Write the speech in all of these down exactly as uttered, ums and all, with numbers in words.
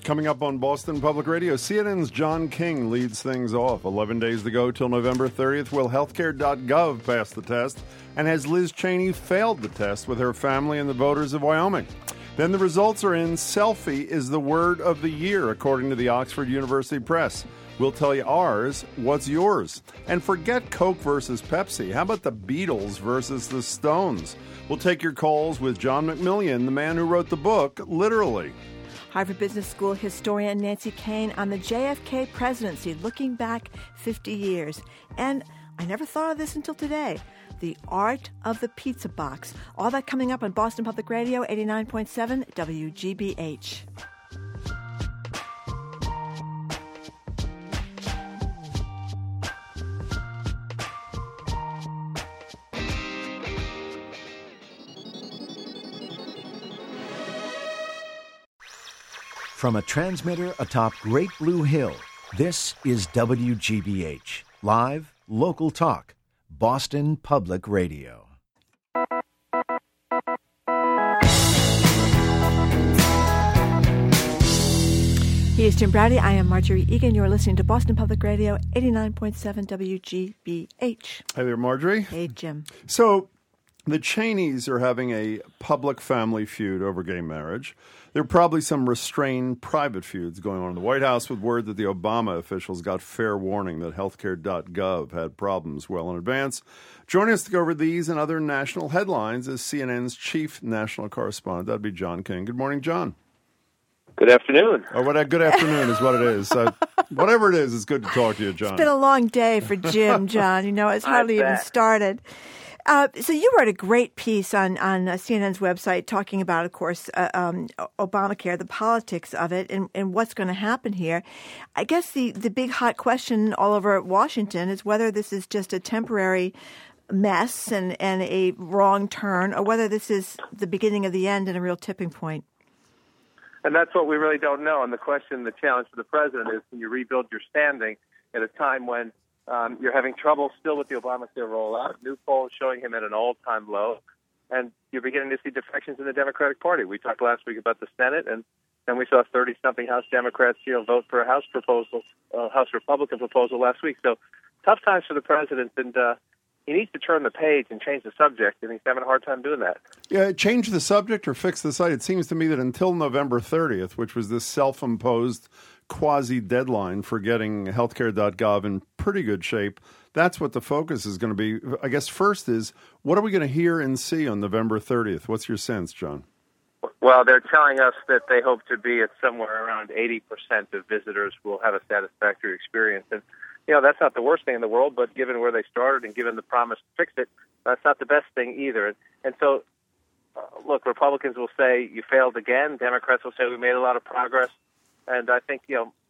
Coming up on Boston Public Radio, C N N's John King leads things off. eleven days to go till November thirtieth. Will healthcare dot gov pass the test? And has Liz Cheney failed the test with her family and the voters of Wyoming? Then the results are in. Selfie is the word of the year, according to the Oxford University Press. We'll tell you ours. What's yours? And forget Coke versus Pepsi. How about the Beatles versus the Stones? We'll take your calls with John McMillian, the man who wrote the book, Literally. Harvard Business School historian Nancy Kane on the J F K presidency, looking back fifty years. And I never thought of this until today. The art of the pizza box. All that coming up on Boston Public Radio, eighty-nine point seven W G B H. From a transmitter atop Great Blue Hill, this is W G B H, live, local talk, Boston Public Radio. He is Jim Browdy. I am Marjorie Egan. You're listening to Boston Public Radio, eighty-nine point seven W G B H. Hey there, Marjorie. Hey, Jim. So, the Cheneys are having a public family feud over gay marriage. There are probably some restrained private feuds going on in the White House, with word that the Obama officials got fair warning that healthcare dot gov had problems well in advance. Joining us to go over these and other national headlines is C N N's chief national correspondent. That'd be John King. Good morning, John. Good afternoon. Or what? Good afternoon is what it is. Uh, whatever it is, it's good to talk to you, John. It's been a long day for Jim, John. You know, it's hardly even started. Uh, so you wrote a great piece on, on uh, C N N's website talking about, of course, uh, um, Obamacare, the politics of it, and, and what's going to happen here. I guess the, the big hot question all over Washington is whether this is just a temporary mess and, and a wrong turn, or whether this is the beginning of the end and a real tipping point. And that's what we really don't know. And the question, the challenge for the president is, can you rebuild your standing at a time when Um, you're having trouble still with the Obamacare rollout, new polls showing him at an all-time low, and you're beginning to see defections in the Democratic Party. We talked last week about the Senate, and then we saw thirty-something House Democrats, you know, vote for a House proposal, uh, House Republican proposal last week. So tough times for the president, and uh, he needs to turn the page and change the subject, and he's having a hard time doing that. Yeah, change the subject or fix the site. It seems to me that until November thirtieth, which was this self-imposed quasi-deadline for getting healthcare dot gov in pretty good shape, that's what the focus is going to be. I guess first is, what are we going to hear and see on November thirtieth? What's your sense, John? Well, they're telling us that they hope to be at somewhere around eighty percent of visitors will have a satisfactory experience. And, you know, that's not the worst thing in the world, but given where they started and given the promise to fix it, that's not the best thing either. And, and so, uh, look, Republicans will say you failed again. Democrats will say we made a lot of progress. And I think, you know,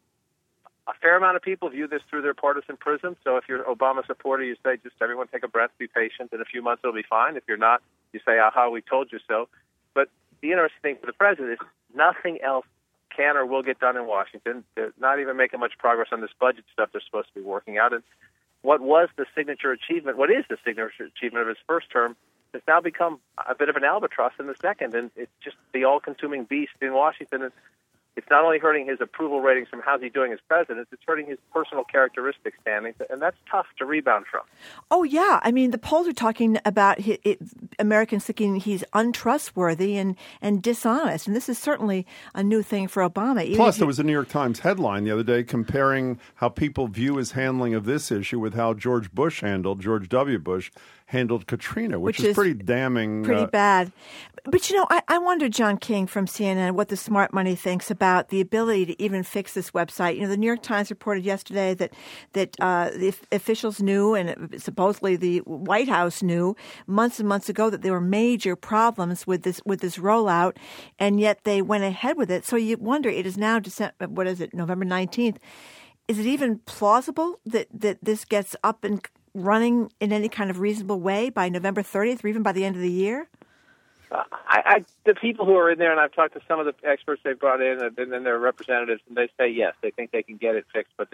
a fair amount of people view this through their partisan prism. So if you're an Obama supporter, you say, just everyone take a breath, be patient. In a few months, it'll be fine. If you're not, you say, aha, we told you so. But the interesting thing for the president is nothing else can or will get done in Washington. They're not even making much progress on this budget stuff they're supposed to be working out. And what was the signature achievement, what is the signature achievement of his first term, has now become a bit of an albatross in the second. And it's just the all-consuming beast in Washington. And it's not only hurting his approval ratings from how's he doing as president, it's hurting his personal characteristic standings, and that's tough to rebound from. Oh, yeah. I mean, the polls are talking about it, it, Americans thinking he's untrustworthy and, and dishonest, and this is certainly a new thing for Obama. Even Plus, he, there was a New York Times headline the other day comparing how people view his handling of this issue with how George Bush handled, George W. Bush handled Katrina, which, which is, is pretty damning. Pretty uh, bad. But, you know, I, I wonder, John King from C N N, what the smart money thinks about the ability to even fix this website. You know, the New York Times reported yesterday that that uh, the officials knew, and supposedly the White House knew, months and months ago that there were major problems with this with this rollout, and yet they went ahead with it. So you wonder, it is now December, what is it, November nineteenth. Is it even plausible that, that this gets up and running in any kind of reasonable way by November thirtieth or even by the end of the year? Uh, I, I, the people who are in there, and I've talked to some of the experts they brought in, and then their representatives, and they say yes, they think they can get it fixed, but they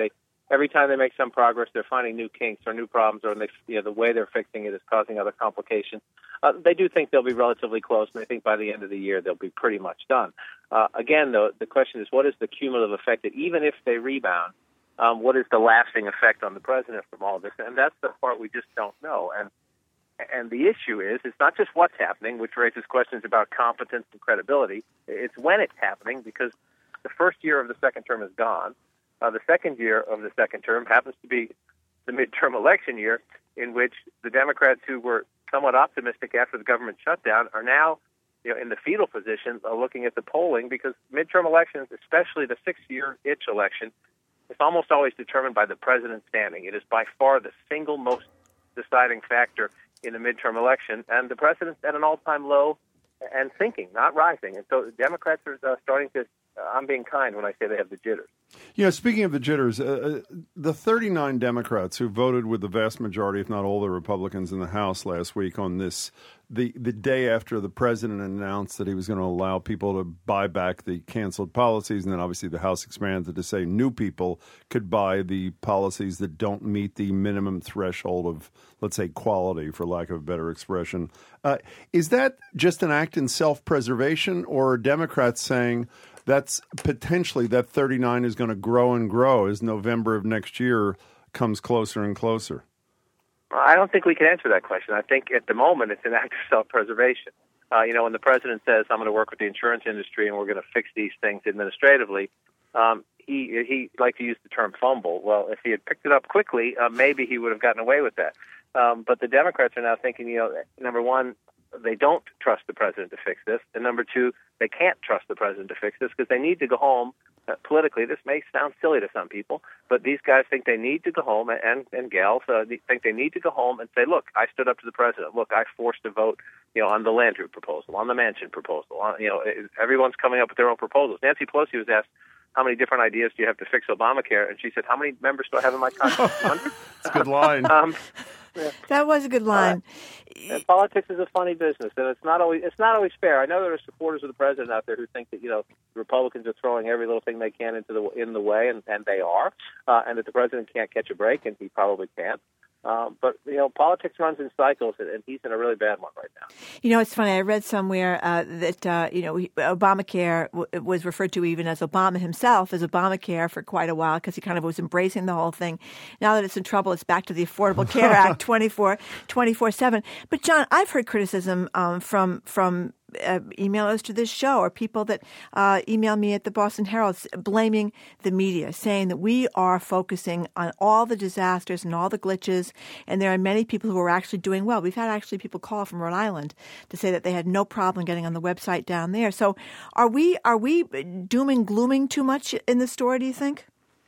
every time they make some progress, they're finding new kinks or new problems, or they, you know, the way they're fixing it is causing other complications. Uh, they do think they'll be relatively close, and they think by the end of the year they'll be pretty much done. Uh, again, though, the question is, what is the cumulative effect that even if they rebound, um, what is the lasting effect on the president from all of this? And that's the part we just don't know. And and the issue is, it's not just what's happening, which raises questions about competence and credibility. It's when it's happening, because the first year of the second term is gone. Uh, the second year of the second term happens to be the midterm election year, in which the Democrats who were somewhat optimistic after the government shutdown are now, you know, in the fetal position of looking at the polling, because midterm elections, especially the six-year-itch election, is almost always determined by the president's standing. It is by far the single most deciding factor in the midterm election, and the president's at an all-time low and sinking, not rising. And so the Democrats are uh, starting to, uh, I'm being kind when I say they have the jitters. Yeah, speaking of the jitters, uh, the thirty-nine Democrats who voted with the vast majority, if not all the Republicans in the House last week on this, the, the day after the president announced that he was going to allow people to buy back the canceled policies, and then obviously the House expanded to say new people could buy the policies that don't meet the minimum threshold of, let's say, quality, for lack of a better expression. Uh, is that just an act in self-preservation, or are Democrats saying that's potentially that thirty-nine is going to grow and grow as November of next year comes closer and closer? I don't think we can answer that question. I think at the moment it's an act of self-preservation. Uh, you know, when the president says, I'm going to work with the insurance industry and we're going to fix these things administratively, um, he he liked to use the term fumble. Well, if he had picked it up quickly, uh, maybe he would have gotten away with that. Um, but the Democrats are now thinking, you know, number one, they don't trust the president to fix this, and number two, they can't trust the president to fix this because they need to go home. Uh, politically, this may sound silly to some people, but these guys think they need to go home, and, and gals uh, think they need to go home and say, look, I stood up to the president. Look, I forced a vote, you know, on the land route proposal, on the Manchin proposal. On, you know, everyone's coming up with their own proposals. Nancy Pelosi was asked, how many different ideas do you have to fix Obamacare? And she said, how many members do I have in my Congress? one hundred? That's a good line. um, Yeah. That was a good line. Uh, politics is a funny business, and it's not always it's not always fair. I know there are supporters of the president out there who think that, you know, the Republicans are throwing every little thing they can into the in the way, and, and they are, uh, and that the president can't catch a break, and he probably can't. Um, but, you know, politics runs in cycles, and, and he's in a really bad one right now. You know, it's funny. I read somewhere uh, that, uh, you know, Obamacare w- was referred to even as Obama himself as Obamacare for quite a while because he kind of was embracing the whole thing. Now that it's in trouble, it's back to the Affordable Care Act twenty-four seven. But, John, I've heard criticism um, from from Uh, emailers to this show, or people that uh, email me at the Boston Herald blaming the media, saying that we are focusing on all the disasters and all the glitches, and there are many people who are actually doing well. We've had actually people call from Rhode Island to say that they had no problem getting on the website down there. So are we are we doom and glooming too much in the story, do you think?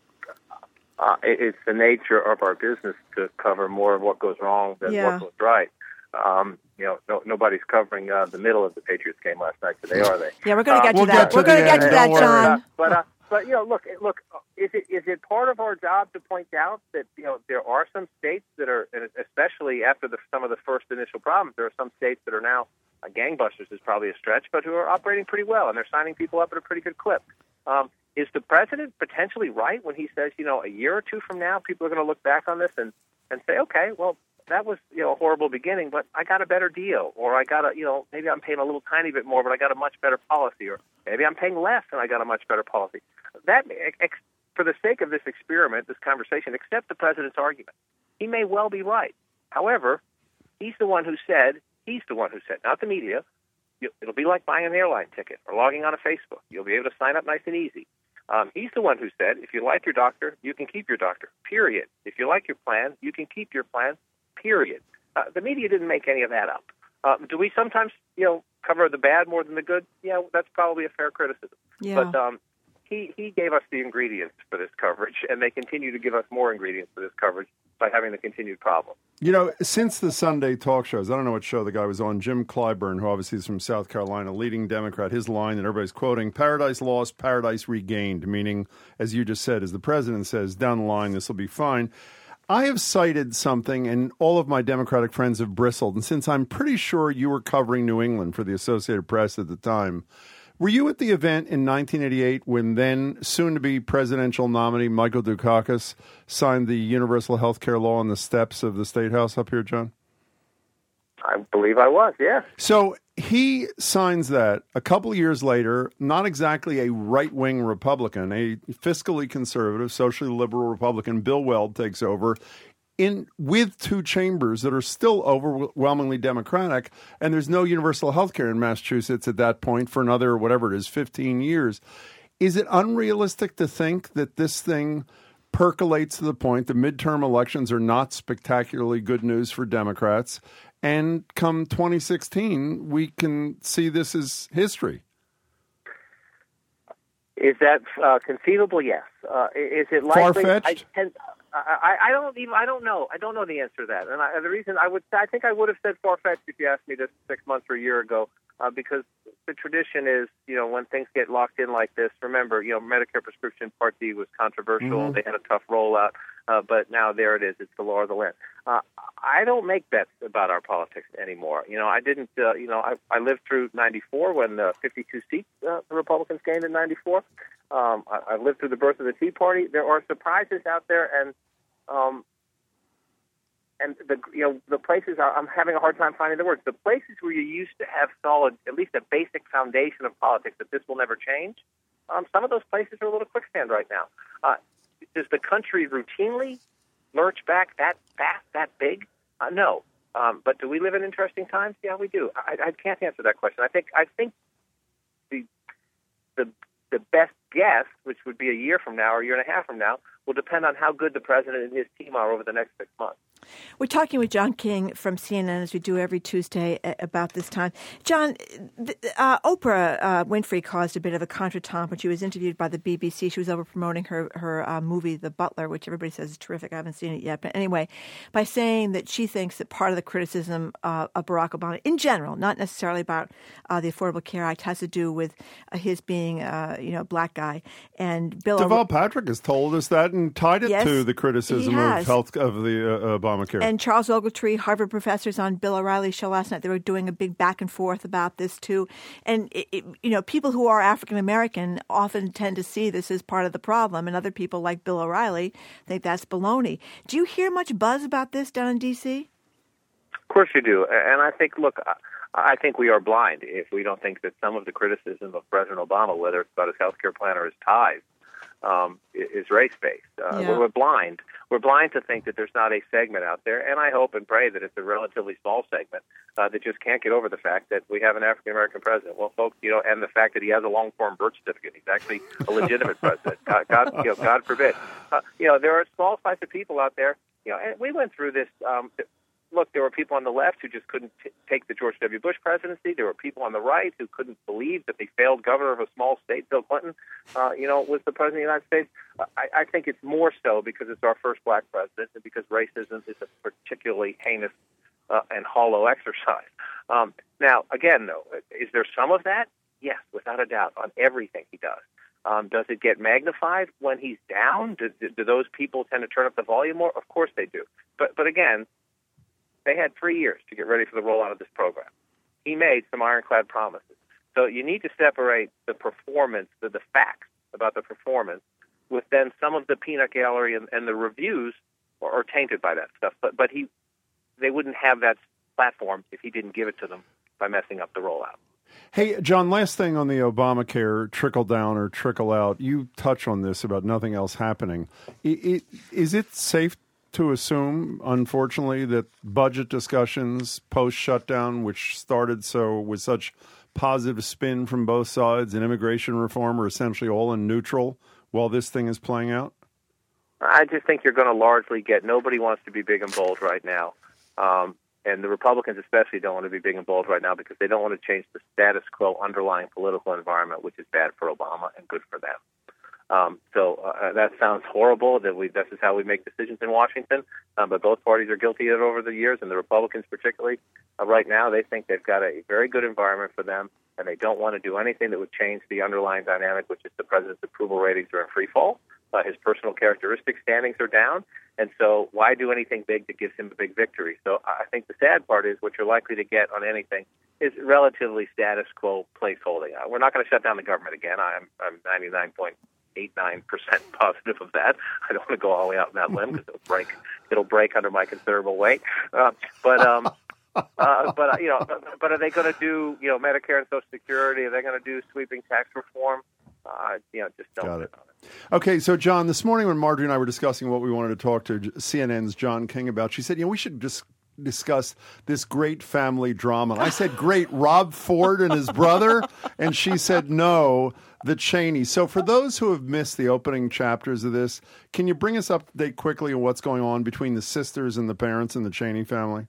Uh, it's the nature of our business to cover more of what goes wrong than yeah. what goes right. Um, you know, no, nobody's covering uh, the middle of the Patriots game last night today, are they? Yeah, we're going to get uh, to we'll that. Get to we're going to get end. to that, Don't John. Uh, but uh, but you know, look, look, is it is it part of our job to point out that, you know, there are some states that are, especially after the, some of the first initial problems, there are some states that are now uh, gangbusters is probably a stretch, but who are operating pretty well, and they're signing people up at a pretty good clip. Um, is the president potentially right when he says, you know, a year or two from now, people are going to look back on this and, and say, okay, well, that was, you know, a horrible beginning, but I got a better deal, or I got a, you know, maybe I'm paying a little tiny bit more, but I got a much better policy, or maybe I'm paying less and I got a much better policy. That, ex- for the sake of this experiment, this conversation, accept the president's argument. He may well be right. However, he's the one who said, he's the one who said, not the media, it'll be like buying an airline ticket or logging on to Facebook. You'll be able to sign up nice and easy. Um, he's the one who said, if you like your doctor, you can keep your doctor, period. If you like your plan, you can keep your plan, period. Uh, the media didn't make any of that up. Uh, do we sometimes, you know, cover the bad more than the good? Yeah, that's probably a fair criticism. Yeah. But um, he, he gave us the ingredients for this coverage, and they continue to give us more ingredients for this coverage by having the continued problem. You know, since the Sunday talk shows, I don't know what show the guy was on, Jim Clyburn, who obviously is from South Carolina, leading Democrat, his line that everybody's quoting, paradise lost, paradise regained, meaning, as you just said, as the president says, down the line, this will be fine. I have cited something, and all of my Democratic friends have bristled, and since I'm pretty sure you were covering New England for the Associated Press at the time, Were you at the event in nineteen eighty-eight when then soon-to-be presidential nominee Michael Dukakis signed the universal health care law on the steps of the State House up here, John? I believe I was, yeah. So he signs that. A couple of years later, not exactly a right-wing Republican, a fiscally conservative, socially liberal Republican, Bill Weld takes over in with two chambers that are still overwhelmingly Democratic, and there's no universal health care in Massachusetts at that point for another, whatever it is, fifteen years. Is it unrealistic to think that this thing percolates to the point the midterm elections are not spectacularly good news for Democrats, and come twenty sixteen, we can see this as history? Is that uh, conceivable? Yes. Uh, is it likely? Far-fetched? I, tend, I, I don't even. I don't know. I don't know the answer to that. And, I, and the reason I would, I think I would have said far-fetched if you asked me this six months or a year ago, uh, because the tradition is, you know, when things get locked in like this. Remember, you know, Medicare prescription Part D was controversial. Mm-hmm. They had a tough rollout, uh, but now there it is. It's the law of the land. Uh, I don't make bets about our politics anymore. You know, I didn't. Uh, you know, I, I lived through ninety-four when uh, fifty-two seats uh, the Republicans gained in ninety-four. Um, I, I lived through the birth of the Tea Party. There are surprises out there, and um, and the you know the places are, I'm having a hard time finding the words. The places where you used to have solid, at least a basic foundation of politics that this will never change. Um, some of those places are a little quicksand right now. Uh, does the country routinely lurch back that fast, that big? Uh, no. Um, but do we live in interesting times? Yeah, we do. I, I can't answer that question. I think I think the the the best guess, which would be a year from now or a year and a half from now, will depend on how good the president and his team are over the next six months. We're talking with John King from C N N, as we do every Tuesday, about this time. John, uh, Oprah uh, Winfrey caused a bit of a contretemps when she was interviewed by the B B C. She was over promoting her, her uh, movie, The Butler, which everybody says is terrific. I haven't seen it yet. But anyway, by saying that she thinks that part of the criticism uh, of Barack Obama, in general, not necessarily about uh, the Affordable Care Act, has to do with uh, his being uh, you know, a black guy. And Bill Deval Over- Patrick has told us that and tied it yes, to the criticism of health of the uh, Obamacare. And Charles Ogletree, Harvard professors on Bill O'Reilly's show last night, they were doing a big back and forth about this too. And it, it, you know, people who are African American often tend to see this as part of the problem, and other people like Bill O'Reilly think that's baloney. Do you hear much buzz about this down in D C? Of course you do, and I think, look, I think we are blind if we don't think that some of the criticism of President Obama, whether it's about his health care plan or his ties, um, is race-based. Uh, yeah. we're, we're blind. We're blind to think that there's not a segment out there, and I hope and pray that it's a relatively small segment uh, that just can't get over the fact that we have an African-American president. Well, folks, you know, and the fact that he has a long-form birth certificate. He's actually a legitimate president. God, God, you know, God forbid. Uh, you know, there are a small slice of people out there, you know, and we went through this. Um, Look, there were people on the left who just couldn't t- take the George W. Bush presidency. There were people on the right who couldn't believe that the failed governor of a small state, Bill Clinton, uh, you know, was the president of the United States. Uh, I, I think it's more so because it's our first black president and because racism is a particularly heinous uh, and hollow exercise. Um, now, again, though, is there some of that? Yes, without a doubt, on everything he does. Um, does it get magnified when he's down? Do, do, do those people tend to turn up the volume more? Of course they do. But, but again, they had three years to get ready for the rollout of this program. He made some ironclad promises. So you need to separate the performance, the, the facts about the performance, with then some of the peanut gallery and, and the reviews are, are tainted by that stuff. But but he, they wouldn't have that platform if he didn't give it to them by messing up the rollout. Hey, John, last thing on the Obamacare trickle down or trickle out. You touch on this about nothing else happening. It, it, is it safe to assume, unfortunately, that budget discussions post-shutdown, which started so with such positive spin from both sides, and immigration reform are essentially all in neutral while this thing is playing out? I just think you're going to largely get, nobody wants to be big and bold right now. Um, and the Republicans especially don't want to be big and bold right now because they don't want to change the status quo underlying political environment, which is bad for Obama and good for them. Um, so uh, that sounds horrible. That we this is how we make decisions in Washington. Um, but both parties are guilty of it over the years, and the Republicans particularly. Uh, right now, they think they've got a very good environment for them, and they don't want to do anything that would change the underlying dynamic, which is the president's approval ratings are in free fall. Uh, his personal characteristic standings are down, and so why do anything big that gives him a big victory? So I think the sad part is what you're likely to get on anything is relatively status quo placeholding. Uh, we're not going to shut down the government again. I'm I'm ninety-nine point eight nine percent positive of that. I don't want to go all the way out on that limb because it'll break. It'll break under my considerable weight. Uh, but um, uh, but uh, you know, but, but are they going to do you know Medicare and Social Security? Are they going to do sweeping tax reform? Uh, you know, just don't. Got it. Okay, so John, this morning when Marjorie and I were discussing what we wanted to talk to C N N's John King about, she said, you know, we should just discuss this great family drama. And I said, great, Rob Ford and his brother? And she said, no, the Cheneys. So for those who have missed the opening chapters of this, can you bring us up to date quickly on what's going on between the sisters and the parents in the Cheney family?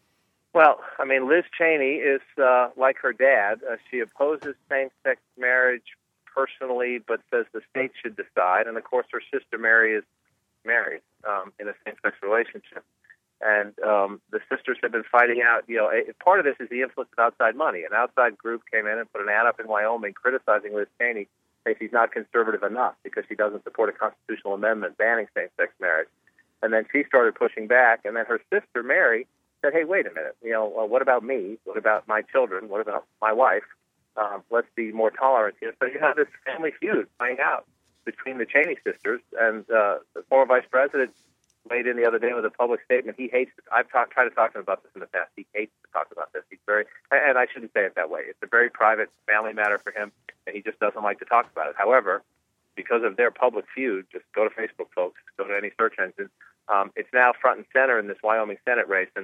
Well, I mean, Liz Cheney is uh, like her dad. Uh, she opposes same-sex marriage personally, but says the state should decide. And, of course, her sister Mary is married um, in a same-sex relationship. And um, the sisters have been fighting out, you know, a, part of this is the influence of outside money. An outside group came in and put an ad up in Wyoming criticizing Liz Cheney, saying she's not conservative enough because she doesn't support a constitutional amendment banning same-sex marriage. And then she started pushing back, and then her sister, Mary, said, hey, wait a minute, you know, uh, what about me? What about my children? What about my wife? Um, let's be more tolerant here. So you have this family feud playing out between the Cheney sisters, and uh, the former vice president weighed in the other day with a public statement. He hates it. I've talk, tried to talk to him about this in the past. He hates to talk about this. He's very, and I shouldn't say it that way. It's a very private family matter for him, and he just doesn't like to talk about it. However, because of their public feud, just go to Facebook, folks, go to any search engine. Um, it's now front and center in this Wyoming Senate race, and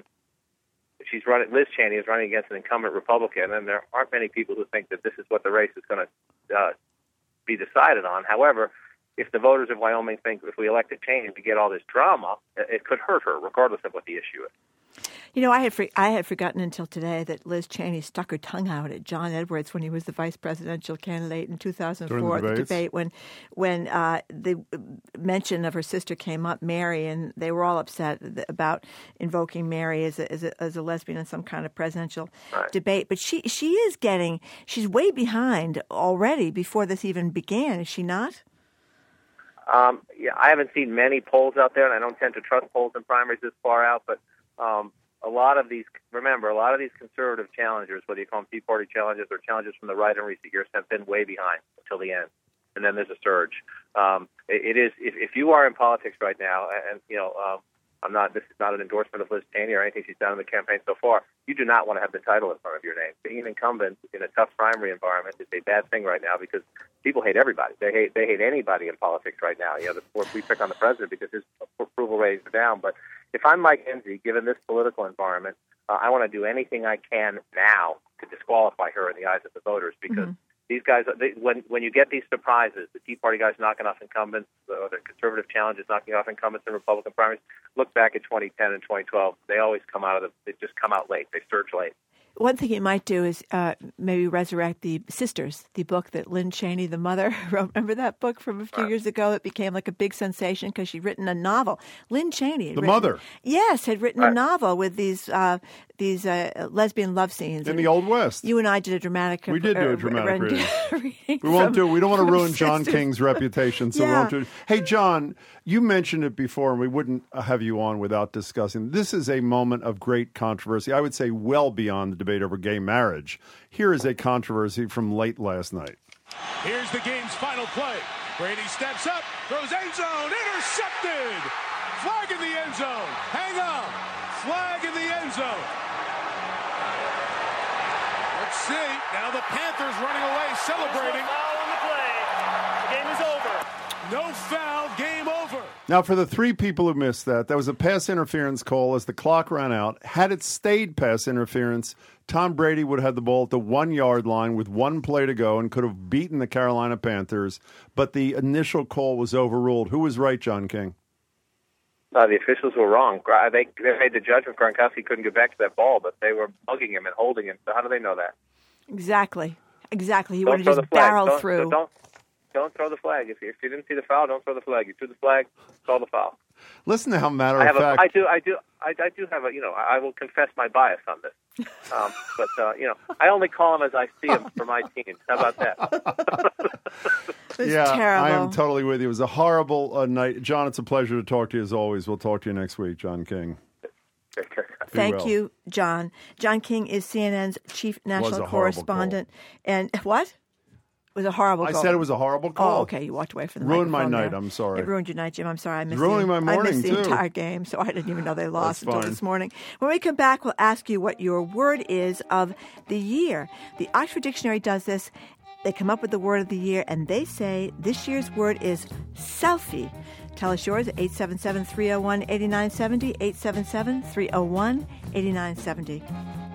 she's running. Liz Cheney is running against an incumbent Republican, and there aren't many people who think that this is what the race is going to uh, be decided on. However, if the voters of Wyoming think if we elected Cheney to get all this drama, it could hurt her, regardless of what the issue is. You know, I had for, I had forgotten until today that Liz Cheney stuck her tongue out at John Edwards when he was the vice presidential candidate in two thousand four, the, the debate when when uh, the mention of her sister came up, Mary, and they were all upset about invoking Mary as a, as a, as a lesbian in some kind of presidential right. debate. But she she is getting she's way behind already before this even began, is she not? Um, yeah, I haven't seen many polls out there, and I don't tend to trust polls in primaries this far out, but um, a lot of these, remember, a lot of these conservative challengers, whether you call them Tea Party challenges or challenges from the right in recent years, have been way behind until the end, and then there's a surge. Um, it, it is, if, if you are in politics right now, and, you know, um, I'm not, this is not an endorsement of Liz Cheney or anything she's done in the campaign so far, you do not want to have the title in front of your name. Being an incumbent in a tough primary environment is a bad thing right now because people hate everybody. They hate they hate anybody in politics right now. You know, the, we pick on the president because his approval ratings are down. But if I'm Mike Enzi, given this political environment, uh, I want to do anything I can now to disqualify her in the eyes of the voters because mm-hmm. these guys, they, when when you get these surprises, the Tea Party guys knocking off incumbents, or the conservative challenges knocking off incumbents in Republican primaries, look back at twenty ten and twenty twelve. They always come out of the, they just come out late. They surge late. One thing you might do is uh, maybe resurrect The Sisters, the book that Lynn Cheney, the mother, wrote. Remember that book from a few right. years ago? It became like a big sensation because she'd written a novel. Lynn Cheney. The written, mother. Yes, had written right. a novel with these uh, these uh, lesbian love scenes. In and the Old West. You and I did a dramatic We did do a dramatic reading. reading. We won't do. We don't want to ruin John Sisters. King's reputation, so yeah. we won't do it. Hey, John, you mentioned it before, and we wouldn't have you on without discussing. This is a moment of great controversy. I would say well beyond the debate over gay marriage. Here is a controversy from late last night. Here's the game's final play. Brady steps up, throws end zone, intercepted. Flag in the end zone. Hang on. Flag in the end zone. Let's see. Now the Panthers running away, celebrating. No foul on the play. The game is over. No foul, game over. Now, for the three people who missed that, that was a pass interference call as the clock ran out. Had it stayed pass interference, Tom Brady would have had the ball at the one-yard line with one play to go and could have beaten the Carolina Panthers, but the initial call was overruled. Who was right, John King? Uh, the officials were wrong. They, they made the judgment Gronkowski couldn't get back to that ball, but they were bugging him and holding him. So how do they know that? Exactly. Exactly. He don't would have just barreled don't, through. Don't, don't throw the flag. If you, if you didn't see the foul, don't throw the flag. You threw the flag, call the foul. Listen to how matter I of have fact. A, I do. I do. I, I do have a. You know, I, I will confess my bias on this. Um, but uh, you know, I only call him as I see him for my team. How about that? It's yeah, terrible. I am totally with you. It was a horrible uh, night, John. It's a pleasure to talk to you as always. We'll talk to you next week, John King. Take care. Thank will. you, John. John King is C N N's chief national a horrible correspondent. And what? It was a horrible I call. said it was a horrible call. Oh, okay. You walked away from the Ruined my microphone night. there. I'm sorry. It ruined your night, Jim. I'm sorry. I missed ruining the, my morning, I missed the too. entire game, so I didn't even know they lost That's until fine. this morning. When we come back, we'll ask you what your word is of the year. The Oxford Dictionary does this. They come up with the word of the year, and they say this year's word is selfie. Tell us yours at eight seven seven, three oh one, eight nine seven oh, eight seven seven, three oh one, eight nine seven oh.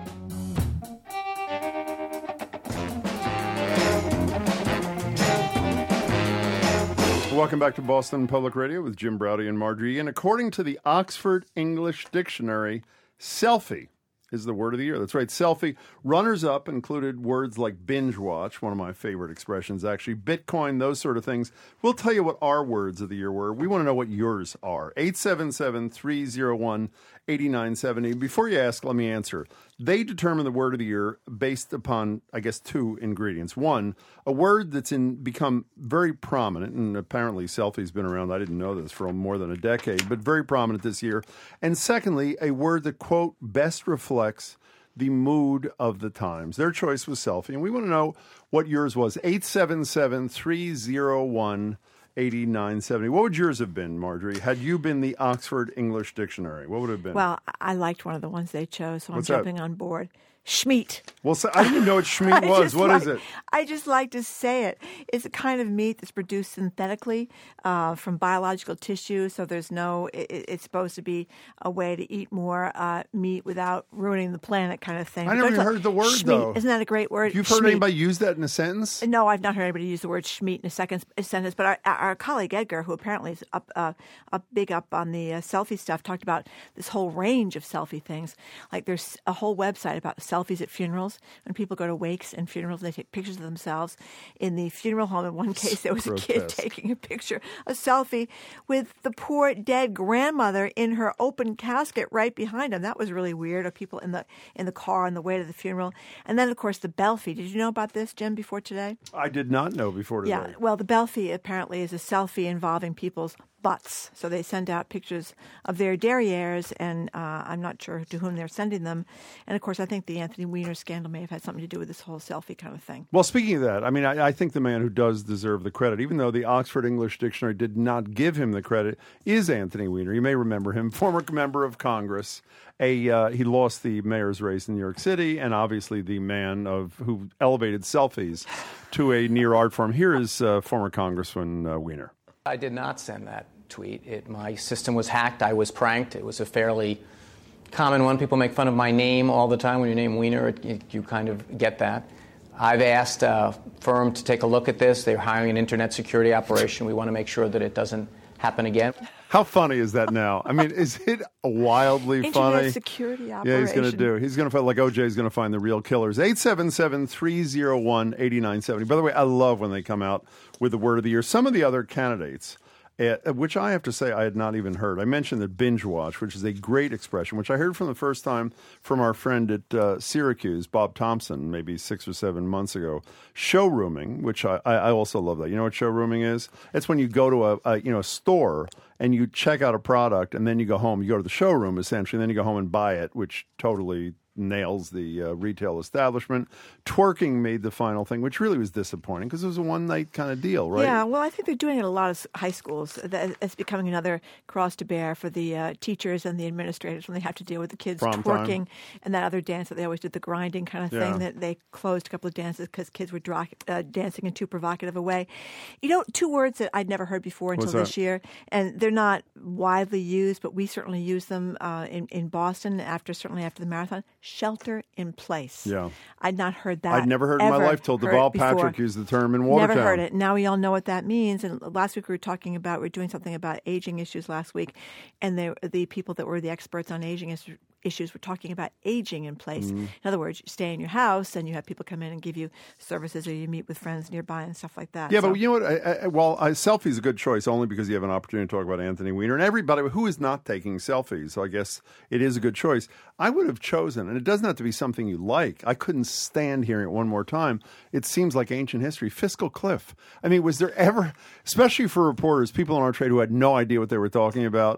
Welcome back to Boston Public Radio with Jim Browdy and Marjorie. And according to the Oxford English Dictionary, selfie is the word of the year. That's right, selfie. Runners-up included words like binge watch, one of my favorite expressions, actually, Bitcoin, those sort of things. We'll tell you what our words of the year were. We want to know what yours are. eight seven seven, three oh one, eight nine seven oh. Before you ask, let me answer. They determine the word of the year based upon, I guess, two ingredients. One, a word that's in become very prominent, and apparently selfie's been around, I didn't know this, for more than a decade, but very prominent this year. And secondly, a word that, quote, best reflects the mood of the times. Their choice was selfie, and we want to know what yours was. eight seven seven, three oh one, eight nine seven oh. What would yours have been, Marjorie? Had you been the Oxford English Dictionary, what would it have been? Well, I liked one of the ones they chose, so What's I'm that? jumping on board. Schmeat. Well, so, I didn't even know what schmeat I was. just What like, is it? I just like to say it. It's a kind of meat that's produced synthetically uh, from biological tissue, so there's no, it, it's supposed to be a way to eat more uh, meat without ruining the planet kind of thing. I never But even don't- heard the word, schmeat. though. Isn't that a great word? You've heard Schmeat. anybody use that in a sentence? No, I've not heard anybody use the word schmeat in a second a sentence. But our, our colleague Edgar, who apparently is up, uh, up big up on the uh, selfie stuff, talked about this whole range of selfie things. Like there's a whole website about selfies at funerals. When people go to wakes and funerals, they take pictures of themselves. In the funeral home, in one case, there was a kid Grotesque. taking a picture, a selfie, with the poor dead grandmother in her open casket right behind him. That was really weird. Or people in the in the car on the way to the funeral. And then, of course, the Belfie. Did you know about this, Jim, before today? I did not know before today. Yeah, well, the Belfie apparently is a selfie involving people's butts. So they send out pictures of their derrieres, and uh, I'm not sure to whom they're sending them. And, of course, I think the Anthony Weiner scandal may have had something to do with this whole selfie kind of thing. Well, speaking of that, I mean, I, I think the man who does deserve the credit, even though the Oxford English Dictionary did not give him the credit, is Anthony Weiner. You may remember him, former member of Congress. A uh, he lost the mayor's race in New York City, and obviously the man of who elevated selfies to a near art form. Here is uh, former Congressman uh, Weiner. I did not send that tweet. It, my system was hacked. I was pranked. It was a fairly common one. People make fun of my name all the time. When your name Weiner, it, you, you kind of get that. I've asked a firm to take a look at this. They're hiring an internet security operation. We want to make sure that it doesn't happen again. How funny is that now? I mean, is it wildly Internet funny? security Yeah, operation. he's going to do. He's going to find, like O J's going to find the real killers. eight seven seven, three oh one, eight nine seven oh. By the way, I love when they come out with the word of the year. Some of the other candidates, uh, which I have to say I had not even heard. I mentioned the binge watch, which is a great expression, which I heard from the first time from our friend at uh, Syracuse, Bob Thompson, maybe six or seven months ago. Showrooming, which I, I also love that. You know what showrooming is? It's when you go to a, a you know a store and you check out a product, and then you go home. You go to the showroom, essentially, and then you go home and buy it, which totally nails the uh, retail establishment. Twerking made the final thing, which really was disappointing because it was a one-night kind of deal, right? Yeah, well, I think they're doing it in a lot of s- high schools. That- It's becoming another cross to bear for the uh, teachers and the administrators when they have to deal with the kids Prom twerking time. and that other dance that they always did, the grinding kind of Yeah. thing, that they closed a couple of dances because kids were dro- uh, dancing in too provocative a way. You know, two words that I'd never heard before until What's this that? year, and they're not widely used, but we certainly use them uh, in, in Boston after, certainly after the marathon, shelter in place. Yeah. I'd not heard that. I'd never heard in my ever life till heard Deval before. Patrick used the term in Watertown. Never heard it. Now we all know what that means. And last week we were talking about, we were doing something about aging issues last week, and the, the people that were the experts on aging is, issues were talking about aging in place. Mm-hmm. In other words, you stay in your house and you have people come in and give you services, or you meet with friends nearby and stuff like that. Yeah, So- but you know what? I, I, well, a selfie is a good choice only because you have an opportunity to talk about Anthony Weiner and everybody who is not taking selfies. So I guess it is a good choice. I would have chosen, and it doesn't have to be something you like. I couldn't stand hearing it one more time. It seems like ancient history. Fiscal cliff. I mean, was there ever, especially for reporters, people in our trade who had no idea what they were talking about,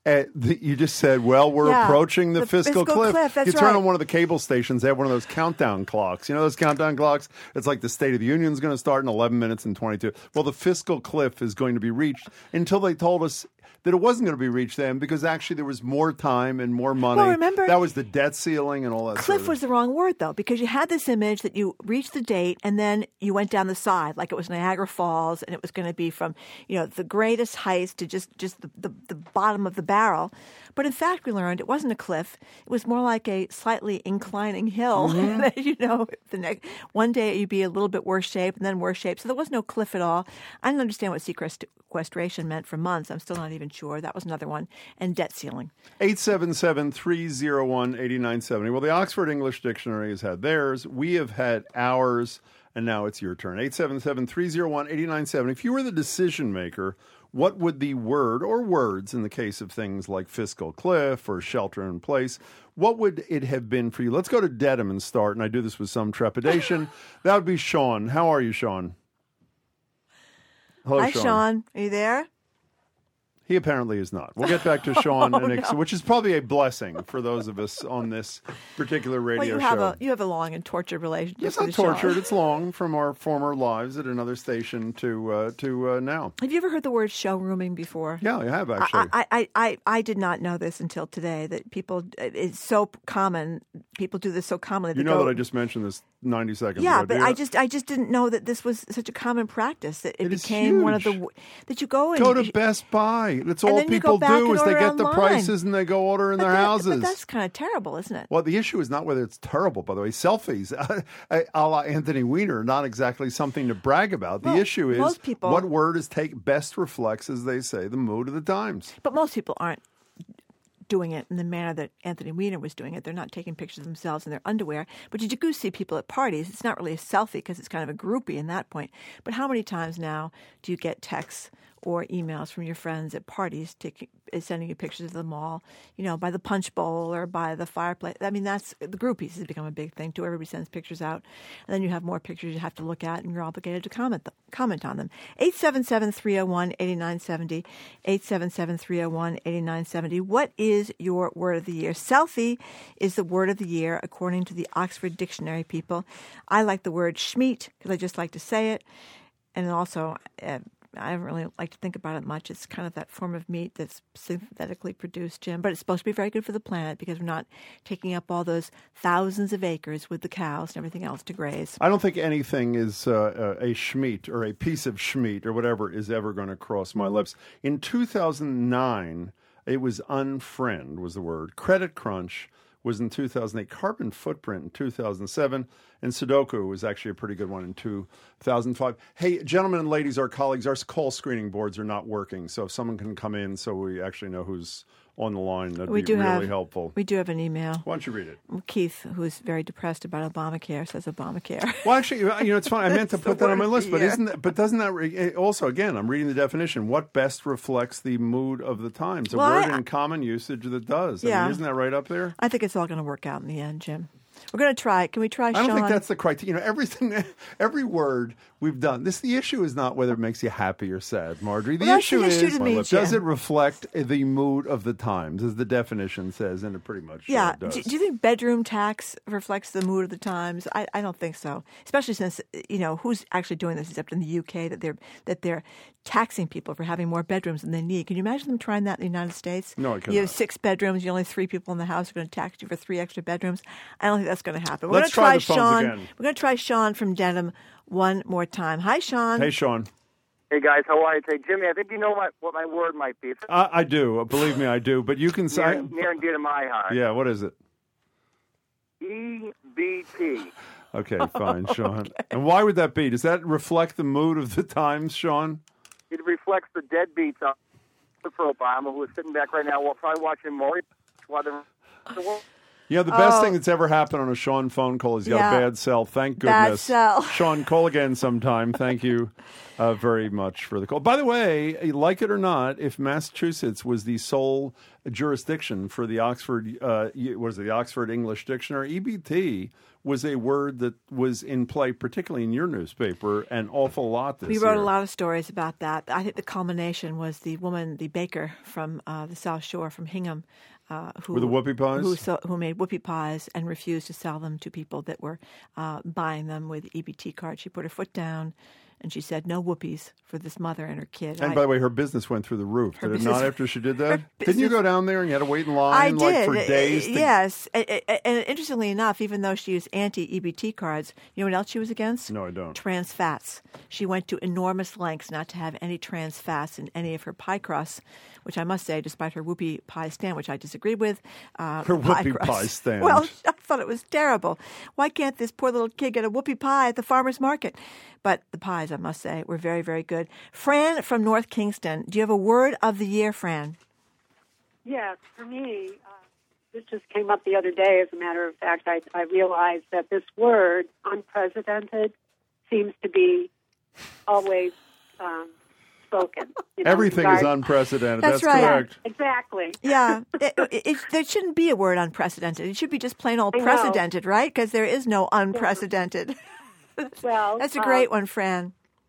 Uh, the, you just said, well, we're Yeah, approaching the, the fiscal, fiscal cliff. cliff, that's you turn right. on one of the cable stations, they have one of those countdown clocks. You know those countdown clocks? It's like the State of the Union is going to start in eleven minutes and twenty-two. Well, the fiscal cliff is going to be reached until they told us that it wasn't going to be reached then because actually there was more time and more money. Well, remember- that was the debt ceiling and all that. Cliff sort of- was the wrong word, though, because you had this image that you reached the date and then you went down the side, like it was Niagara Falls, and it was going to be from, you know, the greatest heights to just, just the, the, the bottom of the barrel. But in fact, we learned it wasn't a cliff. It was more like a slightly inclining hill. Mm-hmm. you know, the next, one day you'd be a little bit worse shape and then worse shape. So there was no cliff at all. I didn't understand what sequestration meant for months. I'm still not even sure. That was another one. And debt ceiling. eight seven seven, three oh one, eight nine seven oh. Well, the Oxford English Dictionary has had theirs. We have had ours, and now it's your turn. eight seven seven, three oh one, eight nine seven oh. If you were the decision maker, what would the word or words in the case of things like fiscal cliff or shelter in place, what would it have been for you? Let's go to Dedham and start, and I do this with some trepidation. That would be Sean. How are you, Sean? Hello, Hi, Sean. Are you there? He apparently is not. We'll get back to Sean Oh, and Nixon, no. which is probably a blessing for those of us on this particular radio Well, you have show. a you have a long and tortured relationship. It's with not Sean. tortured. It's long from our former lives at another station to uh, to uh, now. Have you ever heard the word showrooming before? Yeah, I have actually. I, I, I, I did not know this until today, that people, it's so common, people do this so commonly. you They know go, that I just mentioned this ninety seconds Yeah, ago. but do you? I just I just didn't know that this was such a common practice, that it, It is became one of huge. the, that you go and Go to Best Buy. That's all then you people go back do and is they order get the online. prices and they go order in but their that- houses. But that's kind of terrible, isn't it? Well, the issue is not whether it's terrible, by the way. Selfies, a la Anthony Weiner, not exactly something to brag about. The Well, issue is most people- what word is take best reflects, as they say, the mood of the times. But most people aren't doing it in the manner that Anthony Weiner was doing it. They're not taking pictures of themselves in their underwear. But you do see people at parties. It's not really a selfie because it's kind of a groupie in that point. But how many times now do you get texts or emails from your friends at parties taking, sending you pictures of them all, you know, by the punch bowl or by the fireplace? I mean, that's the groupies has become a big thing too. Everybody sends pictures out, and then you have more pictures you have to look at, and you're obligated to comment th- comment on them. eight seven seven, three oh one, eight nine seven oh, eight seven seven, three oh one, eight nine seven oh. What is your word of the year? Selfie is the word of the year according to the Oxford Dictionary, people. I like the word schmeat because I just like to say it, and also uh, I don't really like to think about it much. It's kind of that form of meat that's synthetically produced, Jim. But it's supposed to be very good for the planet because we're not taking up all those thousands of acres with the cows and everything else to graze. I don't think anything is uh, a schmeat or a piece of schmeat or whatever is ever going to cross my lips. In two thousand nine, it was unfriend was the word. Credit Crunch was in two thousand eight. Carbon Footprint in two thousand seven. And Sudoku was actually a pretty good one in two thousand five. Hey, gentlemen and ladies, our colleagues, our call screening boards are not working. So if someone can come in so we actually know who's on the line, that'd We be do really have, helpful. We do have an email. Why don't you read it? Keith, who's very depressed about Obamacare, says Obamacare. Well, actually, you know, it's funny. I meant to It's put the that on my word of list, the but year. isn't that, but doesn't that re- also, again, I'm reading the definition. What best reflects the mood of the times? A Well, word I- in common usage that does. I Yeah. mean, isn't that right up there? I think it's all going to work out in the end, Jim. We're going to try. Can we try, I Sean? don't think that's the criteria. You know, everything, every word we've done. This the issue is not whether it makes you happy or sad, Marjorie. The Well, that's the issue issue is to me, does Jim. it reflect the mood of the times, as the definition says, and it pretty much uh, Yeah. does. Do, do you think bedroom tax reflects the mood of the times? I, I don't think so. Especially since, you know, who's actually doing this except in the U K, that they're that they're taxing people for having more bedrooms than they need. Can you imagine them trying that in the United States? No, I You cannot. have six bedrooms, you only have three people in the house, are going to tax you for three extra bedrooms. I don't think that's going to happen. We're Let's going try to the try phones Sean. again. We're going to try Sean from Dedham one more time. Hi, Sean. Hey, Sean. Hey guys, how are you today? Jimmy, I think you know what, what my word might be. It's I, I do. Believe me, I do. But you can say, near, near and dear to my heart. yeah. What is it? E B T. Okay, fine, Sean. And why would that be? Does that reflect the mood of the times, Sean? It reflects the deadbeats on for Obama, who is sitting back right now while probably watching Maury. While they're, You know, the best Oh. thing that's ever happened on a Sean phone call is he got Yeah. a bad cell. Thank Bad goodness. cell. Sean, call again sometime. Thank you uh, very much for the call. By the way, like it or not, if Massachusetts was the sole jurisdiction for the Oxford, uh, what is it, the Oxford English Dictionary, E B T was a word that was in play, particularly in your newspaper, an awful lot this We year. wrote a lot of stories about that. I think the culmination was the woman, the baker from uh, the South Shore, from Hingham, uh, who With the whoopie pies? who, so, who made whoopie pies and refused to sell them to people that were uh, buying them with E B T cards. She put her foot down. And she said, no whoopies for this mother and her kid. And I, by the way, her business went through the roof. Did it business- not after she did that? her Didn't you business- go down there and you had to wait in I line like did. for days? Uh, to- Yes. And, and interestingly enough, even though she used anti-E B T cards, you know what else she was against? No, I don't. Trans fats. She went to enormous lengths not to have any trans fats in any of her pie crusts, which I must say, despite her whoopie pie stand, which I disagreed with. Uh, Her pie whoopie crust- pie stand. Well, I thought it was terrible. Why can't this poor little kid get a whoopie pie at the farmer's market? But the pies, I must say, were very, very good. Fran from North Kingston, do you have a word of the year, Fran? Yes, for me, uh, this just came up the other day. As a matter of fact, I, I realized that this word, unprecedented, seems to be always um, spoken. You know, Everything is regard- unprecedented. That's That's, right. correct. Exactly. Yeah, it, it, it, there shouldn't be a word unprecedented. It should be just plain old I know. precedented, right? Because there is no unprecedented. Well, That's a uh, great one, Fran.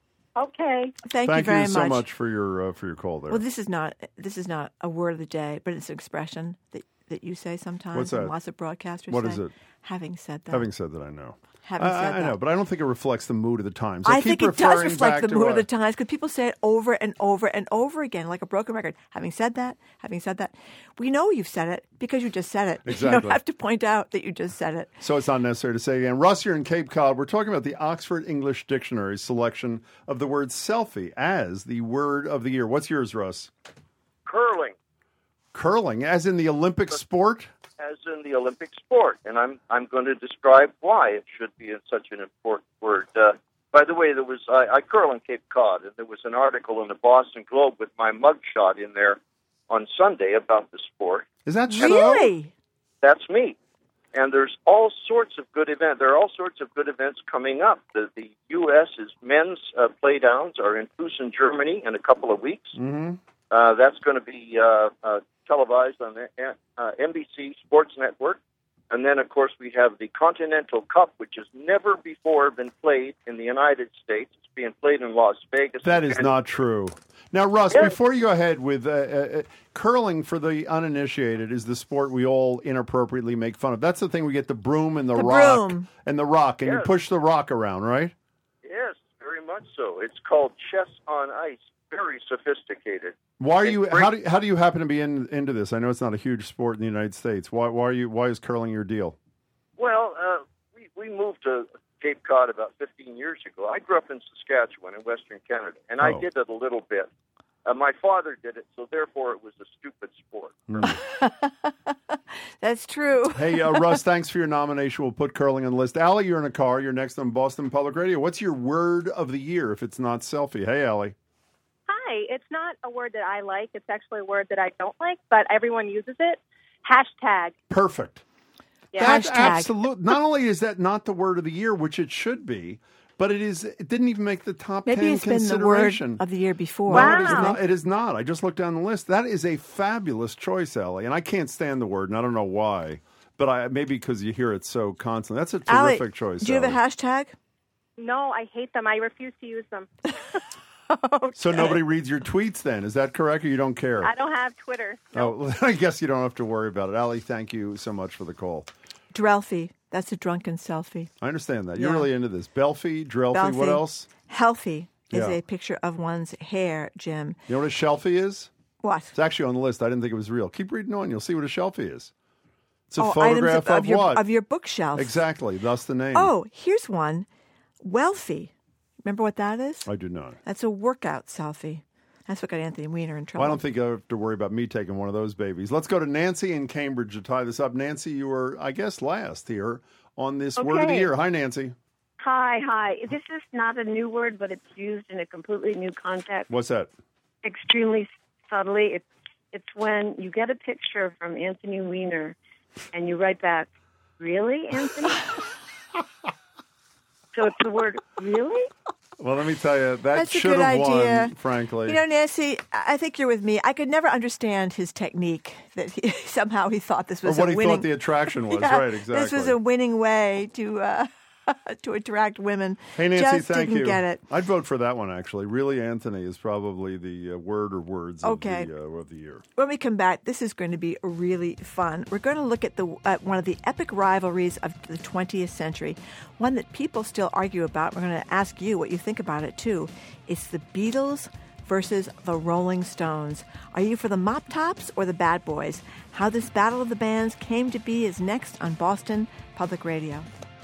Okay. Thank, Thank you very so much. much for your uh, for your call there. Well, this is not this is not a word of the day, but it's an expression that, that you say sometimes. What's and that? lots of broadcasters What say. is it? Having said that, Having said that, I know. Having I, said I that. know, but I don't think it reflects the mood of the times. I keep think it does referring reflect back the to, mood uh, of the times because people say it over and over and over again, like a broken record. Having said that, having said that, we know you've said it because you just said it. You Exactly. don't have to point out that you just said it. So it's not necessary to say again. Russ, you're in Cape Cod. We're talking about the Oxford English Dictionary selection of the word selfie as the word of the year. What's yours, Russ? Curling, Curling, as in the Olympic sport? as in the Olympic sport, and I'm I'm going to describe why it should be such an important word. Uh, by the way, there was I, I curl in Cape Cod, and there was an article in the Boston Globe with my mugshot in there on Sunday about the sport. Is that so? Really? That's me. And there's all sorts of good events. There are all sorts of good events coming up. The, the U S.'s men's uh, playdowns are in Fussen, Germany, in a couple of weeks. Mm-hmm. Uh, that's going to be uh, uh, televised on the uh, N B C Sports Network. And then, of course, we have the Continental Cup, which has never before been played in the United States. It's being played in Las Vegas. That is And- not true. Now, Russ, Yes. before you go ahead with uh, uh, curling for the uninitiated is the sport we all inappropriately make fun of. That's the thing we get the broom and the, The rock broom. and the rock, and you Yes. push the rock around, right? Yes, very much so. It's called chess on ice. Very sophisticated. Why are It's you? great. How do how do you happen to be in, into this? I know it's not a huge sport in the United States. Why why are you? Why is curling your deal? Well, uh, we, we moved to Cape Cod about fifteen years ago. I grew up in Saskatchewan in Western Canada, and I Oh. did it a little bit. Uh, my father did it, so therefore it was a stupid sport. That's true. Hey, uh, Russ, thanks for your nomination. We'll put curling on the list. Allie, you're in a car. You're next on Boston Public Radio. What's your word of the year if it's not selfie? Hey, Allie. Hi. It's not a word that I like. It's actually a word that I don't like, but everyone uses it. Hashtag. Perfect. Yeah. That's Hashtag. absolute. Not only is that not the word of the year, which it should be, but it is. It didn't even make the top Maybe ten it's been the word consideration. of the year before. No, it is Wow. not. It is not. I just looked down the list. That is a fabulous choice, Ellie. And I can't stand the word, and I don't know why. But I maybe because you hear it so constantly. That's a Allie, terrific choice. do you have a Ellie. hashtag? No, I hate them. I refuse to use them. So nobody reads your tweets then. Is that correct, or you don't care? I don't have Twitter. Oh, I guess you don't have to worry about it. Allie, thank you so much for the call. Drelfie. That's a drunken selfie. I understand that. You're Yeah. really into this. Belfie, Drelfie, what Belfie. else? Healthy is Yeah. a picture of one's hair, Jim. You know what a shelfie is? What? It's actually on the list. I didn't think it was real. Keep reading on. You'll see what a shelfie is. It's a oh, photograph items of, of, your, what? of your bookshelf. Exactly. Thus the name. Oh, here's one. Wealthy. Remember what that is? I do not. That's a workout selfie. That's what got Anthony Weiner in trouble. Well, I don't think I have to worry about me taking one of those babies. Let's go to Nancy in Cambridge to tie this up. Nancy, you were, I guess, last here on this word of the Okay. year. Hi, Nancy. Hi, hi. This is not a new word, but it's used in a completely new context, What's that? extremely subtly. It's it's when you get a picture from Anthony Weiner and you write back, "Really, Anthony?" So it's the word "really." Well, let me tell you, that That's a should good have idea. won, frankly. You know, Nancy, I think you're with me. I could never understand his technique that he, somehow he thought this Or was what a he winning. thought the attraction was. Yeah, Right, exactly. This was a winning way to uh, to attract women. Hey, Nancy, Just thank didn't you. get it. I'd vote for that one, actually. Really, Anthony is probably the uh, word or words Okay. of, the, uh, of the year. When we come back, this is going to be really fun. We're going to look at the at one of the epic rivalries of the twentieth century, one that people still argue about. We're going to ask you what you think about it, too. It's the Beatles versus the Rolling Stones. Are you for the Mop Tops or the Bad Boys? How this battle of the bands came to be is next on Boston Public Radio.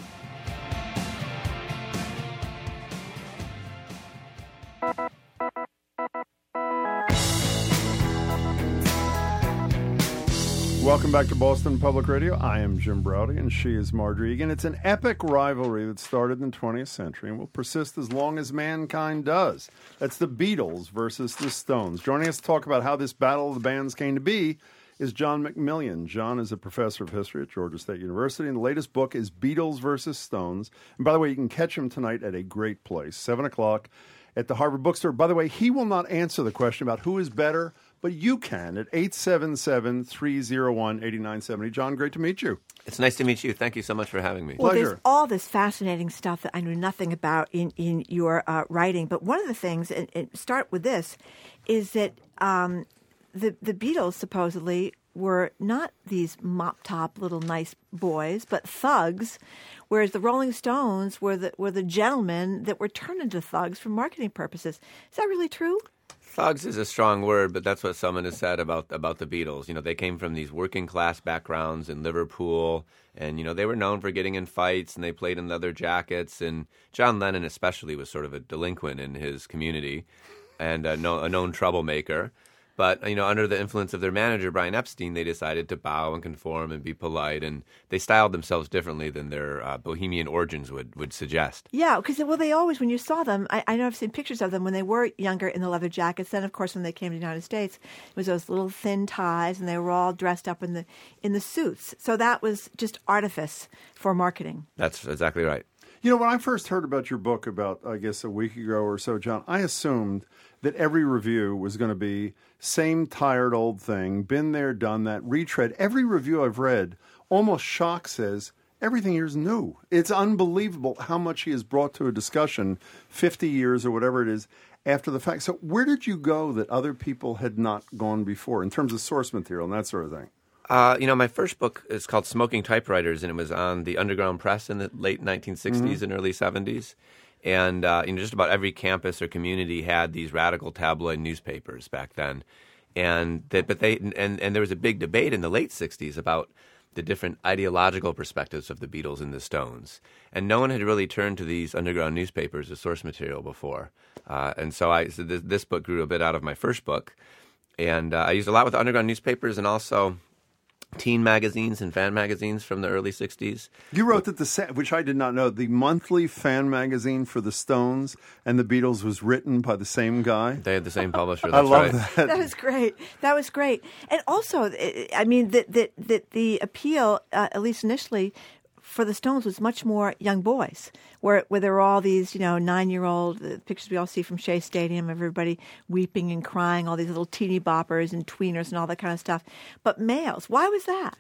Welcome back to Boston Public Radio. I am Jim Browdy, and she is Marjorie Egan. It's an epic rivalry that started in the twentieth century and will persist as long as mankind does. That's the Beatles versus the Stones. Joining us to talk about how this battle of the bands came to be is John McMillian. John is a professor of history at Georgia State University, and the latest book is Beatles versus Stones. And by the way, you can catch him tonight at a great place, seven o'clock at the Harvard Bookstore. By the way, he will not answer the question about who is better, but you can at eight seven seven, three oh one, eight nine seven oh. John, great to meet you. It's nice to meet you. Thank you so much for having me. Well, Pleasure. there's all this fascinating stuff that I knew nothing about in, in your uh, writing. But one of the things, and, and start with this, is that um, the, the Beatles supposedly were not these mop-top little nice boys, but thugs, whereas the Rolling Stones were the, were the gentlemen that were turned into thugs for marketing purposes. Is that really true? Thugs is a strong word, but that's what someone has said about about the Beatles. You know, they came from these working class backgrounds in Liverpool, and you know they were known for getting in fights, and they played in leather jackets. And John Lennon, especially, was sort of a delinquent in his community, and a, no, a known troublemaker. But, you know, under the influence of their manager, Brian Epstein, they decided to bow and conform and be polite, and they styled themselves differently than their uh, bohemian origins would, would suggest. Yeah, because, well, they always, when you saw them, I, I know I've seen pictures of them when they were younger in the leather jackets. Then, of course, when they came to the United States, it was those little thin ties, and they were all dressed up in the in the suits. So that was just artifice for marketing. That's exactly right. You know, when I first heard about your book about, I guess, a week ago or so, John, I assumed that every review was going to be same tired old thing, been there, done that, retread. Every review I've read, almost shock says, everything here is new. It's unbelievable how much he has brought to a discussion fifty years or whatever it is after the fact. So where did you go that other people had not gone before in terms of source material and that sort of thing? Uh, you know, my first book is called Smoking Typewriters, and it was on the underground press in the late nineteen sixties mm-hmm. and early seventies. And uh, you know, just about every campus or community had these radical tabloid newspapers back then. And they, but they and, and there was a big debate in the late sixties about the different ideological perspectives of the Beatles and the Stones. And no one had really turned to these underground newspapers as source material before. Uh, and so I so this, this book grew a bit out of my first book. And uh, I used a lot with underground newspapers and also teen magazines and fan magazines from the early sixties. You wrote that the, which I did not know, the monthly fan magazine for the Stones and the Beatles was written by the same guy. They had the same publisher. I That's love right. that. That was great. That was great. And also, I mean, that that, that the appeal, uh, at least initially, for the Stones was much more young boys, where where there were all these, you know, nine-year-old the pictures we all see from Shea Stadium, everybody weeping and crying, all these little teeny boppers and tweeners and all that kind of stuff. But males, why was that?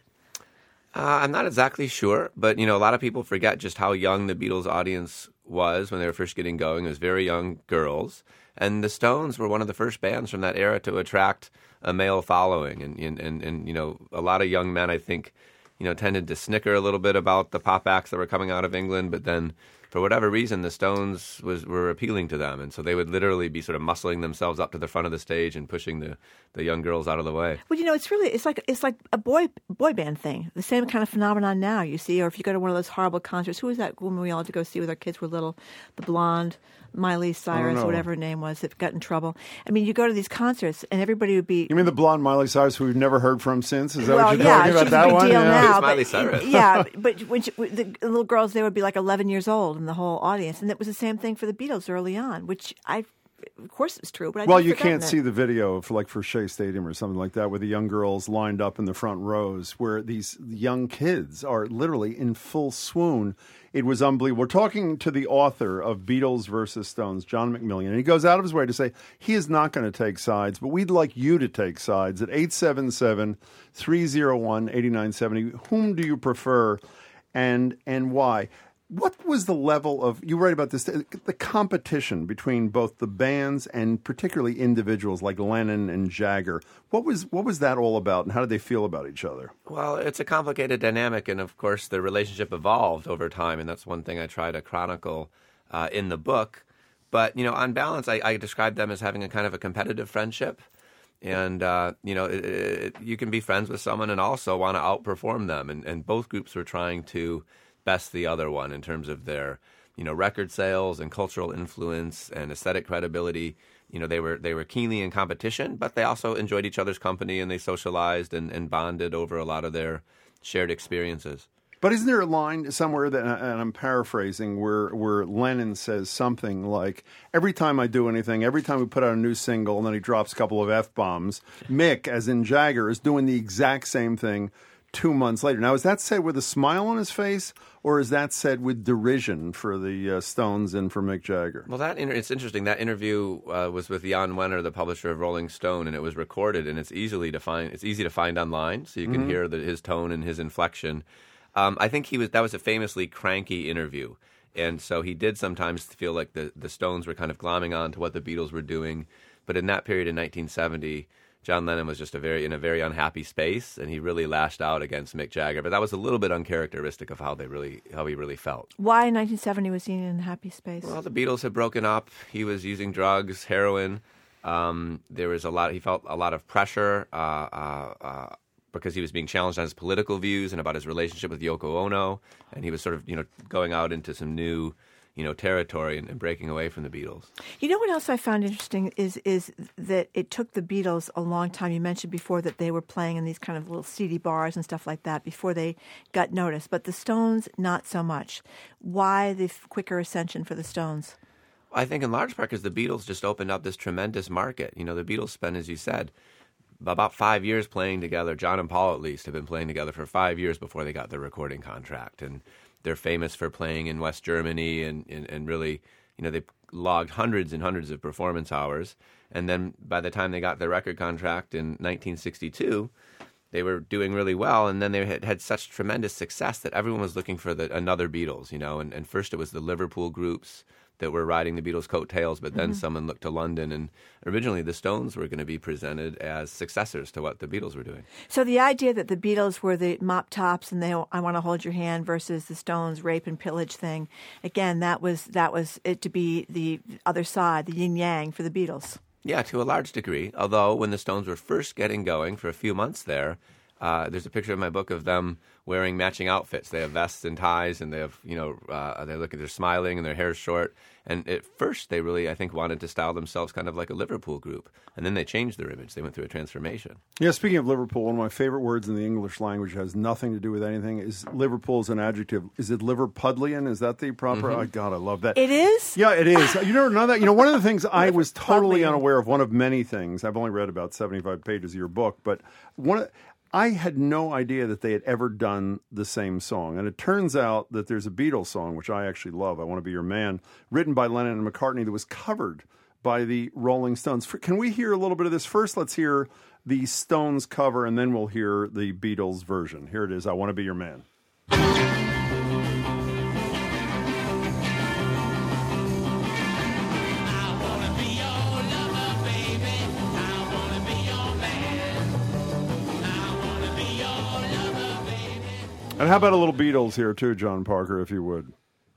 Uh, I'm not exactly sure, but, you know, a lot of people forget just how young the Beatles audience was when they were first getting going. It was very young girls. And the Stones were one of the first bands from that era to attract a male following. And, and, and, and you know, a lot of young men, I think, you know, tended to snicker a little bit about the pop acts that were coming out of England, but then for whatever reason, the Stones was were appealing to them, and so they would literally be sort of muscling themselves up to the front of the stage and pushing the, the young girls out of the way. Well, you know, it's really it's like it's like a boy boy band thing, the same kind of phenomenon now. You see, or if you go to one of those horrible concerts, who was that woman we all had to go see with our kids were little, the blonde Miley Cyrus, or whatever her name was, that got in trouble. I mean, you go to these concerts, and everybody would be. You mean the blonde Miley Cyrus who we've never heard from since? Is that well, what you're yeah, talking about? She's That a big one? deal Yeah. now. Miley But, Cyrus. yeah, but when she, the little girls, they would be like eleven years old in the whole audience, and it was the same thing for the Beatles early on, which I of course it's true. But I well, didn't you forgotten can't it. see the video for like for Shea Stadium or something like that, where the young girls lined up in the front rows, where these young kids are literally in full swoon. It was unbelievable. We're talking to the author of Beatles versus Stones, John McMillian, and he goes out of his way to say he is not going to take sides, but we'd like you to take sides at eight seven seven, three oh one, eight nine seven oh. Whom do you prefer, and and why? What was the level of, you write about this, the competition between both the bands and particularly individuals like Lennon and Jagger? What was what was that all about, and how did they feel about each other? Well, it's a complicated dynamic, and of course the relationship evolved over time, and that's one thing I try to chronicle uh, in the book. But, you know, on balance, I, I describe them as having a kind of a competitive friendship. And, uh, you know, it, it, you can be friends with someone and also want to outperform them, and, and both groups were trying to best the other one in terms of their, you know, record sales and cultural influence and aesthetic credibility. You know, they were they were keenly in competition, but they also enjoyed each other's company, and they socialized and, and bonded over a lot of their shared experiences. But isn't there a line somewhere that, and I'm paraphrasing, where where Lennon says something like, every time I do anything, every time we put out a new single, and then he drops a couple of F-bombs, Mick, as in Jagger, is doing the exact same thing two months later. Now, is that said with a smile on his face, or is that said with derision for the uh, Stones and for Mick Jagger? Well, that inter- it's interesting. That interview uh, was with Jan Wenner, the publisher of Rolling Stone, and it was recorded, and it's easily to find. It's easy to find online, so you can Mhm. hear the, his tone and his inflection. Um, I think he was that was a famously cranky interview, and so he did sometimes feel like the the Stones were kind of glomming on to what the Beatles were doing. But in that period in nineteen seventy, John Lennon was just a very in a very unhappy space, and he really lashed out against Mick Jagger. But that was a little bit uncharacteristic of how they really how he really felt. Why in nineteen seventy was he in a happy space? Well, the Beatles had broken up. He was using drugs, heroin. Um, there was a lot. He felt a lot of pressure uh, uh, uh, because he was being challenged on his political views and about his relationship with Yoko Ono, and he was sort of you know going out into some new. you know, territory and, and breaking away from the Beatles. You know what else I found interesting is is that it took the Beatles a long time. You mentioned before that they were playing in these kind of little seedy bars and stuff like that before they got noticed. But the Stones, not so much. Why the f- quicker ascension for the Stones? I think in large part because the Beatles just opened up this tremendous market. You know, the Beatles spent, as you said, about five years playing together. John and Paul, at least, have been playing together for five years before they got their recording contract. And they're famous for playing in West Germany and, and, and really, you know, they logged hundreds and hundreds of performance hours. And then by the time they got their record contract in nineteen sixty-two, they were doing really well. And then they had, had such tremendous success that everyone was looking for the, another Beatles, you know. And, and first it was the Liverpool groups that were riding the Beatles' coattails, but then mm-hmm. someone looked to London, and originally the Stones were going to be presented as successors to what the Beatles were doing. So the idea that the Beatles were the mop tops and they I Want to Hold Your Hand versus the Stones' rape and pillage thing, again, that was that was it to be the other side, the yin-yang for the Beatles. Yeah, to a large degree, although when the Stones were first getting going for a few months there, Uh, there's a picture in my book of them wearing matching outfits. They have vests and ties, and they have, you know, uh, they look, they're smiling, and their hair's short. And at first, they really, I think, wanted to style themselves kind of like a Liverpool group. And then they changed their image. They went through a transformation. Yeah, speaking of Liverpool, one of my favorite words in the English language has nothing to do with anything. Is Liverpool is an adjective. Is it Liverpudlian? Is that the proper? Mm-hmm. Oh, God, I love that. It is? Yeah, it is. You never know that. You know, one of the things I was totally unaware of, one of many things, I've only read about seventy-five pages of your book, but one of I had no idea that they had ever done the same song. And it turns out that there's a Beatles song, which I actually love, I Want to Be Your Man, written by Lennon and McCartney, that was covered by the Rolling Stones. Can we hear a little bit of this? First, let's hear the Stones cover, and then we'll hear the Beatles version. Here it is, I Want to Be Your Man. And how about a little Beatles here, too, John Parker, if you would.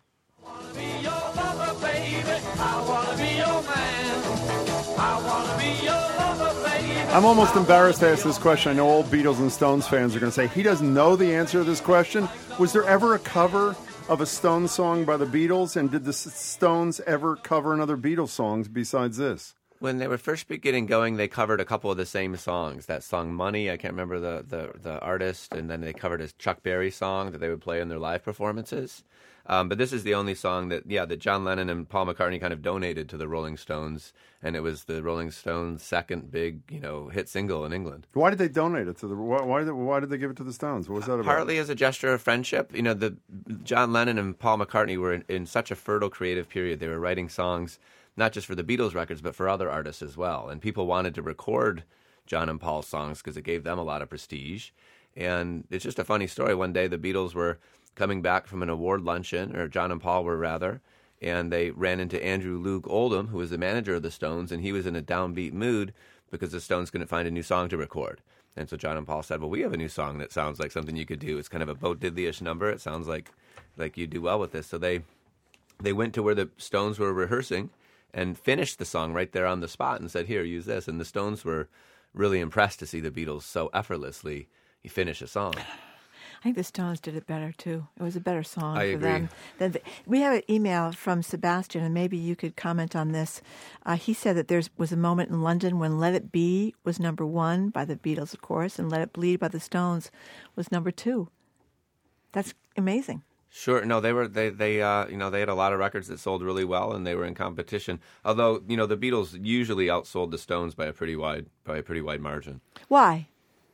I'm almost embarrassed to ask this question. I know all Beatles and Stones fans are going to say, he doesn't know the answer to this question. Was there ever a cover of a Stones song by the Beatles? And did the Stones ever cover another Beatles song besides this? when they were first getting going, they covered a couple of the same songs. That song "Money," I can't remember the, the, the artist, and then they covered a Chuck Berry song that they would play in their live performances. Um, but this is the only song that, yeah, that John Lennon and Paul McCartney kind of donated to the Rolling Stones, and it was the Rolling Stones' second big, you know, hit single in England. Why did they donate it to the? Why why did, why did they give it to the Stones? What was that about? Partly as a gesture of friendship. You know, the John Lennon and Paul McCartney were in, in such a fertile creative period. They were writing songs not just for the Beatles records, but for other artists as well. And people wanted to record John and Paul's songs because it gave them a lot of prestige. And it's just a funny story. One day the Beatles were coming back from an award luncheon, or John and Paul were rather, and they ran into Andrew Loog Oldham, who was the manager of the Stones, and he was in a downbeat mood because the Stones couldn't find a new song to record. And so John and Paul said, well, we have a new song that sounds like something you could do. It's kind of a Bo Diddley-ish number. It sounds like like you do well with this. So they they went to where the Stones were rehearsing and finished the song right there on the spot and said, here, use this. And the Stones were really impressed to see the Beatles so effortlessly finish a song. I think the Stones did it better, too. It was a better song I for agree. them. Than the, we have an email from Sebastian, and maybe you could comment on this. Uh, he said that there was a moment in London when Let It Be was number one by the Beatles, of course, and Let It Bleed by the Stones was number two. That's amazing. Sure. No, they were they they uh, you know they had a lot of records that sold really well, and they were in competition. Although you know the Beatles usually outsold the Stones by a pretty wide by a pretty wide margin. Why?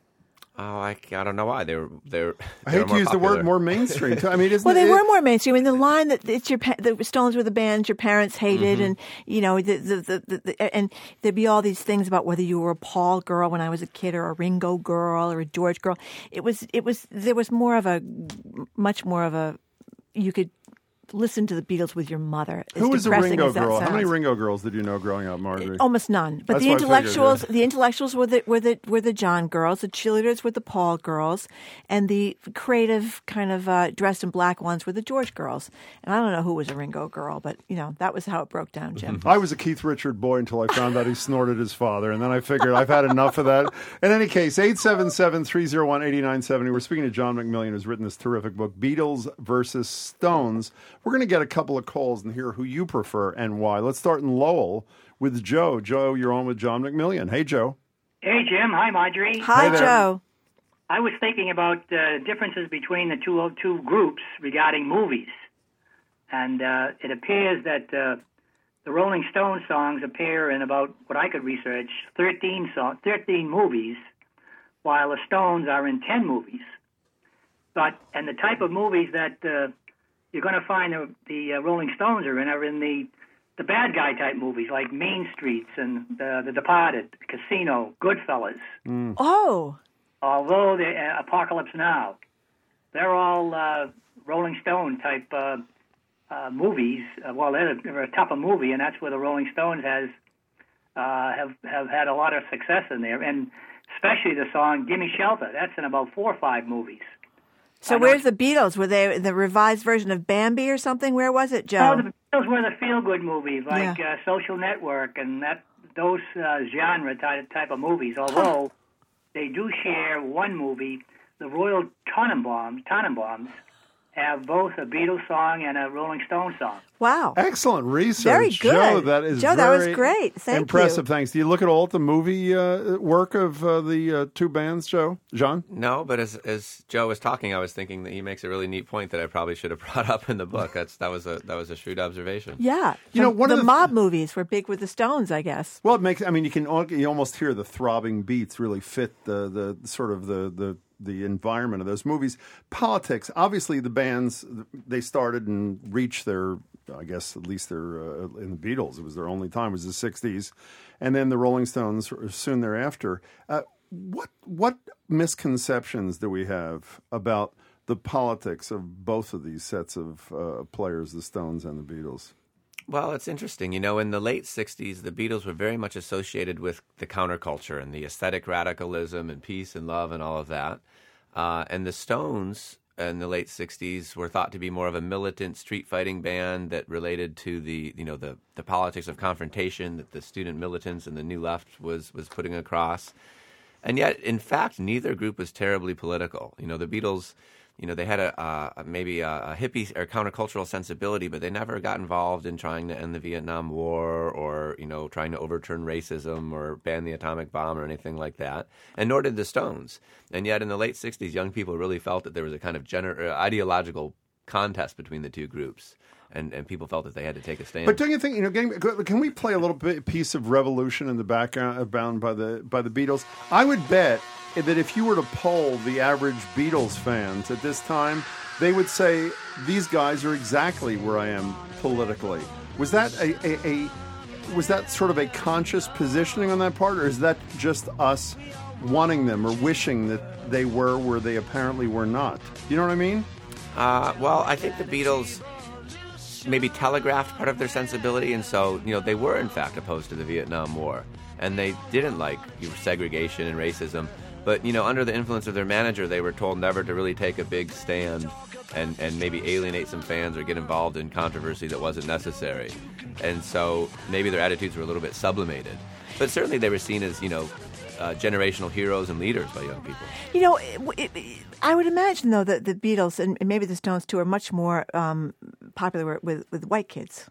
Oh, I, I don't know why they were they're. I hate to use the word more mainstream. Too. I mean, isn't well, they it, were more mainstream. I mean, the line that it's your pa- the Stones were the band your parents hated, Mm-hmm. and you know, the, the, the, the, the and there'd be all these things about whether you were a Paul girl when I was a kid, or a Ringo girl, or a George girl. It was it was there was more of a much more of a you could listen to the Beatles with your mother. As who was a depressing Ringo as that girl? How many sounds. Ringo girls did you know growing up, Marjorie? Almost none. But That's the what I figured, intellectuals, yeah. the intellectuals were the were the were the John girls. The cheerleaders were the Paul girls, and the creative kind of uh, dressed in black ones were the George girls. And I don't know who was a Ringo girl, but you know that was how it broke down, Jim. I was a Keith Richard boy until I found out he snorted his father, and then I figured I've had enough of that. In any case, eight seven seven, three oh one, eight nine seven oh. We're speaking to John McMillian, who's written this terrific book, Beatles versus Stones. We're going to get a couple of calls and hear who you prefer and why. Let's start in Lowell with Joe. Joe, you're on with John McMillian. Hey, Joe. Hey, Jim. Hi, Marjorie. Hi, Hey there. Joe. I was thinking about uh, differences between the two two groups regarding movies. And uh, it appears that uh, the Rolling Stones songs appear in about, what I could research, thirteen, song, thirteen movies, while the Stones are in ten movies. But, and the type of movies that uh, you're going to find the, the uh, Rolling Stones are in are in the the bad guy type movies like Main Streets and uh, The Departed, Casino, Goodfellas. Mm. Oh. Although the uh, Apocalypse Now, they're all uh, Rolling Stone type uh, uh, movies. Uh, well, they're, they're a type of movie, and that's where the Rolling Stones has uh, have have had a lot of success in there, and especially the song "Gimme Shelter." That's in about four or five movies. So where's the Beatles? Were they the revised version of Bambi or something? Where was it, Joe? Oh, the Beatles were the feel-good movies, like Yeah. uh, Social Network and that those uh, genre type, type of movies. Although they do share one movie, the Royal Tenenbaums, Tenenbaums have both a Beatles song and a Rolling Stone song. Wow. Excellent research. Very good. Joe, that is Joe, that was very great. Thank impressive. you. Thanks. Do you look at all at the movie uh, work of uh, the uh, two bands, Joe? John? No, but as as Joe was talking, I was thinking that he makes a really neat point that I probably should have brought up in the book. That's that was a that was a shrewd observation. Yeah. You know, The- one the of the- mob movies were big with the Stones, I guess. Well, it makes. I mean, you can al- you almost hear the throbbing beats really fit the the sort of the the the environment of those movies. Politics, obviously, the bands they started and reached their, I guess, at least their uh, in the Beatles, it was their only time. It was the sixties, and then the Rolling Stones soon thereafter. Uh, what what misconceptions do we have about the politics of both of these sets of uh, players, the Stones and the Beatles? Well, it's interesting. You know, in the late sixties, the Beatles were very much associated with the counterculture and the aesthetic radicalism and peace and love and all of that. Uh, and the Stones in the late sixties were thought to be more of a militant street fighting band that related to the, you know, the, the politics of confrontation that the student militants and the New Left was, was putting across. And yet, in fact, neither group was terribly political. You know, the Beatles, you know, they had a, a maybe a, a hippie or countercultural sensibility, but they never got involved in trying to end the Vietnam War or, you know, trying to overturn racism or ban the atomic bomb or anything like that. And nor did the Stones. And yet in the late sixties, young people really felt that there was a kind of gener- ideological contest between the two groups. And, and people felt that they had to take a stand. But don't you think, you know, getting, can we play a little bit piece of Revolution in the background bound by the by the Beatles? I would bet that if you were to poll the average Beatles fans at this time, they would say these guys are exactly where I am politically. Was that a, a, a was that sort of a conscious positioning on that part, or is that just us wanting them or wishing that they were where they apparently were not? You know what I mean? Uh, well, I think the Beatles maybe telegraphed part of their sensibility, and so, you know, they were in fact opposed to the Vietnam War, and they didn't like you know, segregation and racism. But, you know, under the influence of their manager, they were told never to really take a big stand and, and maybe alienate some fans or get involved in controversy that wasn't necessary. And so maybe their attitudes were a little bit sublimated. But certainly they were seen as, you know, uh, generational heroes and leaders by young people. You know, it, it, I would imagine, though, that the Beatles and maybe the Stones, too, are much more um, popular with, with white kids.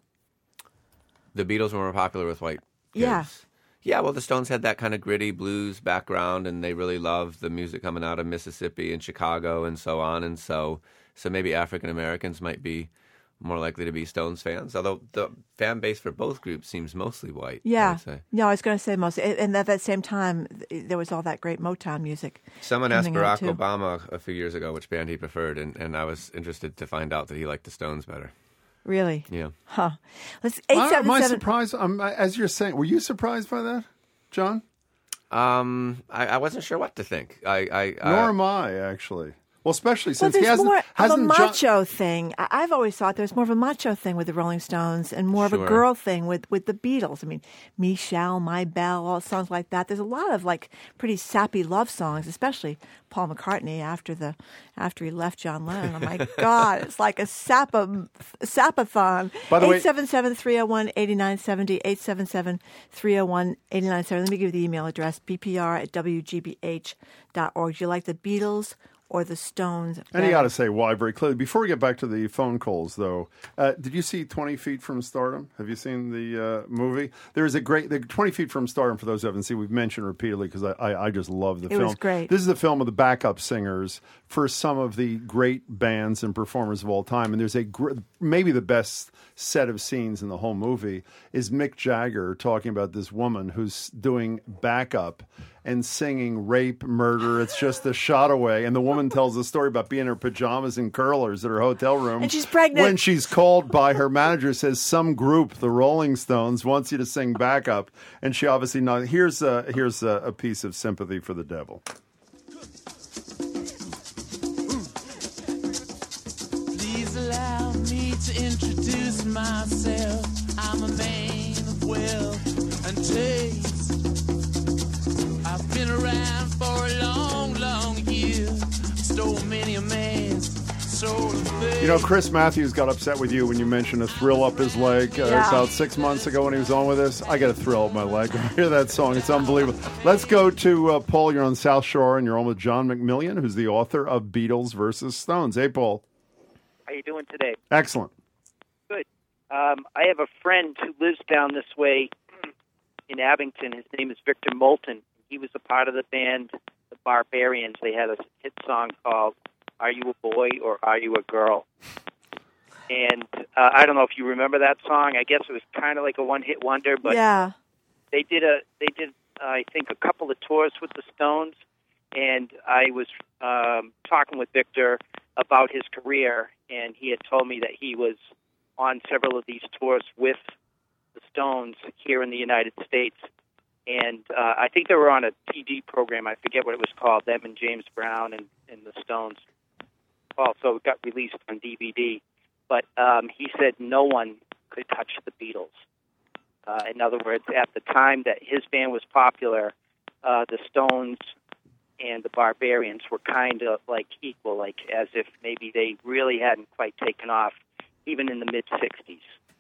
The Beatles were more popular with white kids? Yeah. Yeah, well, the Stones had that kind of gritty blues background, and they really loved the music coming out of Mississippi and Chicago and so on. And so so maybe African Americans might be more likely to be Stones fans, although the fan base for both groups seems mostly white. Yeah. I would say. No, I was going to say mostly. And at that same time, there was all that great Motown music. Someone asked coming out, Barack too. Obama a few years ago which band he preferred, and, and I was interested to find out that he liked the Stones better. Really? Yeah. Huh. Let's eight Am seven I seven. surprised? Um, as you're saying, were you surprised by that, John? Um, I, I wasn't sure what to think. I, I uh, Nor am I, actually. Well, especially Well, since he there's hasn't more of a hasn't John- macho thing. I- I've always thought there's more of a macho thing with the Rolling Stones and more of Sure. a girl thing with, with the Beatles. I mean, Michelle, My Belle, all songs like that. There's a lot of like pretty sappy love songs, especially Paul McCartney after the after he left John Lennon. Oh my God, it's like a sappa sapathon. By the way- eight seven seven, three oh one, eight nine seven oh, eight seven seven, three oh one, eight nine seven oh. Let me give you the email address, b p r at w g b h dot org. Do you like the Beatles or the Stones? And you got to say why very clearly. Before we get back to the phone calls, though, uh, did you see twenty feet from Stardom? Have you seen the uh, movie? There is a great, the twenty feet from Stardom, for those who haven't seen, we've mentioned repeatedly because I, I, I just love the It film. was great. This is the film of the backup singers for some of the great bands and performers of all time. And there's a gr- maybe the best set of scenes in the whole movie is Mick Jagger talking about this woman who's doing backup and singing rape, murder. It's just a shot away. And the woman tells a story about being in her pajamas and curlers at her hotel room. And she's pregnant. When she's called by her manager, says some group, the Rolling Stones, wants you to sing backup. And she obviously not. Here's a, here's a, a piece of sympathy for the devil. Please allow me to introduce myself. I'm a man of wealth and taste. I've been around for a long, long year. Stole many a man's soul of faith. You know, Chris Matthews got upset with you when you mentioned a thrill up his leg uh, Yeah. about six months ago when he was on with us. I got a thrill up my leg when I hear that song. It's unbelievable. Let's go to uh, Paul. You're on South Shore, and you're on with John McMillian, who's the author of Beatles versus Stones. Hey, Paul. How you doing today? Excellent. Good. Um, I have a friend who lives down this way in Abington. His name is Victor Moulton. He was a part of the band The Barbarians. They had a hit song called "Are You a Boy or Are You a Girl?" And uh, I don't know if you remember that song. I guess it was kind of like a one-hit wonder, but yeah. they did a they did uh, I think a couple of tours with the Stones, and I was um, talking with Victor about his career, and he had told me that he was on several of these tours with the Stones here in the United States, and uh, I think they were on a T V program. I forget what it was called. Them and James Brown and, and the Stones. Also, it got released on D V D. But um, he said no one could touch the Beatles. Uh, in other words, at the time that his band was popular, uh, the Stones and the Barbarians were kind of like equal, like as if maybe they really hadn't quite taken off, even in the mid-sixties.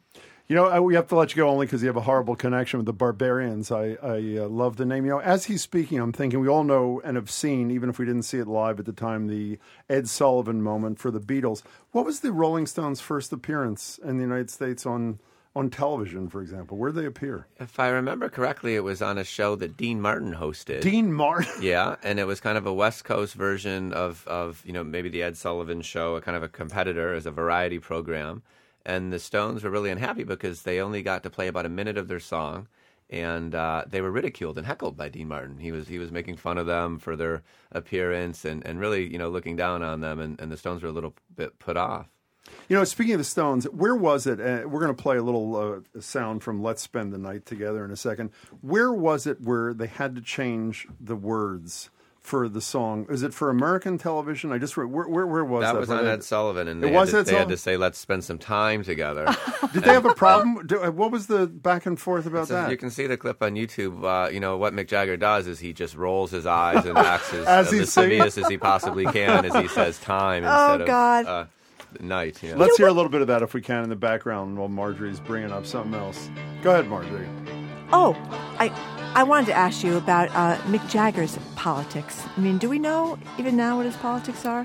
You know, I, we have to let you go only because you have a horrible connection with the Barbarians. I, I uh, love the name. You know, as he's speaking, I'm thinking we all know and have seen, even if we didn't see it live at the time, the Ed Sullivan moment for the Beatles. What was the Rolling Stones' first appearance in the United States on on television, for example? Where'd they appear? If I remember correctly, it was on a show that Dean Martin hosted. Dean Martin? Yeah, and it was kind of a West Coast version of, of you know, maybe the Ed Sullivan Show, a kind of a competitor as a variety program. And the Stones were really unhappy because they only got to play about a minute of their song, and uh, they were ridiculed and heckled by Dean Martin. He was he was making fun of them for their appearance and, and really, you know, looking down on them, and, and the Stones were a little bit put off. You know, speaking of the Stones, where was it? Uh, we're going to play a little uh, sound from Let's Spend the Night Together in a second. Where was it where they had to change the words for the song? Is it for American television? I just where where, where was that? That was on Ed Sullivan, and it they, was had, to, Ed they had Sullivan? to say, let's spend some time together. Did they have a problem? Do, uh, what was the back and forth about So that? you can see the clip on YouTube. Uh, you know, what Mick Jagger does is he just rolls his eyes and acts as, As uh, he's lascivious singing? as he possibly can as he says time Oh, instead God. of uh, night. You know? Let's hear a little bit of that if we can in the background while Marjorie's bringing up something else. Go ahead, Marjorie. Oh, I I wanted to ask you about uh, Mick Jagger's politics. I mean, do we know even now what his politics are?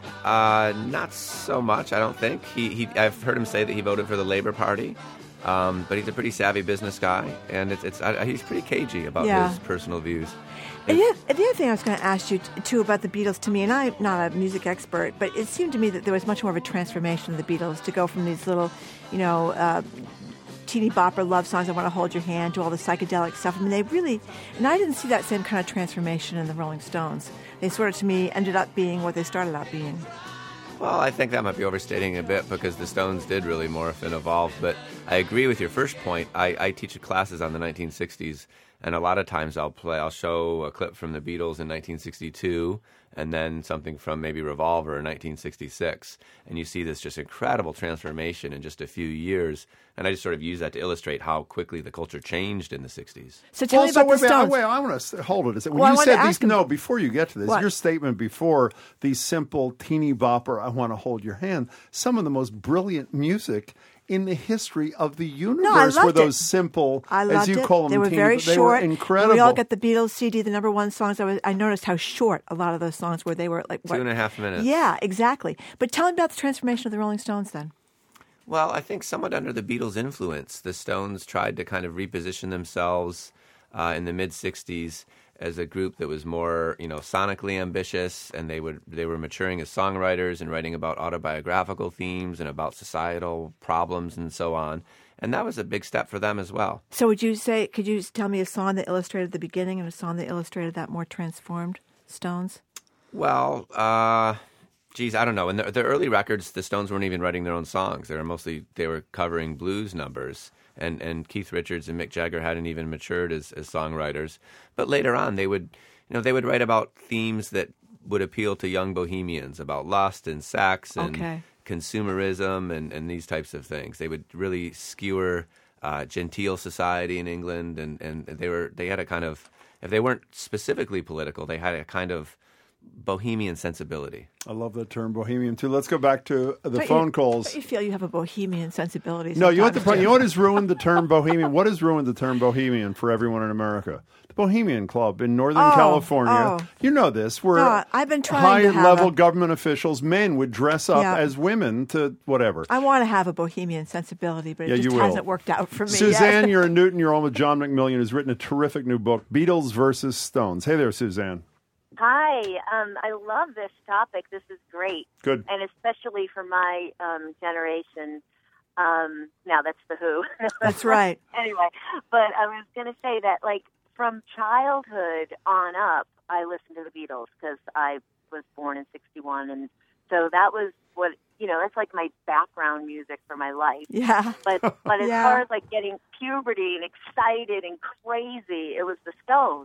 Uh, not so much, I don't think. He, he, I've heard him say that he voted for the Labour Party, um, but he's a pretty savvy business guy, and it's, it's I, he's pretty cagey about Yeah. his personal views. And the, other, the other thing I was going to ask you, t- too, about the Beatles, to me, and I'm not a music expert, but it seemed to me that there was much more of a transformation of the Beatles to go from these little, you know, uh, teeny bopper love songs, I Want to Hold Your Hand, to all the psychedelic stuff. I mean, they really, and I didn't see that same kind of transformation in the Rolling Stones. They sort of, to me, ended up being what they started out being. Well, I think that might be overstating a bit because the Stones did really morph and evolve. But I agree with your first point. I, I teach classes on the nineteen sixties, and a lot of times I'll play. I'll show a clip from the Beatles in nineteen sixty-two, and then something from maybe Revolver in nineteen sixty-six, and you see this just incredible transformation in just a few years. And I just sort of use that to illustrate how quickly the culture changed in the sixties. So tell well, me so about wait, the Stones. Wait, wait, I want to hold it a second. When Well, I you wanted said to these, ask him- no, before you get to this, What? your statement before these simple teeny bopper, I Want to Hold Your Hand, some of the most brilliant music in the history of the universe loved were those it. simple, I loved as you it. call them, They were teeny, very but they short. were incredible. We all got the Beatles C D, the number one songs. I, was, I noticed how short a lot of those songs were. They were like what? Two and a half minutes. Yeah, exactly. But tell me about the transformation of the Rolling Stones then. Well, I think somewhat under the Beatles' influence, the Stones tried to kind of reposition themselves uh, in the mid-sixties as a group that was more, you know, sonically ambitious, and they would they were maturing as songwriters and writing about autobiographical themes and about societal problems and so on. And that was a big step for them as well. So would you say, could you tell me a song that illustrated the beginning and a song that illustrated that more transformed Stones? Well, uh, geez, I don't know. In the, the early records, the Stones weren't even writing their own songs. They were mostly, they were covering blues numbers. And, and Keith Richards and Mick Jagger hadn't even matured as, as songwriters. But later on, they would, you know, they would write about themes that would appeal to young bohemians, about lust and sex and Okay. consumerism and, and these types of things. They would really skewer uh, genteel society in England, and, and they were they had a kind of, if they weren't specifically political, they had a kind of bohemian sensibility. I love that term, bohemian, too. Let's go back to the Don't phone you, calls. Don't you feel you have a bohemian sensibility? No, you know what the sometimes, pro- you Jim? know what has ruined the term bohemian? What has ruined the term bohemian for everyone in America? The Bohemian Club in Northern Oh, California. oh. You know this, where No, I've been trying to have high-level a- government officials, men, would dress up Yeah. as women to whatever. I want to have a bohemian sensibility, but it Yeah, just you will. hasn't worked out for me Suzanne, yet. you're in Newton. You're on with John McMillian, who's written a terrific new book, Beatles versus Stones. Hey there, Suzanne. Hi, um, I love this topic. This is great. Good. And especially for my um, generation. Um, now, that's The Who. That's right. Anyway, but I was going to say that, like, from childhood on up, I listened to the Beatles because I was born in sixty-one. And so that was what, you know, that's like my background music for my life. Yeah. But, but as Yeah. far as, like, getting puberty and excited and crazy, it was the Stones.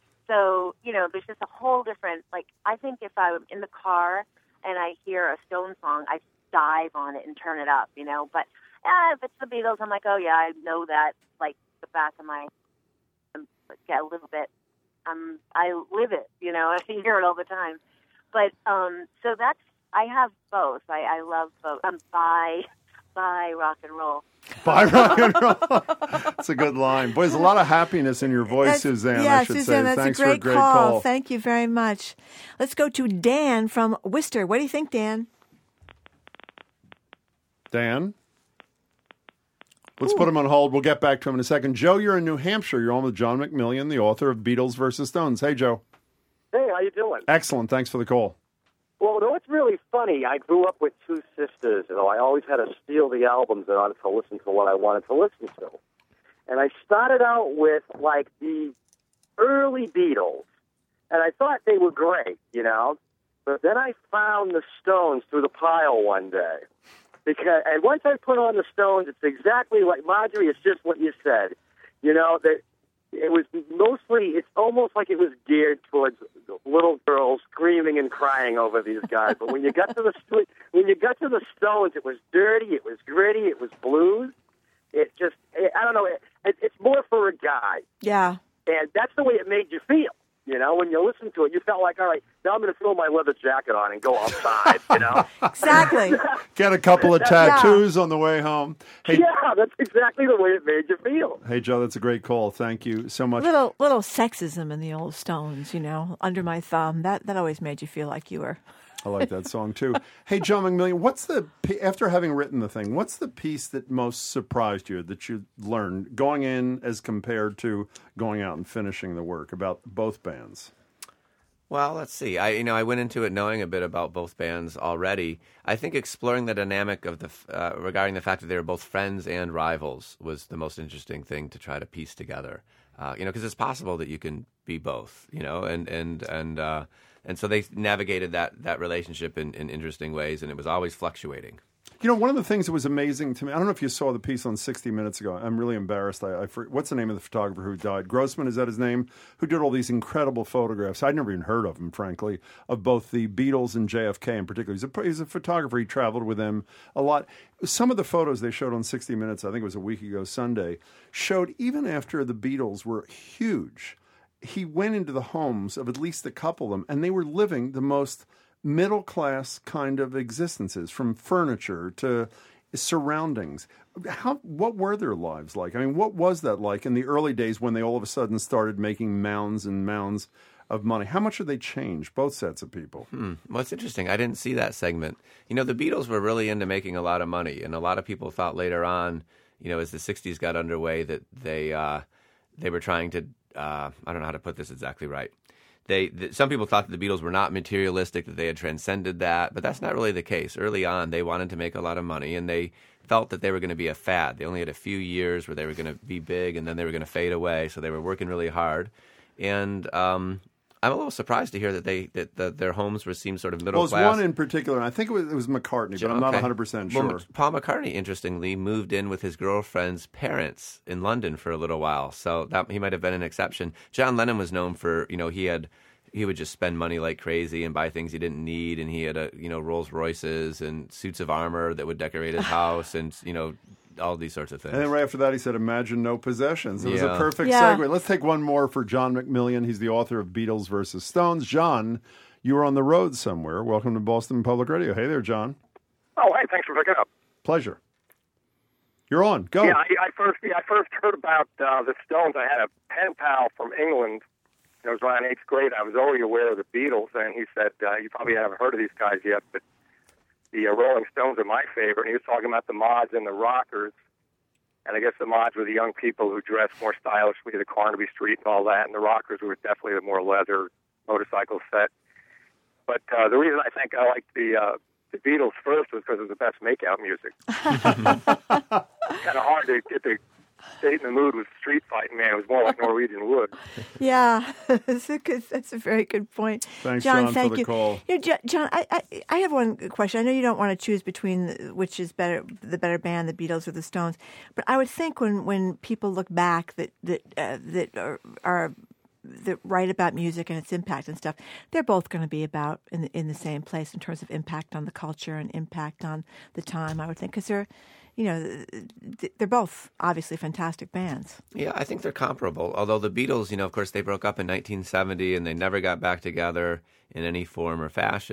So, you know, there's just a whole different, like, I think if I'm in the car and I hear a Stone song, I dive on it and turn it up, you know. But uh, if it's the Beatles, I'm like, oh, yeah, I know that, like, the back of my, um, get a little bit, um, I live it, you know, I hear it all the time. But, um, so that's, I have both. I, I love both. I'm bi, Bye, rock and roll. Bye, rock and roll. That's a good line. Boy, there's a lot of happiness in your voice, That's, Suzanne, yeah, I should Suzanne, say. that's Thanks a great, for a great call. call. Thank you very much. Let's go to Dan from Worcester. What do you think, Dan? Dan? Let's Ooh. put him on hold. We'll get back to him in a second. Joe, you're in New Hampshire. You're on with John McMillian, the author of Beatles versus Stones. Hey, Joe. Hey, how you doing? Excellent. Thanks for the call. Well, you know, it's really funny. I grew up with two sisters. You know, I always had to steal the albums in order to listen to what I wanted to listen to. And I started out with, like, the early Beatles. And I thought they were great, you know. But then I found the Stones through the pile one day. Because, and once I put on the Stones, it's exactly like, Marjorie, it's just what you said. You know, that it was mostly, it's almost like it was geared towards little girls screaming and crying over these guys. But when you got to the when you got to the Stones, it was dirty, it was gritty, it was blues. It just, I don't know, it, it, it's more for a guy. Yeah. And that's the way it made you feel. You know, when you listen to it, you felt like, all right, now I'm going to throw my leather jacket on and go outside, you know? Exactly. Get a couple of tattoos on the way home. Hey, yeah, that's exactly the way it made you feel. Hey, Joe, that's a great call. Thank you so much. Little little sexism in the old Stones, you know, under my thumb. That that always made you feel like you were. I like that song, too. Hey, John McMillian, what's the, after having written the thing, what's the piece that most surprised you, that you learned going in as compared to going out and finishing the work about both bands? Well, let's see. I you know I went into it knowing a bit about both bands already. I think exploring the dynamic of the uh, regarding the fact that they were both friends and rivals was the most interesting thing to try to piece together. Uh, you know, because it's possible that you can be both. You know, and and and uh, and so they navigated that that relationship in, in interesting ways, and it was always fluctuating. You know, one of the things that was amazing to me, I don't know if you saw the piece on sixty minutes ago. I'm really embarrassed. I, I What's the name of the photographer who died? Grossman, is that his name? Who did all these incredible photographs. I'd never even heard of him, frankly, of both the Beatles and J F K in particular. He's a, he's a photographer. He traveled with them a lot. Some of the photos they showed on sixty minutes, I think it was a week ago Sunday, showed even after the Beatles were huge, he went into the homes of at least a couple of them, and they were living the most middle-class kind of existences, from furniture to surroundings. How, what were their lives like? I mean, what was that like in the early days when they all of a sudden started making mounds and mounds of money? How much have they changed, both sets of people? Hmm. Well, it's interesting. I didn't see that segment. You know, the Beatles were really into making a lot of money, and a lot of people thought later on, you know, as the sixties got underway, that they uh, they were trying to, uh, I don't know how to put this exactly right. They, th- some people thought that the Beatles were not materialistic, that they had transcended that, but that's not really the case. Early on, they wanted to make a lot of money, and they felt that they were going to be a fad. They only had a few years where they were going to be big, and then they were going to fade away, so they were working really hard. And um, I'm a little surprised to hear that they that the, their homes were seemed sort of middle well, class. Well, one in particular, and I think it was, it was McCartney, but I'm not Okay. one hundred percent sure. Well, Paul McCartney, interestingly, moved in with his girlfriend's parents in London for a little while, so that he might have been an exception. John Lennon was known for, you know, he had he would just spend money like crazy and buy things he didn't need, and he had a you know Rolls Royces and suits of armor that would decorate his house, and you know all these sorts of things. And then right after that, he said, "Imagine no possessions." It was Yeah. a perfect Yeah. segue. Let's take one more for John McMillian. He's the author of Beatles versus Stones. John, you were on the road somewhere. Welcome to Boston Public Radio. Hey there, John. Oh, hey, thanks for picking up. Pleasure. You're on. Go. Yeah, I, I first yeah, I first heard about uh, the Stones. I had a pen pal from England. It was around eighth grade. I was already aware of the Beatles, and he said, uh, you probably haven't heard of these guys yet, but the uh, Rolling Stones are my favorite. And he was talking about the mods and the rockers. And I guess the mods were the young people who dressed more stylishly, the Carnaby Street and all that, and the rockers were definitely the more leather motorcycle set. But uh, the reason I think I liked the uh, the Beatles first was because it was the best makeout music. Kind of hard to get the stay in the mood with street fighting, man. It was more like Norwegian wood. Yeah, that's a good, that's a very good point. Thanks, John, John, thank for the you. call. You know, Jo- John, I, I I have one question. I know you don't want to choose between the- which is better, the better band, the Beatles or the Stones, but I would think when, when people look back that that uh, that are, are that write about music and its impact and stuff, they're both going to be about in the, in the same place in terms of impact on the culture and impact on the time. I would think because they're, you know, they're both obviously fantastic bands. Yeah, I think they're comparable. Although the Beatles, you know, of course, they broke up in nineteen seventy and they never got back together in any form or fashion.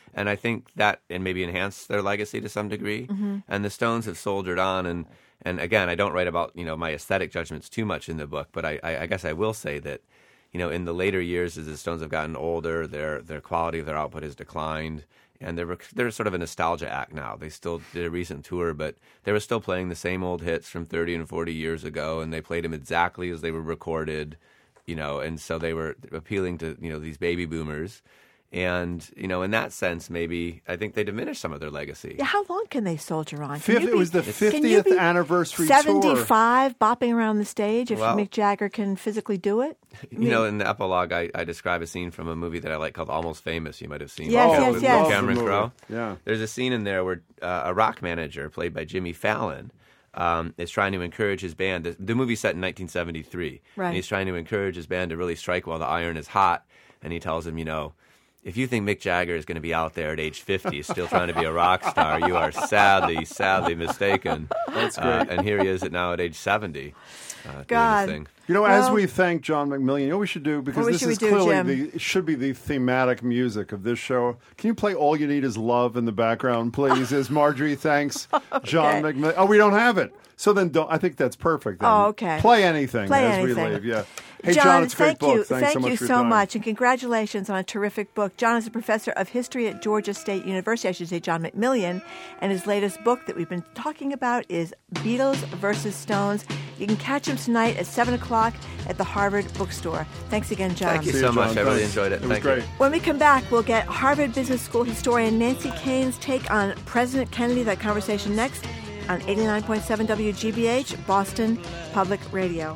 And I think that and maybe enhanced their legacy to some degree. Mm-hmm. And the Stones have soldiered on. And, and again, I don't write about, you know, my aesthetic judgments too much in the book, but I, I, I guess I will say that, you know, in the later years as the Stones have gotten older, their their quality of their output has declined. And they're, they're sort of a nostalgia act now. They still did a recent tour, but they were still playing the same old hits from thirty and forty years ago, and they played them exactly as they were recorded, you know, and so they were appealing to, you know, these baby boomers. And, you know, in that sense, maybe I think they diminished some of their legacy. Yeah, how long can they soldier on? Can Fifth, you it be- was the can you fiftieth be anniversary tour. seventy-five bopping around the stage if Well- Mick Jagger can physically do it? I You mean- know, in the epilogue, I, I describe a scene from a movie that I like called Almost Famous. You might have seen. Yes, it. yes, With yes. Cameron Love the Crowe. movie. Yeah. There's a scene in there where uh, a rock manager, played by Jimmy Fallon, um, is trying to encourage his band. The, the movie's set in nineteen seventy-three. Right. And he's trying to encourage his band to really strike while the iron is hot. And he tells him, you know, if you think Mick Jagger is going to be out there at age fifty still trying to be a rock star, you are sadly, sadly mistaken. That's great. Uh, and here he is at now at age seventy. Uh, doing God. this thing. You know, as Well- we thank John McMillian, you know what we should do? Because What this should we is do, clearly Jim? the it should be the thematic music of this show. Can you play All You Need Is Love in the background, please, as Marjorie thanks John Okay. McMillian? Oh, we don't have it. So then don't, I think that's perfect. Then. Oh, okay. Play anything Play as anything. we leave, yeah. Hey, John, John, it's a great thank book. you. Thanks thank so much you for your so time. much, and congratulations on a terrific book. John is a professor of history at Georgia State University, I should say John McMillian, and his latest book that we've been talking about is Beatles versus Stones. You can catch him tonight at seven o'clock at the Harvard Bookstore. Thanks again, John. Thank you See so you, much. John. I really Thanks. enjoyed it. It was Thank great. you. When we come back, we'll get Harvard Business School historian Nancy Kane's take on President Kennedy. That conversation next on eighty-nine point seven W G B H, Boston Public Radio.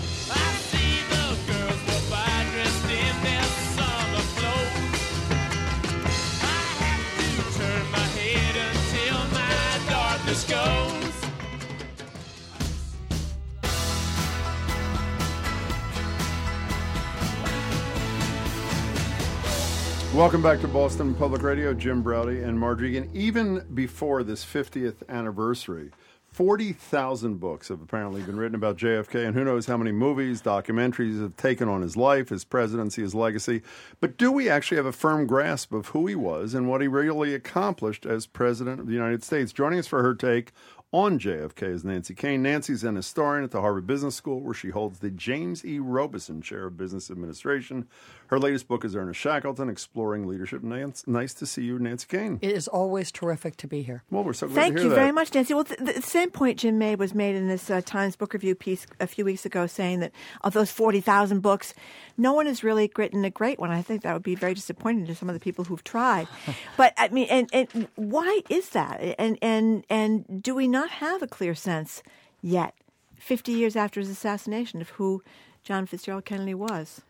Welcome back to Boston Public Radio. Jim Browdy and Marjorie. And even before this fiftieth anniversary, forty thousand books have apparently been written about J F K, and who knows how many movies, documentaries have taken on his life, his presidency, his legacy. But do we actually have a firm grasp of who he was and what he really accomplished as President of the United States? Joining us for her take on J F K is Nancy Kane. Nancy's an historian at the Harvard Business School, where she holds the James E. Robeson Chair of Business Administration. Her latest book is Ernest Shackleton, Exploring Leadership. Nance, nice to see you, Nancy Kane. It is always terrific to be here. Well, we're so glad Thank to hear you that. very much, Nancy. Well, th- the same point Jim made was made in this uh, Times Book Review piece a few weeks ago, saying that of those forty thousand books, no one has really written a great one. I think that would be very disappointing to some of the people who've tried. But I mean, and, and why is that? And and and do we not have a clear sense yet, fifty years after his assassination, of who John Fitzgerald Kennedy was?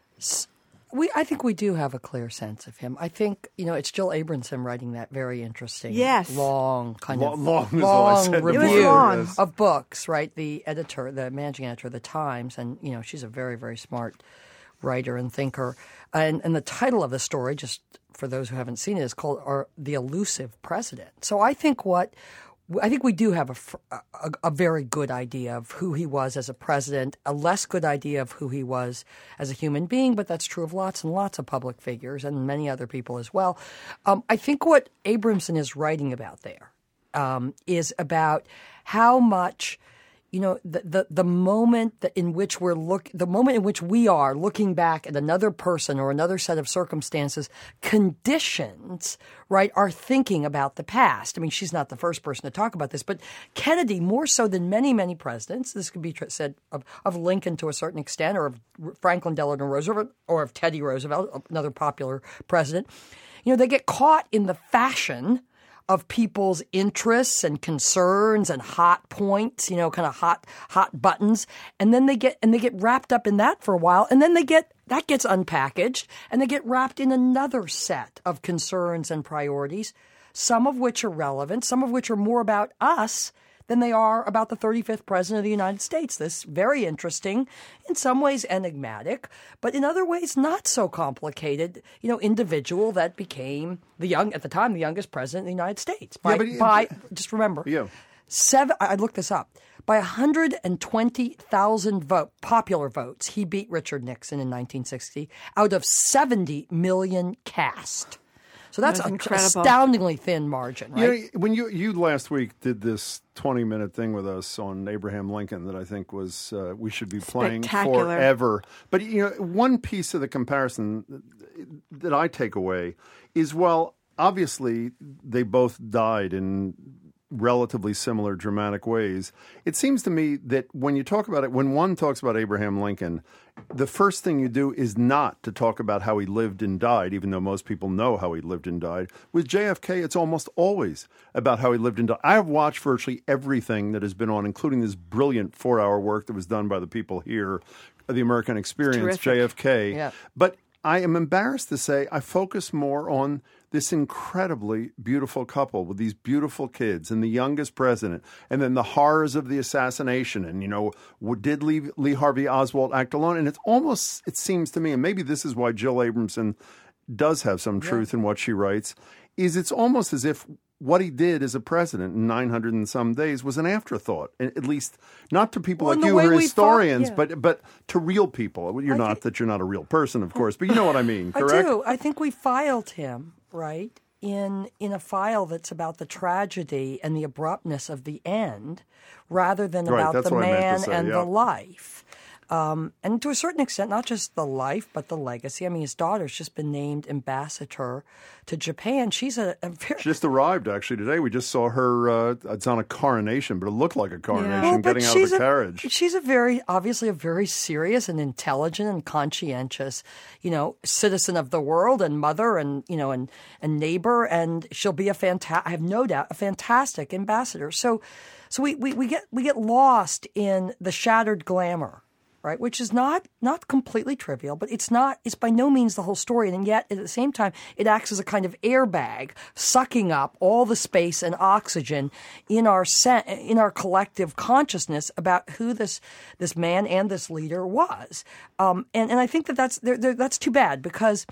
We, I think we do have a clear sense of him. I think, you know, it's Jill Abramson writing that very interesting, Yes. long kind Long- of long is all I long said. It was review long. of books, right? The editor, the managing editor of the Times, and, you know, she's a very, very smart writer and thinker. And, and the title of the story, just for those who haven't seen it, is called or, The Elusive President. So I think what I think we do have a, fr- a, a very good idea of who he was as a president, a less good idea of who he was as a human being, but that's true of lots and lots of public figures and many other people as well. Um, I think what Abramson is writing about there um, is about how much, you know, the, the, the moment that in which we're look, the moment in which we are looking back at another person or another set of circumstances conditions, right, our thinking about the past. I mean, she's not the first person to talk about this, but Kennedy, more so than many, many presidents, this could be said of, of Lincoln to a certain extent, or of Franklin Delano Roosevelt, or of Teddy Roosevelt, another popular president, you know, they get caught in the fashion of people's interests and concerns and hot points, you know, kind of hot, hot buttons. And then they get, and they get wrapped up in that for a while. And then they get, that gets unpackaged and they get wrapped in another set of concerns and priorities, some of which are relevant, some of which are more about us than they are about the thirty-fifth president of the United States. This very interesting, in some ways enigmatic, but in other ways not so complicated, you know, individual that became the young, at the time, the youngest president of the United States. By, Yeah, but- by just remember, Yeah. seven, I looked this up, by one hundred twenty thousand vote, popular votes, he beat Richard Nixon in nineteen sixty out of seventy million cast. So that's That's an incredible. astoundingly thin margin, right? You know, when you you last week did this twenty minute thing with us on Abraham Lincoln that I think was uh, we should be playing Spectacular. forever. But you know, one piece of the comparison that I take away is, well, obviously they both died in relatively similar dramatic ways. It seems to me that when you talk about it, when one talks about Abraham Lincoln, the first thing you do is not to talk about how he lived and died, even though most people know how he lived and died. With J F K, it's almost always about how he lived and died. I have watched virtually everything that has been on, including this brilliant four-hour work that was done by the people here, The American Experience, Terrific. J F K. Yeah. But I am embarrassed to say I focus more on this incredibly beautiful couple with these beautiful kids and the youngest president, and then the horrors of the assassination. And, you know, did Lee, Lee Harvey Oswald act alone? And it's almost, it seems to me, and maybe this is why Jill Abramson does have some truth in what she writes, is it's almost as if what he did as a president in nine hundred and some days was an afterthought, at least not to people Well, like in the you way who are we historians, thought- yeah. but but to real people. You're I not think- that you're not a real person, of course, but you know what I mean, I correct? do. I think we filed him, right, in in a file that's about the tragedy and the abruptness of the end rather than Right, about that's the what I meant to man say, and yeah. the life. Um, and to a certain extent, not just the life, but the legacy. I mean, his daughter's just been named ambassador to Japan. She's a, a very... She just arrived, actually, today. We just saw her, uh, it's on a coronation, but it looked like a coronation, Well, but getting out of she's the a- carriage. She's a very, obviously a very serious and intelligent and conscientious, you know, citizen of the world and mother and, you know, and, and neighbor. And she'll be a fantastic, I have no doubt, a fantastic ambassador. So, so we, we, we get, we get lost in the shattered glamour, right? Which is not, not completely trivial, but it's not, it's by no means the whole story. And yet at the same time, it acts as a kind of airbag, sucking up all the space and oxygen in our sen- in our collective consciousness about who this, this man and this leader was. Um, and, and I think that that's, they're, they're, that's too bad because,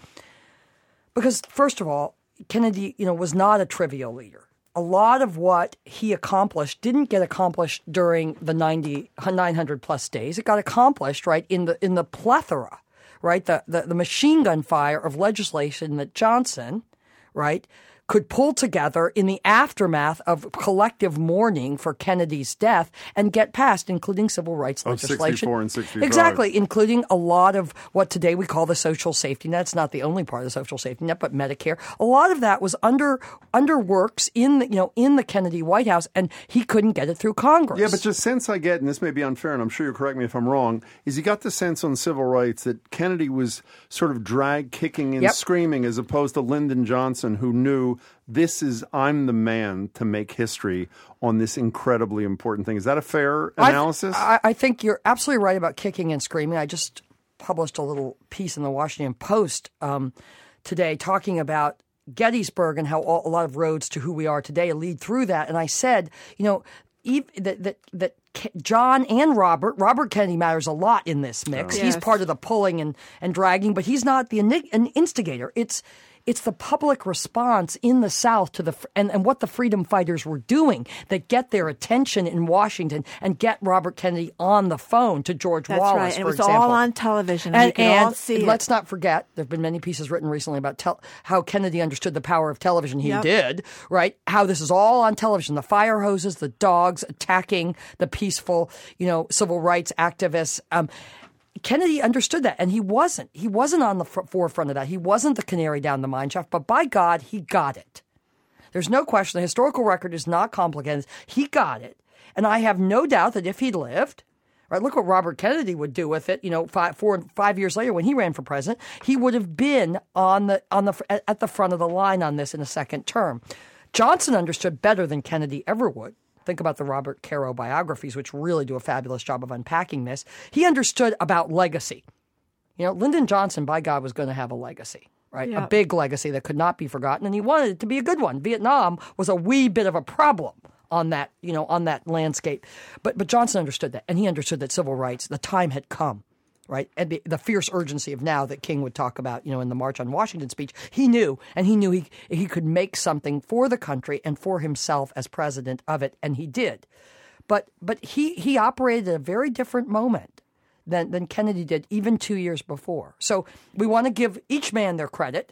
because first of all, Kennedy, you know, was not a trivial leader. A lot of what he accomplished didn't get accomplished during the ninety, nine hundred plus days. It got accomplished, right, in the in the plethora, right, the, the, the machine gun fire of legislation that Johnson, right, could pull together in the aftermath of collective mourning for Kennedy's death and get passed, including civil rights Of legislation. sixty-four and sixty-five. Exactly, including a lot of what today we call the social safety net. It's not the only part of the social safety net, but Medicare. A lot of that was under underworks in the, you know, in the Kennedy White House, and he couldn't get it through Congress. Yeah, but just sense I get, and this may be unfair, and I'm sure you'll correct me if I'm wrong, is you got the sense on civil rights that Kennedy was sort of drag kicking and Yep. screaming as opposed to Lyndon Johnson, who knew this is, I'm the man to make history on this incredibly important thing. Is that a fair I th- analysis? I, I think you're absolutely right about kicking and screaming. I just published a little piece in the Washington Post um, today talking about Gettysburg and how all, a lot of roads to who we are today lead through that. And I said, you know, ev- that that that Ke- John and Robert, Robert Kennedy matters a lot in this mix. Oh. He's Yes. part of the pulling and, and dragging, but he's not the ini- an instigator. It's It's the public response in the South to the fr- and, and what the freedom fighters were doing that get their attention in Washington and get Robert Kennedy on the phone to George That's Wallace, right. And for it was example. all on television. And, And, we could and all see let's it. not forget, there have been many pieces written recently about tel- how Kennedy understood the power of television. He Yep. did, right? How this is all on television. The fire hoses, the dogs attacking the peaceful, you know, civil rights activists. Um, Kennedy understood that, and he wasn't. He wasn't on the fr- forefront of that. He wasn't the canary down the mine shaft, but by God, he got it. There's no question. The historical record is not complicated. He got it. And I have no doubt that if he'd lived, right, look what Robert Kennedy would do with it, you know, five, four, five years later when he ran for president, he would have been on the, on the, at the front of the line on this in a second term. Johnson understood better than Kennedy ever would. Think about the Robert Caro biographies, which really do a fabulous job of unpacking this. He understood about legacy. You know, Lyndon Johnson, by God, was going to have a legacy, right? Yeah. A big legacy that could not be forgotten, and he wanted it to be a good one. Vietnam was a wee bit of a problem on that, you know, on that landscape. But but Johnson understood that, and he understood that civil rights, the time had come, right? And the, the fierce urgency of now that King would talk about, you know, in the March on Washington speech, he knew, and he knew he he could make something for the country and for himself as president of it, and he did. But but he he operated at a very different moment than than Kennedy did even two years before. So we want to give each man their credit,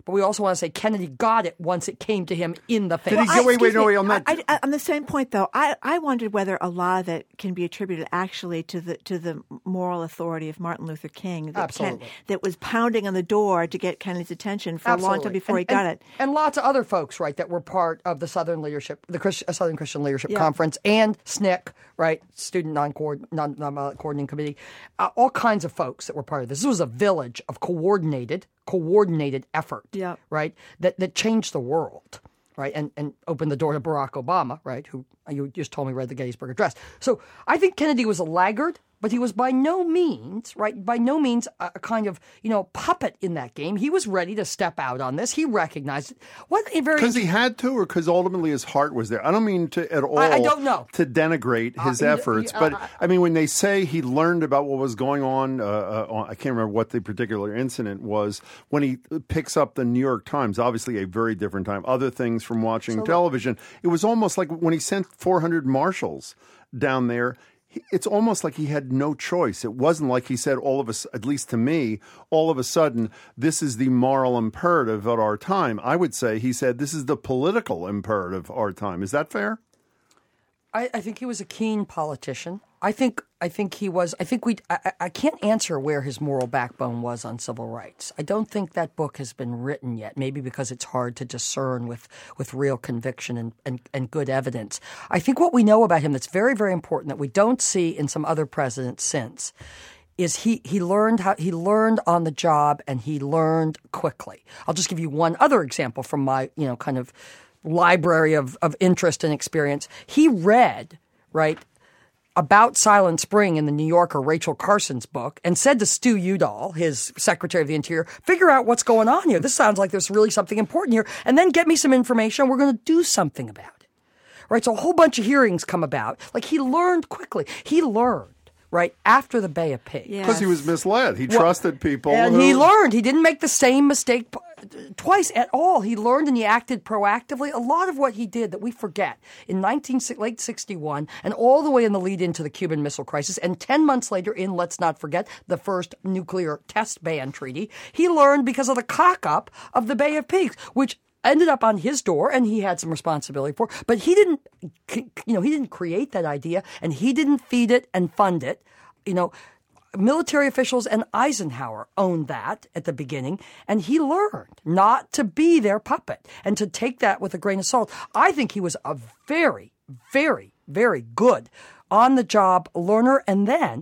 but we also want to say Kennedy got it once it came to him in the face. Did he get, wait, wait, no, wait, on that. I, I, on the same point, though, I, I wondered whether a lot of it can be attributed actually to the to the moral authority of Martin Luther King that, Absolutely. Ken, that was pounding on the door to get Kennedy's attention for Absolutely. a long time before and, he got and, it. And lots of other folks, right, that were part of the Southern Leadership, the Christ, uh, Southern Christian Leadership Yeah. Conference, and S N C C, right, Student Non-Coordinating non, non, Coordinating Committee, uh, all kinds of folks that were part of this. This was a village of coordinated, coordinated effort, Yeah. right, that, that changed the world, right, and, and opened the door to Barack Obama, right, who you just told me read the Gettysburg Address. So I think Kennedy was a laggard, but he was by no means, right, by no means a, a kind of, you know, puppet in that game. He was ready to step out on this. He recognized it. What a very Because he had to, or because ultimately his heart was there? I don't mean to at all I- I don't know. to denigrate his Uh, you- efforts, you- but uh, I mean, when they say he learned about what was going on, uh, uh, on, I can't remember what the particular incident was, when he picks up the New York Times, obviously a very different time, other things from watching So- television. It was almost like when he sent four hundred marshals down there, he- it's almost like he had no choice. It wasn't like he said all of us, at least to me, all of a sudden, this is the moral imperative of our time. I would say he said this is the political imperative of our time. Is that fair? I, I think he was a keen politician. I think I think he was. I think we. I, I can't answer where his moral backbone was on civil rights. I don't think that book has been written yet. Maybe because it's hard to discern with with real conviction and, and, and good evidence. I think what we know about him that's very very important that we don't see in some other presidents since is he he learned how he learned on the job and he learned quickly. I'll just give you one other example from my you know kind of library of, of interest and experience. He read right. about Silent Spring in the New Yorker, Rachel Carson's book, and said to Stu Udall, his Secretary of the Interior, figure out what's going on here. This sounds like there's really something important here, and then get me some information. We're going to do something about it. Right? So a whole bunch of hearings come about. Like, he learned quickly. He learned, right, after the Bay of Pigs. Because he was misled. He Well, trusted people. And who, he learned. He didn't make the same mistake p- twice at all. He learned and he acted proactively. A lot of what he did that we forget in nineteen, late sixty-one and all the way in the lead into the Cuban Missile Crisis and ten months later in, let's not forget, the first nuclear test ban treaty, he learned because of the cock-up of the Bay of Pigs, which ended up on his door and he had some responsibility for, but he didn't, you know, he didn't create that idea and he didn't feed it and fund it. You know, military officials and Eisenhower owned that at the beginning, and he learned not to be their puppet and to take that with a grain of salt. I think he was a very, very, very good on-the-job learner and then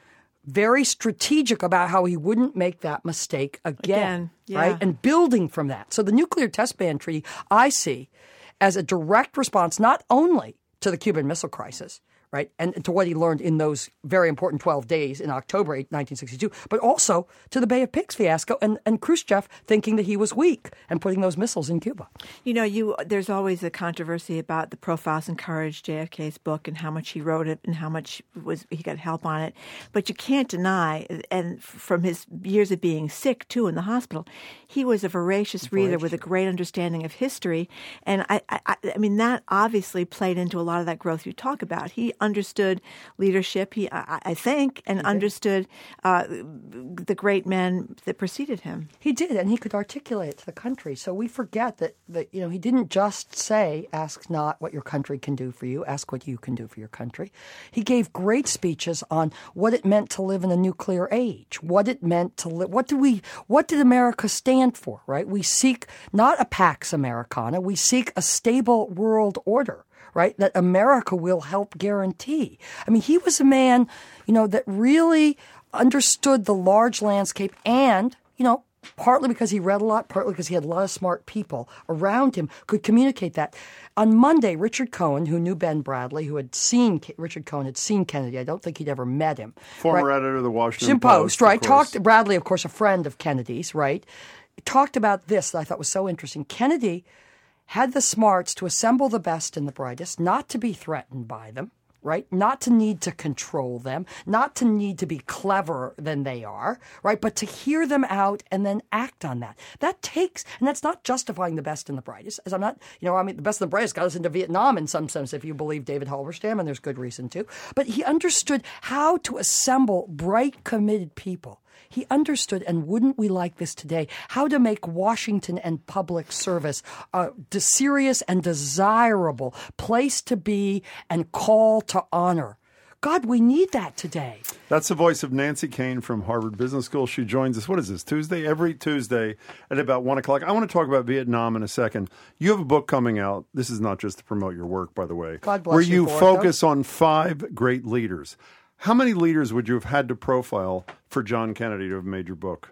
very strategic about how he wouldn't make that mistake again, Again, yeah. right? And building from that. So the nuclear test ban treaty I see as a direct response not only to the Cuban Missile Crisis, right, and to what he learned in those very important twelve days in October nineteen sixty-two, but also to the Bay of Pigs fiasco and, and Khrushchev thinking that he was weak and putting those missiles in Cuba. You know, you there's always a controversy about the Profiles in Courage, J F K's book, and how much he wrote it and how much was he got help on it. But you can't deny, and from his years of being sick, too, in the hospital, he was a voracious reader with a great understanding of history. And I, I, I mean, that obviously played into a lot of that growth you talk about. He understood leadership, he, I, I think, and understood uh, the great men that preceded him. He did, and he could articulate it to the country. So we forget that, that you know, he didn't just say, ask not what your country can do for you, ask what you can do for your country. He gave great speeches on what it meant to live in a nuclear age, what it meant to live, what do we, what did America stand for, right? We seek not a Pax Americana, we seek a stable world order, right, that America will help guarantee. I mean, he was a man, you know, that really understood the large landscape and, you know, partly because he read a lot, partly because he had a lot of smart people around him, could communicate that. On Monday, Richard Cohen, who knew Ben Bradley, who had seen, Richard Cohen had seen Kennedy. I don't think he'd ever met him. Former right? editor of the Washington Post, Post, right? of course. Talked, Bradley, of course, a friend of Kennedy's, right? Talked about this that I thought was so interesting. Kennedy had the smarts to assemble the best and the brightest, not to be threatened by them, right? Not to need to control them, not to need to be cleverer than they are, right? But to hear them out and then act on that. That takes, and that's not justifying the best and the brightest, as I'm not, you know, I mean, the best and the brightest got us into Vietnam in some sense, if you believe David Halberstam, and there's good reason to. But he understood how to assemble bright, committed people He understood, and wouldn't we like this today, how to make Washington and public service a de- serious and desirable place to be and call to honor. God, we need that today. That's the voice of Nancy Koehn from Harvard Business School. She joins us, what is this, Tuesday? Every Tuesday at about one o'clock. I want to talk about Vietnam in a second. You have a book coming out. This is not just to promote your work, by the way. God bless where you you for it, focus on five great leaders. How many leaders would you have had to profile for John Kennedy to have made your book?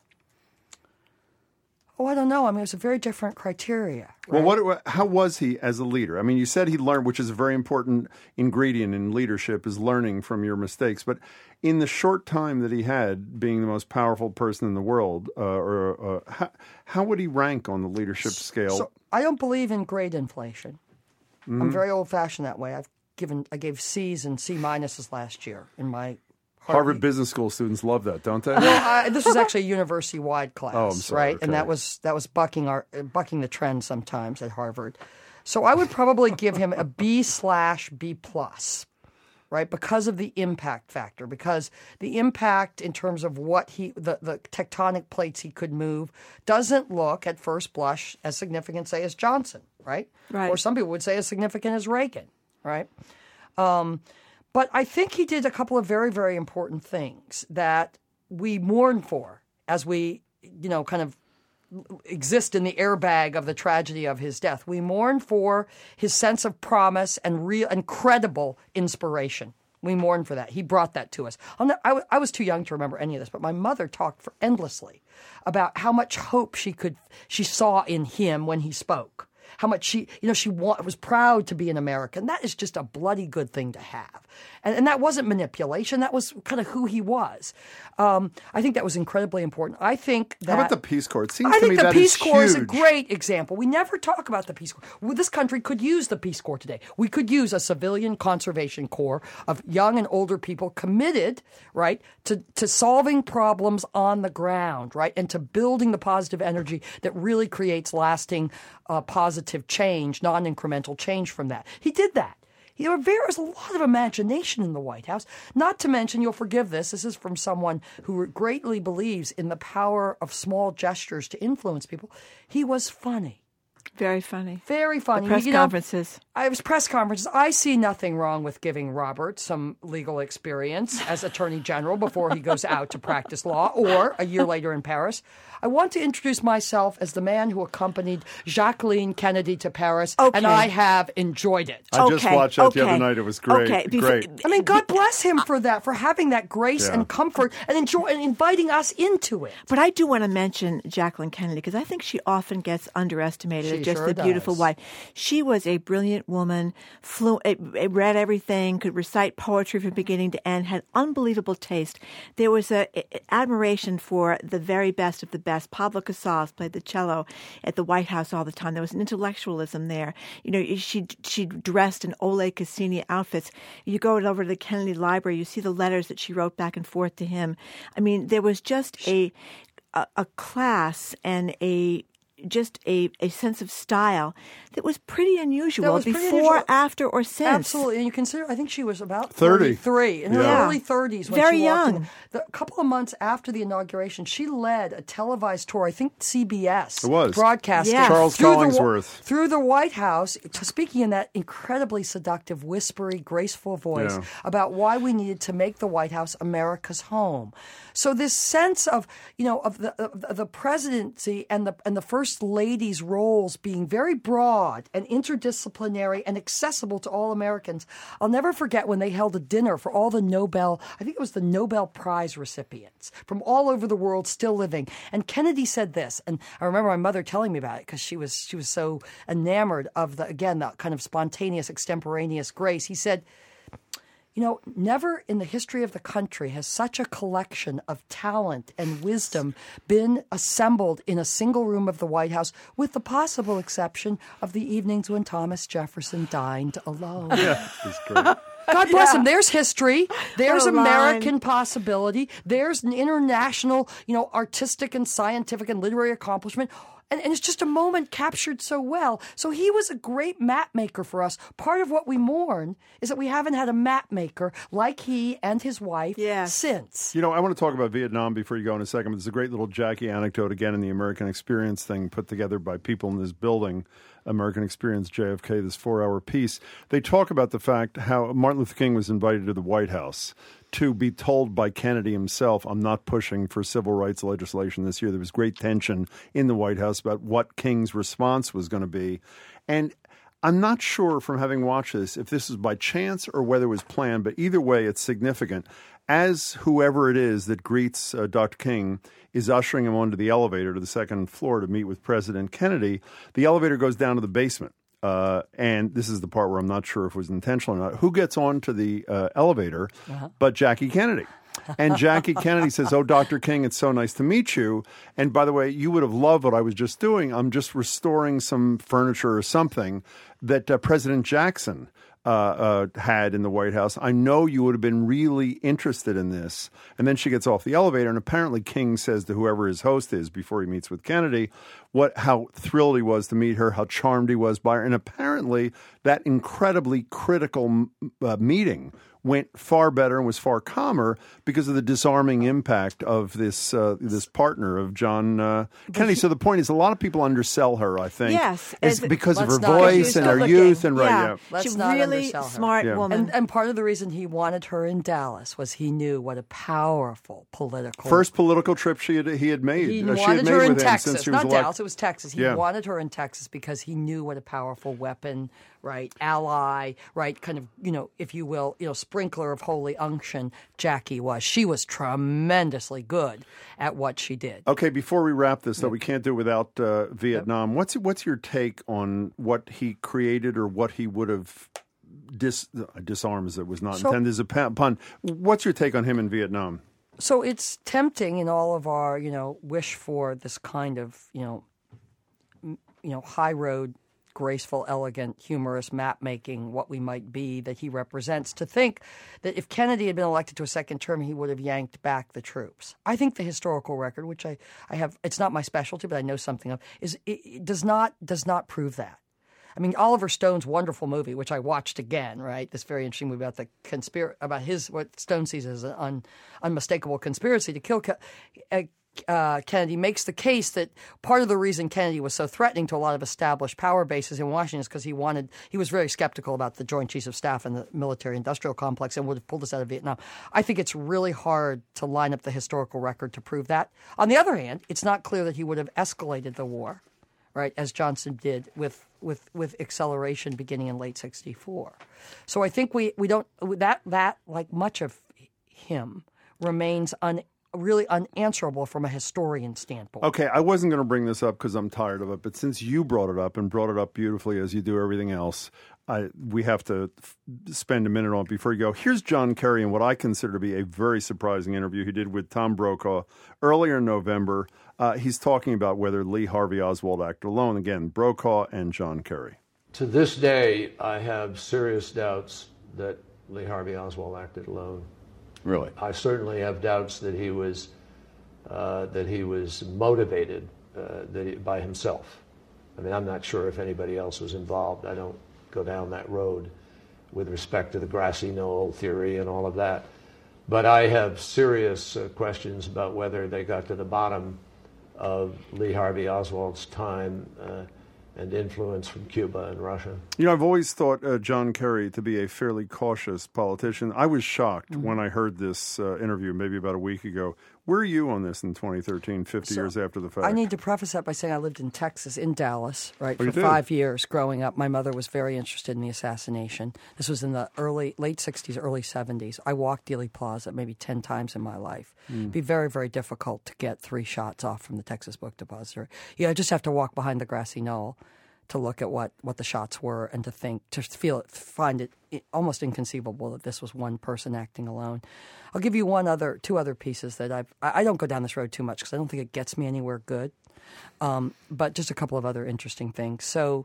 Oh, I don't know. I mean, it was a very different criteria. Right? Well, what? How was he as a leader? I mean, you said he learned, which is a very important ingredient in leadership, is learning from your mistakes. But in the short time that he had, being the most powerful person in the world, uh, or uh, how, how would he rank on the leadership scale? So I don't believe in grade inflation. Mm-hmm. I'm very old-fashioned that way. I've given, I gave C's and C minuses last year in my Harvard, Harvard Business School students love that, don't they? Well, I, this was actually a university-wide class, oh, I'm sorry, right? okay. And that was that was bucking our bucking the trend sometimes at Harvard. So I would probably give him a B slash B plus, right? Because of the impact factor, because the impact in terms of what he the, the tectonic plates he could move doesn't look at first blush as significant, say, as Johnson, right? Right. Or some people would say as significant as Reagan, right? Um, But I think he did a couple of very, very important things that we mourn for as we, you know, kind of exist in the airbag of the tragedy of his death. We mourn for his sense of promise and real and credible inspiration. We mourn for that. He brought that to us. I'm not, I, w- I was too young to remember any of this, but my mother talked for endlessly about how much hope she could she saw in him when he spoke. How much she, you know, she wa- was proud to be an American. That is just a bloody good thing to have. And, and that wasn't manipulation. That was kind of who he was. Um, I think that was incredibly important. I think that... How about the Peace Corps? It seems I to think me the that Peace is Corps is a huge. great example. We never talk about the Peace Corps. Well, this country could use the Peace Corps today. We could use a civilian conservation corps of young and older people committed, right, to, to solving problems on the ground, right, and to building the positive energy that really creates lasting uh, positive change, non-incremental change from that. He did that. There was a lot of imagination in the White House. Not to mention, you'll forgive this, this is from someone who greatly believes in the power of small gestures to influence people. He was funny. Very funny. Very funny. The press You know, conferences. I was press conferences. I see nothing wrong with giving Robert some legal experience as Attorney General before he goes out to practice law or a year later in Paris. I want to introduce myself as the man who accompanied Jacqueline Kennedy to Paris, Okay. and I have enjoyed it. I just Okay, watched that the okay, other night. It was great. okay. Before- Great. I mean, God bless him for that, for having that grace Yeah. and comfort and enjoy and inviting us into it. But I do want to mention Jacqueline Kennedy because I think she often gets underestimated She as just sure the beautiful does. wife. She was a brilliant woman, flu- eh, eh, read everything, could recite poetry from beginning to end, had unbelievable taste. There was a, a admiration for the very best of the best. Pablo Casals played the cello at the White House all the time. There was an intellectualism there. You know, she she dressed in Ole Cassini outfits. You go over to the Kennedy Library, you see the letters that she wrote back and forth to him. I mean, there was just a a, a class and a just a, a sense of style that was pretty unusual That was pretty before, unusual. after, or since. Absolutely. And you consider, I think she was about thirty. thirty-three, in her Yeah. early thirties when Very she walked young. in. The, a couple of months after the inauguration, she led a televised tour, I think C B S. It was. Broadcasting. Yes. Charles through the wa- Collingsworth. through the White House, t- speaking in that incredibly seductive, whispery, graceful voice Yeah. about why we needed to make the White House America's home. So this sense of, you know, of the of the presidency and the and the first lady's roles being very broad and interdisciplinary and accessible to all Americans. I'll never forget when they held a dinner for all the Nobel, I think it was the Nobel Prize recipients from all over the world still living. And Kennedy said this, and I remember my mother telling me about it because she was she was so enamored of the, again, that kind of spontaneous, extemporaneous grace. He said, you know, never in the history of the country has such a collection of talent and wisdom been assembled in a single room of the White House, with the possible exception of the evenings when Thomas Jefferson dined alone. Yeah, it's great. God bless Yeah. him. There's history. There's What a line. American possibility. There's an international, you know, artistic and scientific and literary accomplishment. And, and it's just a moment captured so well. So he was a great map maker for us. Part of what we mourn is that we haven't had a map maker like he and his wife since. You know, I want to talk about Vietnam before you go in a second, but there's a great little Jackie anecdote again in the American Experience thing put together by people in this building, American Experience J F K, this four-hour piece. They talk about the fact how Martin Luther King was invited to the White House to be told by Kennedy himself, I'm not pushing for civil rights legislation this year. There was great tension in the White House about what King's response was going to be. And I'm not sure from having watched this if this is by chance or whether it was planned, but either way, it's significant. As whoever it is that greets uh, Doctor King is ushering him onto the elevator to the second floor to meet with President Kennedy, the elevator goes down to the basement. Uh, and this is the part where I'm not sure if it was intentional or not. Who gets onto the uh, elevator uh-huh. but Jackie Kennedy? And Jackie Kennedy says, oh, Doctor King, it's so nice to meet you. And by the way, you would have loved what I was just doing. I'm just restoring some furniture or something that uh, President Jackson uh, uh, had in the White House. I know you would have been really interested in this. And then she gets off the elevator, and apparently King says to whoever his host is before he meets with Kennedy what how thrilled he was to meet her, how charmed he was by her. And apparently that incredibly critical uh, meeting went far better and was far calmer because of the disarming impact of this uh, this partner of John uh, Kennedy. He, so the point is, a lot of people undersell her, I think. Yes. It's because of her voice and her looking. youth. and right, yeah. yeah. Let's She's not really undersell her. smart Yeah. woman. And, and part of the reason he wanted her in Dallas was he knew what a powerful political... First political trip she had, he had made. He uh, she wanted had made her in with him Texas, since she was not elect- Dallas, it was Texas. He Yeah. wanted her in Texas because he knew what a powerful weapon, right, ally, right, kind of, you know, if you will, you know, sprinkler of holy unction Jackie was. She was tremendously good at what she did. Okay, before we wrap this, though, we can't do it without uh, Vietnam. What's what's your take on what he created or what he would have dis uh, disarms? It was not So- intended as a pa- pun. What's your take on him in Vietnam? So it's tempting in all of our, you know, wish for this kind of, you know, m- you know, high road, graceful, elegant, humorous map making, what we might be that he represents, to think that if Kennedy had been elected to a second term, he would have yanked back the troops. I think the historical record, which I, I have, it's not my specialty, but I know something of, is it, it does not does not prove that. I mean, Oliver Stone's wonderful movie, which I watched again, right? This very interesting movie about the conspiracy, about his, what Stone sees as an un, unmistakable conspiracy to kill Ke- uh, uh, Kennedy, makes the case that part of the reason Kennedy was so threatening to a lot of established power bases in Washington is because he wanted, he was very skeptical about the Joint Chiefs of Staff and the military-industrial complex and would have pulled us out of Vietnam. I think it's really hard to line up the historical record to prove that. On the other hand, it's not clear that he would have escalated the war, right, as Johnson did with with with acceleration beginning in late sixty-four. So I think we, we don't that that like much of him remains un, really unanswerable from a historian standpoint. Okay, I wasn't going to bring this up because I'm tired of it, but since you brought it up and brought it up beautifully as you do everything else, I, we have to f- spend a minute on it before you go. Here's John Kerry in what I consider to be a very surprising interview he did with Tom Brokaw earlier in November. Uh, he's talking about whether Lee Harvey Oswald acted alone. Again, Brokaw and John Kerry. To this day, I have serious doubts that Lee Harvey Oswald acted alone. Really? I certainly have doubts that he was uh, that he was motivated uh, that he, by himself. I mean, I'm not sure if anybody else was involved. I don't go down that road with respect to the grassy knoll theory and all of that. But I have serious uh, questions about whether they got to the bottom of Lee Harvey Oswald's time uh, and influence from Cuba and Russia. You know, I've always thought uh, John Kerry to be a fairly cautious politician. I was shocked mm-hmm. when I heard this uh, interview maybe about a week ago. Where are you on this in twenty thirteen, fifty so years after the fact? I need to preface that by saying I lived in Texas, in Dallas, right, oh, for five years growing up. My mother was very interested in the assassination. This was in the early, late sixties, early seventies. I walked Dealey Plaza maybe ten times in my life. Mm. It'd be very, very difficult to get three shots off from the Texas Book Depository. You know, just have to walk behind the grassy knoll to look at what, what the shots were and to think, to feel it, find it, it almost inconceivable that this was one person acting alone. I'll give you one other, two other pieces that I've, I, I don't go down this road too much because I don't think it gets me anywhere good. Um, but just a couple of other interesting things. So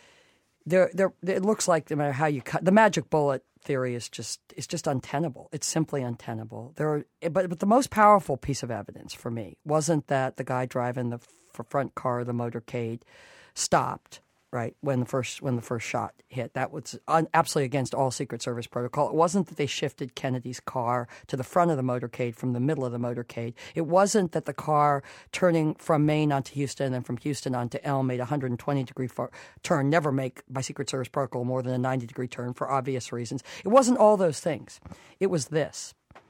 there, there, it looks like no matter how you cut, the magic bullet theory is just, is just untenable. It's simply untenable. There are, but, but the most powerful piece of evidence for me wasn't that the guy driving the front car of the motorcade stopped. Right when the first when the first shot hit, that was un, absolutely against all Secret Service protocol. It wasn't that they shifted Kennedy's car to the front of the motorcade from the middle of the motorcade. It wasn't that the car turning from Maine onto Houston and then from Houston onto Elm made a one hundred twenty degree far, turn. Never make by Secret Service protocol more than a ninety degree turn for obvious reasons. It wasn't all those things. It was this.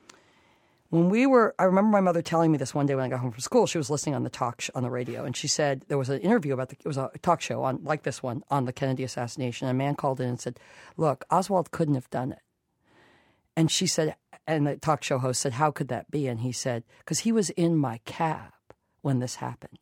When we were, I remember my mother telling me this one day when I got home from school. She was listening on the talk sh- on the radio, and she said there was an interview about the, it was a talk show on like this one on the Kennedy assassination. And a man called in and said, "Look, Oswald couldn't have done it." And she said, and the talk show host said, "How could that be?" And he said, "Because he was in my cab when this happened."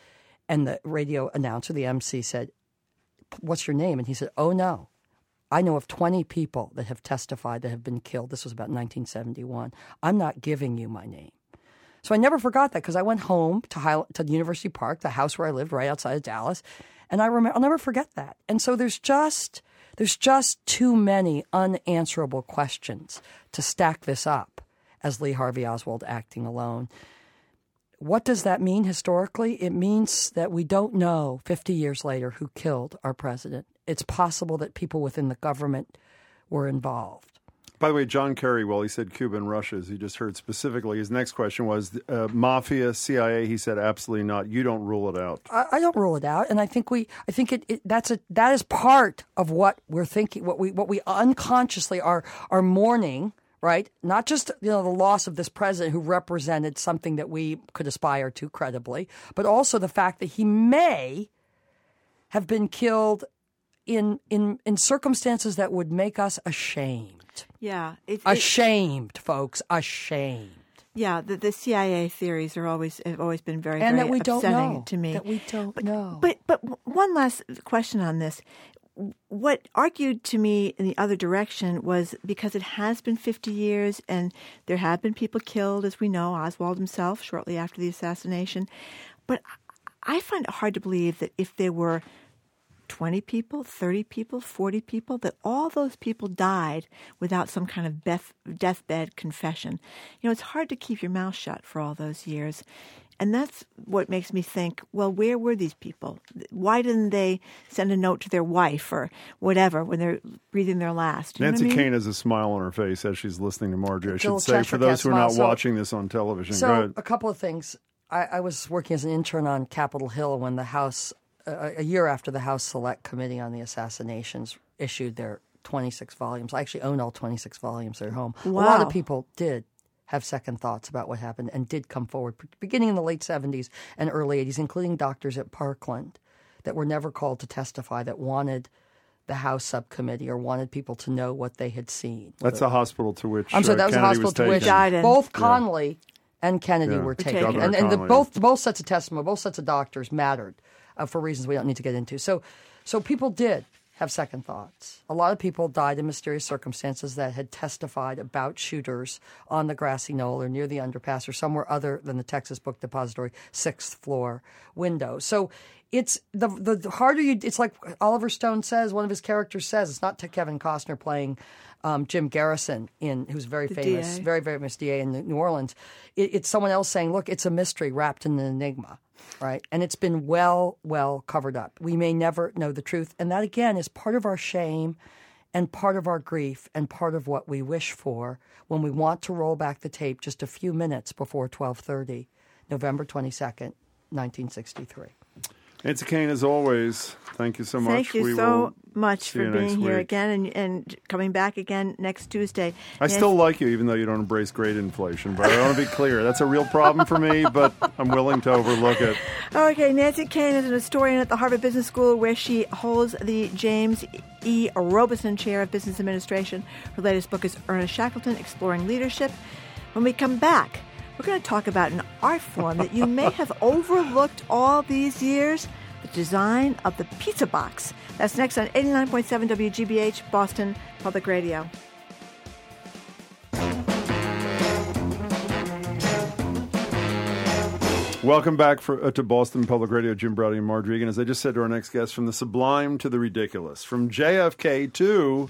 And the radio announcer, the M C, said, "What's your name?" And he said, "Oh no. I know of twenty people that have testified that have been killed." This was about nineteen seventy-one. "I'm not giving you my name." So I never forgot that because I went home to High, to University Park, the house where I lived right outside of Dallas, and I remember, I'll never forget that. And so there's just there's just too many unanswerable questions to stack this up as Lee Harvey Oswald acting alone. What does that mean historically? It means that we don't know fifty years later who killed our president. It's possible that people within the government were involved. By the way, John Kerry, well, he said Cuba and Russia, as you just heard specifically. His next question was uh, mafia, C I A. He said absolutely not. You don't rule it out. I, I don't rule it out, and I think we, I think it, it that's a that is part of what we're thinking, what we what we unconsciously are are mourning. Right? Not just, you know, the loss of this president who represented something that we could aspire to credibly, but also the fact that he may have been killed in in, in circumstances that would make us ashamed. Yeah. It, it, ashamed, folks. Ashamed. Yeah, the, the C I A theories are always have always been very, and very that we upsetting don't know, to me. That we don't but, know. But but one last question on this. What argued to me in the other direction was because it has been fifty years and there have been people killed, as we know, Oswald himself shortly after the assassination. But I find it hard to believe that if there were twenty people, thirty people, forty people, that all those people died without some kind of death, deathbed confession. You know, it's hard to keep your mouth shut for all those years. And that's what makes me think, well, where were these people? Why didn't they send a note to their wife or whatever when they're breathing their last? You Nancy know what I mean? Kane has a smile on her face as she's listening to Marjorie. I should Little say, Cheshire for those Cat who are not smile. So- watching this on television. Go So ahead. a couple of things. I, I was working as an intern on Capitol Hill when the House, uh, a year after the House Select Committee on the Assassinations issued their twenty-six volumes. I actually own all twenty-six volumes at home. Wow. A lot of people did have second thoughts about what happened and did come forward, beginning in the late seventies and early eighties, including doctors at Parkland that were never called to testify that wanted the House subcommittee or wanted people to know what they had seen. That's a hospital to which I'm sorry, uh, that was Kennedy a hospital was to which taken. both Yeah. Connally and Kennedy Yeah. were Taken. taken. Governor And, and the, Connally. both both sets of testimony, both sets of doctors mattered uh, for reasons we don't need to get into. So, so people did have second thoughts. A lot of people died in mysterious circumstances that had testified about shooters on the grassy knoll or near the underpass or somewhere other than the Texas Book Depository sixth floor window. So it's the the harder you, it's like Oliver Stone says, one of his characters says, it's not Kevin Costner playing um, Jim Garrison in, who's very The famous, D A. very, very famous D A in New Orleans. It, it's someone else saying, look, it's a mystery wrapped in an enigma. Right. And it's been well, well covered up. We may never know the truth. And that, again, is part of our shame and part of our grief and part of what we wish for when we want to roll back the tape just a few minutes before twelve thirty, November twenty-second, nineteen sixty-three. Nancy Kane, as always, thank you so much. Thank you We so will much see for you being next here week. again and, and coming back again next Tuesday. I Nancy- still like you, even though you don't embrace great inflation. But I want to be clear. That's a real problem for me, but I'm willing to overlook it. Okay, Nancy Kane is an historian at the Harvard Business School where she holds the James E. Robeson Chair of Business Administration. Her latest book is Ernest Shackleton, Exploring Leadership. When we come back, we're going to talk about an art form that you may have overlooked all these years, the design of the pizza box. That's next on eighty-nine point seven W G B H, Boston Public Radio. Welcome back for, uh, to Boston Public Radio. Jim Browdy and Marge Regan. As I just said to our next guest, from the sublime to the ridiculous, from J F K to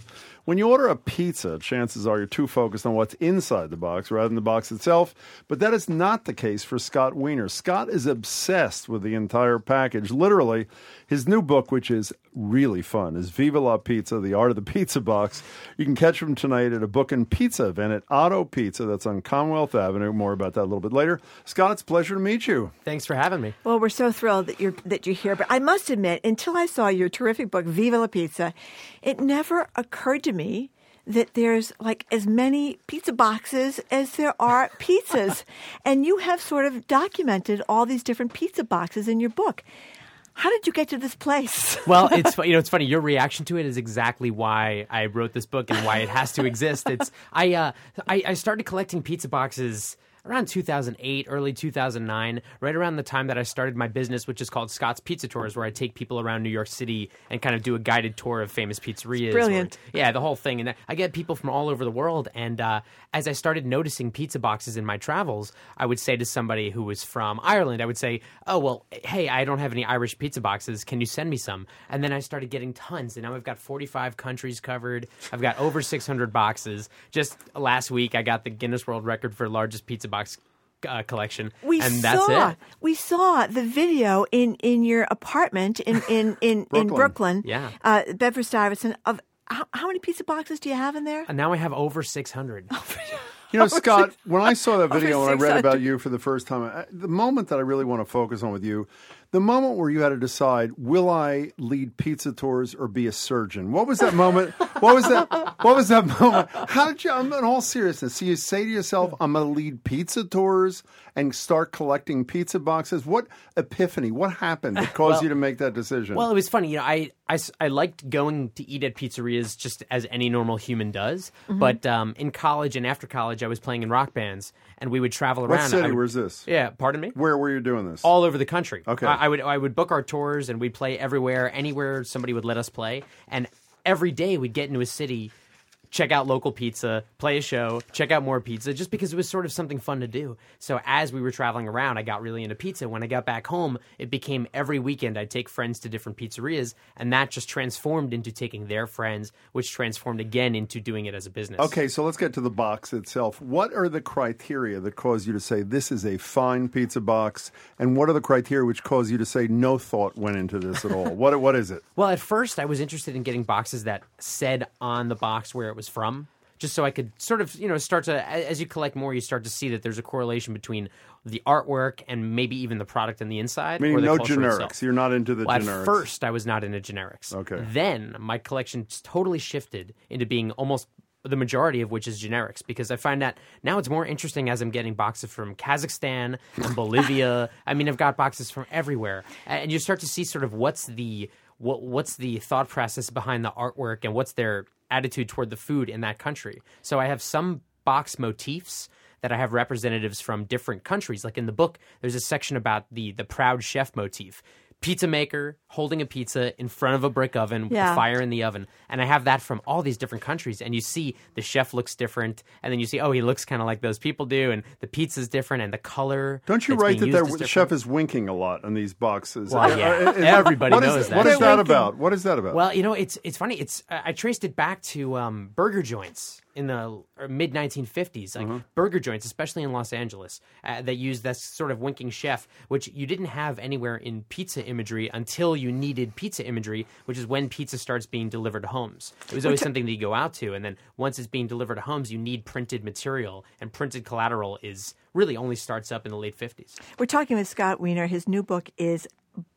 When you order a pizza, chances are you're too focused on what's inside the box rather than the box itself. But that is not the case for Scott Wiener. Scott is obsessed with the entire package. Literally, his new book, which is really fun, is Viva La Pizza, The Art of the Pizza Box. You can catch him tonight at a Book and Pizza event at Otto Pizza. That's on Commonwealth Avenue. More about that a little bit later. Scott, it's a pleasure to meet you. Thanks for having me. Well, we're so thrilled that you're that you're here. But I must admit, until I saw your terrific book, Viva La Pizza, it never occurred to me that there's like as many pizza boxes as there are pizzas. And you have sort of documented all these different pizza boxes in your book. How did you get to this place? Well, it's you know it's funny. Your reaction to it is exactly why I wrote this book and why it has to exist. It's I uh, I, I started collecting pizza boxes around two thousand eight, early two thousand nine, right around the time that I started my business, which is called Scott's Pizza Tours, where I take people around New York City and kind of do a guided tour of famous pizzerias. Brilliant. Or, yeah, the whole thing. And I get people from all over the world. And uh, as I started noticing pizza boxes in my travels, I would say to somebody who was from Ireland, I would say, oh, well, hey, I don't have any Irish pizza boxes. Can you send me some? And then I started getting tons. And now I've got forty-five countries covered. I've got over six hundred boxes. Just last week, I got the Guinness World Record for largest pizza box Uh, collection, we and that's saw, it. We saw the video in, in your apartment in in in Brooklyn, in Brooklyn yeah, uh, Bedford Stuyvesant. Of how, how many pizza boxes do you have in there? And now I have over six hundred. You know, Scott, when I saw that video and I read about you for the first time, I, the moment that I really want to focus on with you, the moment where you had to decide, will I lead pizza tours or be a surgeon? What was that moment? What was that? What was that moment? How did you, in all seriousness, so you say to yourself, I'm going to lead pizza tours and start collecting pizza boxes? What epiphany, what happened that caused well, you to make that decision? Well, it was funny. You know, I, I, I liked going to eat at pizzerias just as any normal human does. Mm-hmm. But um, in college and after college, I was playing in rock bands, and we would travel around. What city? Would, Where's this? Yeah, pardon me? Where were you doing this? All over the country. Okay. I, I would I would book our tours, and we'd play everywhere, anywhere somebody would let us play. And every day we'd get into a city, check out local pizza, play a show, check out more pizza, just because it was sort of something fun to do. So as we were traveling around, I got really into pizza. When I got back home, it became every weekend I'd take friends to different pizzerias, and that just transformed into taking their friends, which transformed again into doing it as a business. Okay, so let's get to the box itself. What are the criteria that cause you to say this is a fine pizza box, and what are the criteria which cause you to say no thought went into this at all? What What is it? Well, at first I was interested in getting boxes that said on the box where it was from, just so I could sort of, you know, start to, as you collect more, you start to see that there's a correlation between the artwork and maybe even the product on the inside. Meaning or the no culture generics. Itself. You're not into the well, generics. At first, I was not into generics. Okay. Then my collection totally shifted into being almost the majority of which is generics, because I find that now it's more interesting as I'm getting boxes from Kazakhstan and Bolivia. I mean, I've got boxes from everywhere. And you start to see sort of what's the what what's the thought process behind the artwork and what's their attitude toward the food in that country. So I have some box motifs that I have representatives from different countries. Like in the book, there's a section about the the proud chef motif. Pizza maker holding a pizza in front of a brick oven with Yeah. a fire in the oven. And I have that from all these different countries. And you see the chef looks different. And then you see, oh, he looks kind of like those people do. And the pizza's different and the color. Don't you that's write being that used is the different. chef is winking a lot on these boxes? Well, yeah. Uh, is- Everybody what is- knows that. What is They're that winking. about? What is that about? Well, you know, it's it's funny. It's uh, I traced it back to um, burger joints in the mid nineteen fifties, like Mm-hmm. burger joints, especially in Los Angeles, uh, that used this sort of winking chef, which you didn't have anywhere in pizza imagery until you needed pizza imagery, which is when pizza starts being delivered to homes. It was always something that you go out to, and then once it's being delivered to homes, you need printed material, and printed collateral is really only starts up in the late fifties. We're talking with Scott Wiener. His new book is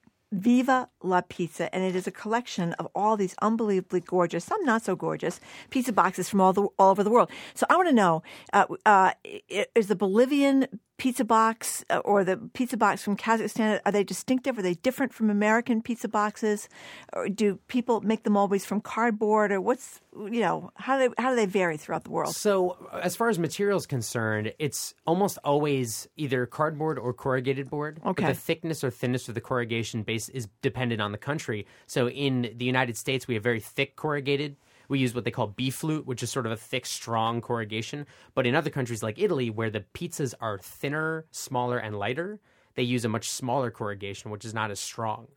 Viva La Pizza, and it is a collection of all these unbelievably gorgeous, some not so gorgeous, pizza boxes from all the all over the world. So I want to know, uh, uh, is the Bolivian pizza box uh, or the pizza box from Kazakhstan, are they distinctive? Are they different from American pizza boxes? Or do people make them always from cardboard? Or what's, you know, how do they, how do they vary throughout the world? So as far as material is concerned, it's almost always either cardboard or corrugated board. Okay. But the thickness or thinness of the corrugation base is dependent on the country. So in the United States, we have very thick corrugated. We use what they call B-flute, which is sort of a thick, strong corrugation. But in other countries like Italy, where the pizzas are thinner, smaller, and lighter, they use a much smaller corrugation, which is not as strong.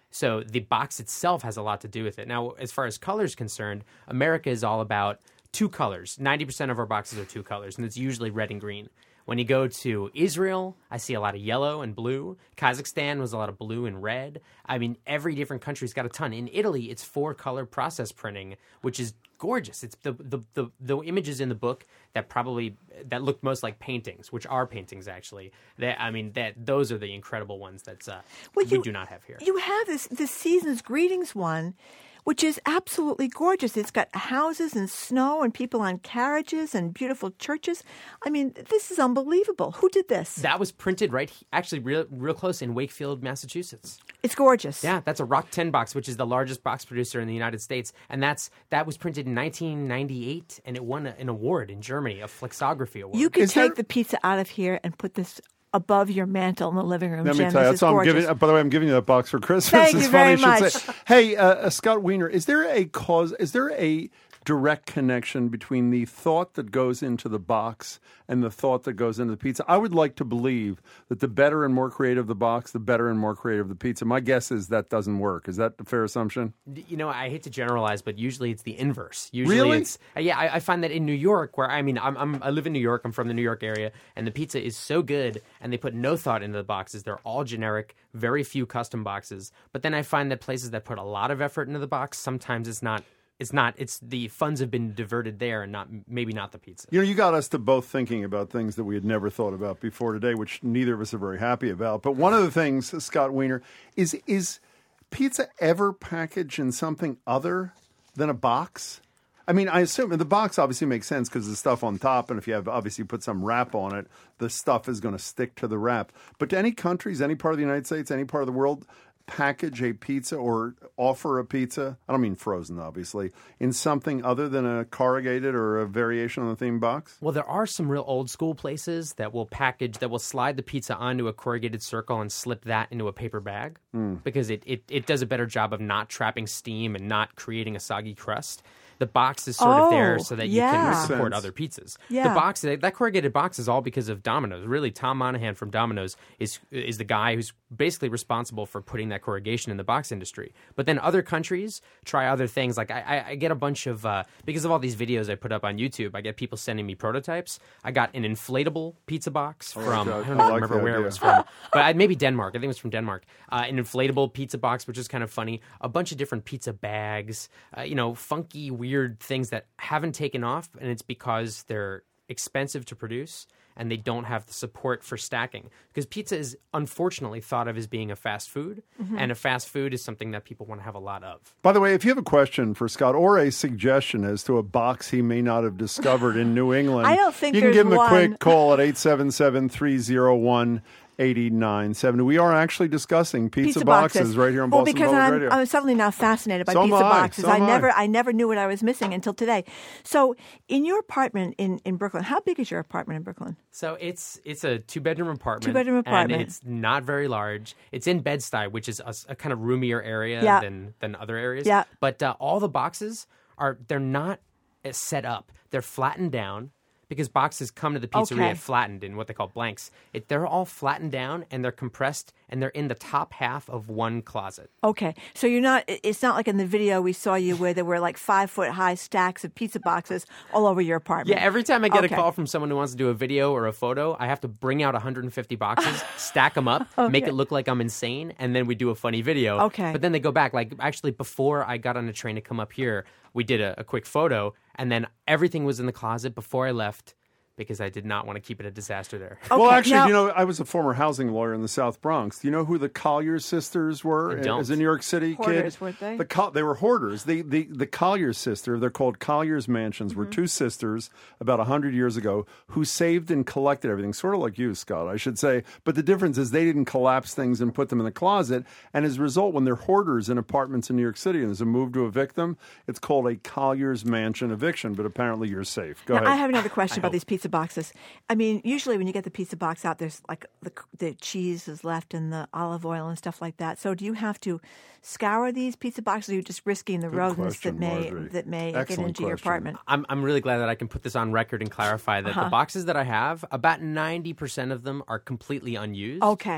So the box itself has a lot to do with it. Now, as far as color is concerned, America is all about two colors. ninety percent of our boxes are two colors, and it's usually red and green. When you go to Israel, I see a lot of yellow and blue. Kazakhstan was a lot of blue and red. I mean, every different country's got a ton. In Italy, it's four-color process printing, which is gorgeous. It's the, the the the images in the book that probably that look most like paintings, which are paintings actually. That I mean, that those are the incredible ones that uh, Well, we you- do not have here. You have this this season's greetings one, which is absolutely gorgeous. It's got houses and snow and people on carriages and beautiful churches. I mean, this is unbelievable. Who did this? That was printed right, he- actually, real real close in Wakefield, Massachusetts. It's gorgeous. Yeah, that's a Rock ten box, which is the largest box producer in the United States, and that's that was printed in nineteen ninety-eight, and it won a, an award in Germany, a flexography award. You could take the pizza out of here and put this above your mantle in the living room. Let me Jen. tell you, This that's is why I'm gorgeous. giving. By the way, I'm giving you that box for Christmas. Thank it's you funny very should much. say. Hey, uh, uh, Scott Wiener, is there a cause? Is there a direct connection between the thought that goes into the box and the thought that goes into the pizza? I would like to believe that the better and more creative the box, the better and more creative the pizza. My guess is that doesn't work. Is that a fair assumption? You know, I hate to generalize, but usually it's the inverse. Usually Really? it's uh, yeah. I, I find that in New York, where I mean, I'm, I'm I live in New York. I'm from the New York area, and the pizza is so good, and they put no thought into the boxes. They're all generic, very few custom boxes. But then I find that places that put a lot of effort into the box, sometimes it's not. It's not. It's the funds have been diverted there, and not maybe not the pizza. You know, you got us to both thinking about things that we had never thought about before today, which neither of us are very happy about. But one of the things, Scott Wiener, is is pizza ever packaged in something other than a box? I mean, I assume the box obviously makes sense because the stuff on top, and if you have obviously put some wrap on it, the stuff is going to stick to the wrap. But do any countries, any part of the United States, any part of the world, package a pizza or offer a pizza, I don't mean frozen, obviously, in something other than a corrugated or a variation on the theme box? Well, there are some real old school places that will package, that will slide the pizza onto a corrugated circle and slip that into a paper bag Mm. because it, it, it does a better job of not trapping steam and not creating a soggy crust. The box is sort of there Oh, so that you yeah. can Makes support sense. other pizzas. Yeah. The box, that corrugated box is all because of Domino's. Really, Tom Monahan from Domino's is is the guy who's basically responsible for putting that corrugation in the box industry. But then other countries try other things. Like I, I, I get a bunch of, uh, because of all these videos I put up on YouTube, I get people sending me prototypes. I got an inflatable pizza box I like from, that. I don't I even like remember the where idea. it was from, but I, maybe Denmark. I think it was from Denmark. Uh, an inflatable pizza box, which is kind of funny. A bunch of different pizza bags, uh, you know, funky, weird things that haven't taken off, and it's because they're expensive to produce and they don't have the support for stacking. Because pizza is unfortunately thought of as being a fast food, Mhm. and a fast food is something that people want to have a lot of. By the way, if you have a question for Scott or a suggestion as to a box he may not have discovered in New England, I don't think you can there's give him a one. quick call at eight seven seven, three oh one, eight nine seven zero. We are actually discussing pizza, boxes. right here on well, Boston because Public I'm, Radio. I'm suddenly now fascinated by So am pizza I. boxes. So am I. never, I never knew what I was missing until today. So, in your apartment in, in Brooklyn, how big is your apartment in Brooklyn? So it's it's a two bedroom apartment. Two-bedroom apartment. and it's not very large. It's in Bed-Stuy, which is a, s- a kind of roomier area Yeah. than than other areas. Yeah. But uh, all the boxes are they're not uh, set up. They're flattened down. Because boxes come to the pizzeria Okay. flattened in what they call blanks. It, they're all flattened down and they're compressed and they're in the top half of one closet. Okay, so you're not. It's not like in the video we saw you where there were like five foot high stacks of pizza boxes all over your apartment. Yeah, every time I get Okay. a call from someone who wants to do a video or a photo, I have to bring out one hundred fifty boxes, stack them up, make Okay. it look like I'm insane, and then we do a funny video. Okay. But then they go back. Like, actually, before I got on a train to come up here, we did a, a quick photo, and then everything was in the closet before I left because I did not want to keep it a disaster there. Well, actually, you know, I was a former housing lawyer in the South Bronx. Do you know who the Collier sisters were I don't. as a New York City Hoarders, kid? weren't they? The Col- they were hoarders. The, the, the Collier sister, they're called Collier's Mansions, were two sisters about one hundred years ago who saved and collected everything, sort of like you, Scott, I should say. But the difference is they didn't collapse things and put them in the closet. And as a result, when they're hoarders in apartments in New York City and there's a move to evict them, it's called a Collier's Mansion eviction. But apparently you're safe. Go Now, ahead. I have another question about these pizza boxes. I mean, usually when you get the pizza box out, there's like the, the cheese is left and the olive oil and stuff like that. So do you have to scour these pizza boxes, or are you just risking the Good rodents question, that may Marjorie. that may get Excellent into your question. apartment? I'm I'm really glad that I can put this on record and clarify that Uh-huh. the boxes that I have, about ninety percent of them are completely unused. Okay.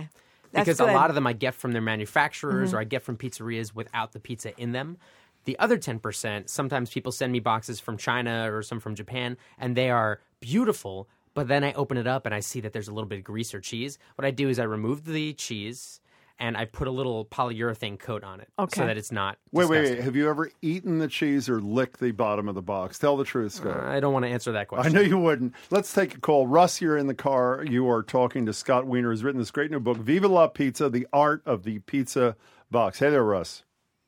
That's because good. a lot of them I get from their manufacturers Mhm. or I get from pizzerias without the pizza in them. The other ten percent, sometimes people send me boxes from China or some from Japan, and they are beautiful, but then I open it up and I see that there's a little bit of grease or cheese. What I do is I remove the cheese and I put a little polyurethane coat on it Okay. so that it's not Wait, wait, disgusting. wait. Have you ever eaten the cheese or licked the bottom of the box? Tell the truth, Scott. Uh, I don't want to answer that question. I know you wouldn't. Let's take a call. Russ, you're in the car. You are talking to Scott Wiener, who's written this great new book, Viva La Pizza, The Art of the Pizza Box. Hey there, Russ.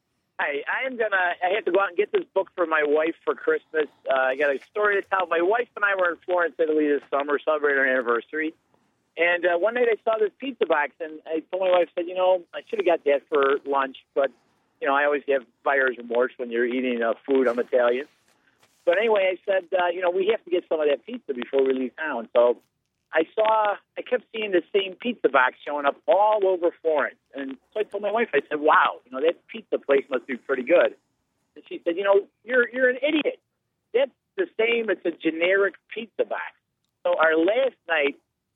Hi, I am gonna. I have to go out and get this book for my wife for Christmas. Uh, I got a story to tell. My wife and I were in Florence, Italy this summer, celebrating our anniversary. And uh, one night I saw this pizza box, and I told my wife, said, you know, I should have got that for lunch, but you know, I always have buyer's remorse when you're eating uh, food. I'm Italian. But anyway, I said, uh, you know, we have to get some of that pizza before we leave town. So I saw, I kept seeing the same pizza box showing up all over Florence. And so I told my wife, I said, wow, you know, that pizza place must be pretty good. And she said, you know, you're you're an idiot. That's the same. It's a generic pizza box. So our last night,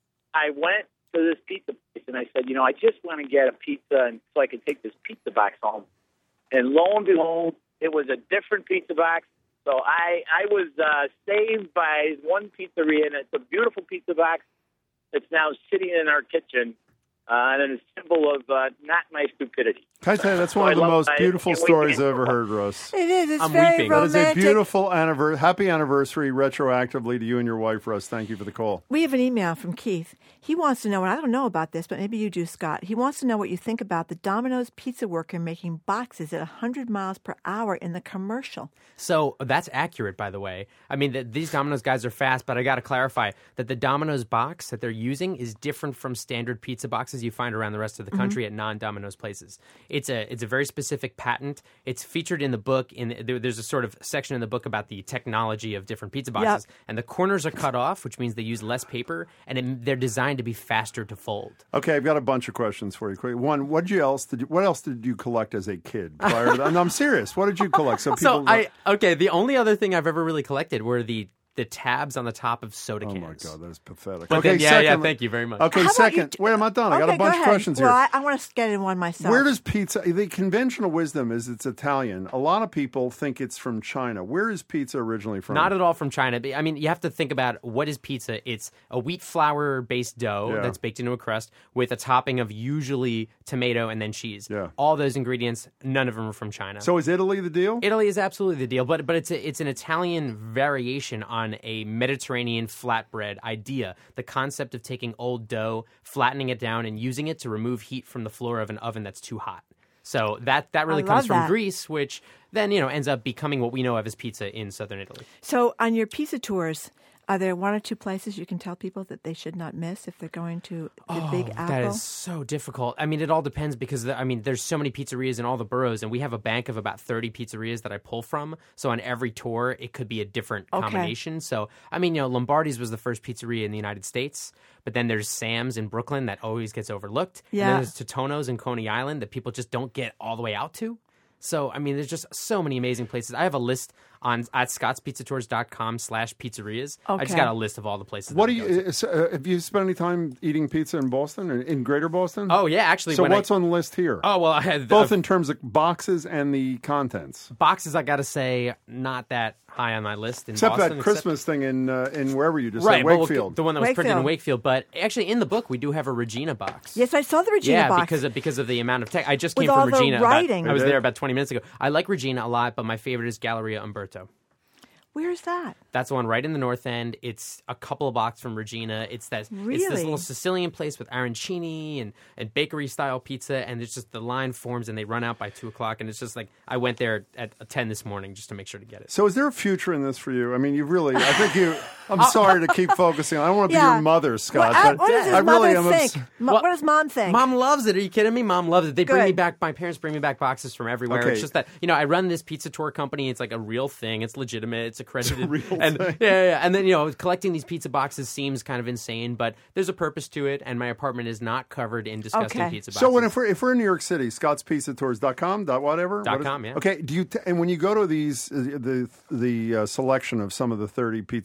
I went to this pizza place and I said, you know, I just want to get a pizza and so I could take this pizza box home. And lo and behold, it was a different pizza box. So I, I was uh, saved by one pizzeria, and it's a beautiful pizza box that's now sitting in our kitchen, uh, and it's a symbol of uh, not my stupidity. Can I tell you, that's So one I of the love- most I beautiful can't wait to stories get I've ever to heard, Russ. It is. It's I'm very weeping. That is a romantic. beautiful anniversary. Happy anniversary retroactively to you and your wife, Russ. Thank you for the call. We have an email from Keith. He wants to know, and I don't know about this, but maybe you do, Scott. He wants to know what you think about the Domino's pizza worker making boxes at one hundred miles per hour in the commercial. So that's accurate, by the way. I mean, the, these Domino's guys are fast, but I got to clarify that the Domino's box that they're using is different from standard pizza boxes you find around the rest of the country at non-Domino's places. It's a it's a very specific patent. It's featured in the book. In there, there's a sort of section in the book about the technology of different pizza boxes, Yep. and the corners are cut off, which means they use less paper, and it, they're designed to be faster to fold. Okay, I've got a bunch of questions for you. Quick. One, what did you else did you, what else did you collect as a kid? Prior to that? No, I'm serious. What did you collect? So people. So I okay. The only other thing I've ever really collected were the the tabs on the top of soda Oh cans. my God, that is pathetic. But okay, then- yeah, second, yeah, thank you very much. Okay, How about second. you- Wait, I'm not done. I got Okay, a bunch go of ahead. questions well, here. I, I want to get in one myself. Where does pizza? The conventional wisdom is it's Italian. A lot of people think it's from China. Where is pizza originally from? Not at all from China. I mean, you have to think about what is pizza. It's a wheat flour based dough Yeah. that's baked into a crust with a topping of usually tomato and then cheese. Yeah. All those ingredients, none of them are from China. So is Italy the deal? Italy is absolutely the deal, but but it's a, it's an Italian variation on a Mediterranean flatbread idea. The concept of taking old dough, flattening it down, and using it to remove heat from the floor of an oven that's too hot. So that that really I comes love from that. Greece, which then you know ends up becoming what we know of as pizza in southern Italy. So on your pizza tours, are there one or two places you can tell people that they should not miss if they're going to the Big Apple? Oh, That is so difficult. I mean, it all depends because, the, I mean, there's so many pizzerias in all the boroughs, and we have a bank of about thirty pizzerias that I pull from. So on every tour, it could be a different Okay. combination. So, I mean, you know, Lombardi's was the first pizzeria in the United States, but then there's Sam's in Brooklyn that always gets overlooked. And Yeah. then there's Totonno's in Coney Island that people just don't get all the way out to. So, I mean, there's just so many amazing places. I have a list on at scottspizzatours.com slash pizzerias. I just Okay. got a list of all the places. What that do I go to. you? Uh, so, uh, have you spent any time eating pizza in Boston, or in Greater Boston? Oh, yeah, actually. So when what's I, on the list here? Oh, well, I had Both uh, in terms of boxes and the contents. boxes, I got to say, not that high on my list. In Except Boston, that Christmas thing in uh, in wherever you just right, said, well, Wakefield. the one that was printed in Wakefield. Wakefield. But actually, in the book, we do have a Regina box. Yes, I saw the Regina yeah, box. because of, because of the amount of text. I just With came all from the Regina. about- writing. I was You did? there about twenty minutes ago. I like Regina a lot, but my favorite is Galleria Umberto. Where's that? That's the one right in the North End. It's a couple of blocks from Regina. It's that it's this Really? little Sicilian place with arancini and, and bakery style pizza, and it's just the line forms and they run out by two o'clock. And it's just like I went there at ten this morning just to make sure to get it. So is there a future in this for you? I mean, you really, I think you, I'm sorry to keep focusing on, I don't want to be Yeah. your mother, Scott, What, uh, but what does his I really mother am think? obs- Mo- what does mom think? Mom loves it. Are you kidding me? Mom loves it. They bring me Good. back. My parents bring me back boxes from everywhere. Okay. It's just that you know I run this pizza tour company. It's like a real thing. It's legitimate. It's accredited. real and, thing. Yeah, yeah, yeah. And then you know collecting these pizza boxes seems kind of insane, but there's a purpose to it. And my apartment is not covered in disgusting Okay. pizza boxes. So when if we're, if we're in New York City, scotts pizza tours dot com, dot whatever? Dot What is- com, yeah. Okay, do you, t- and when you go to these, uh, the the uh, selection of some of the thirty pizzerias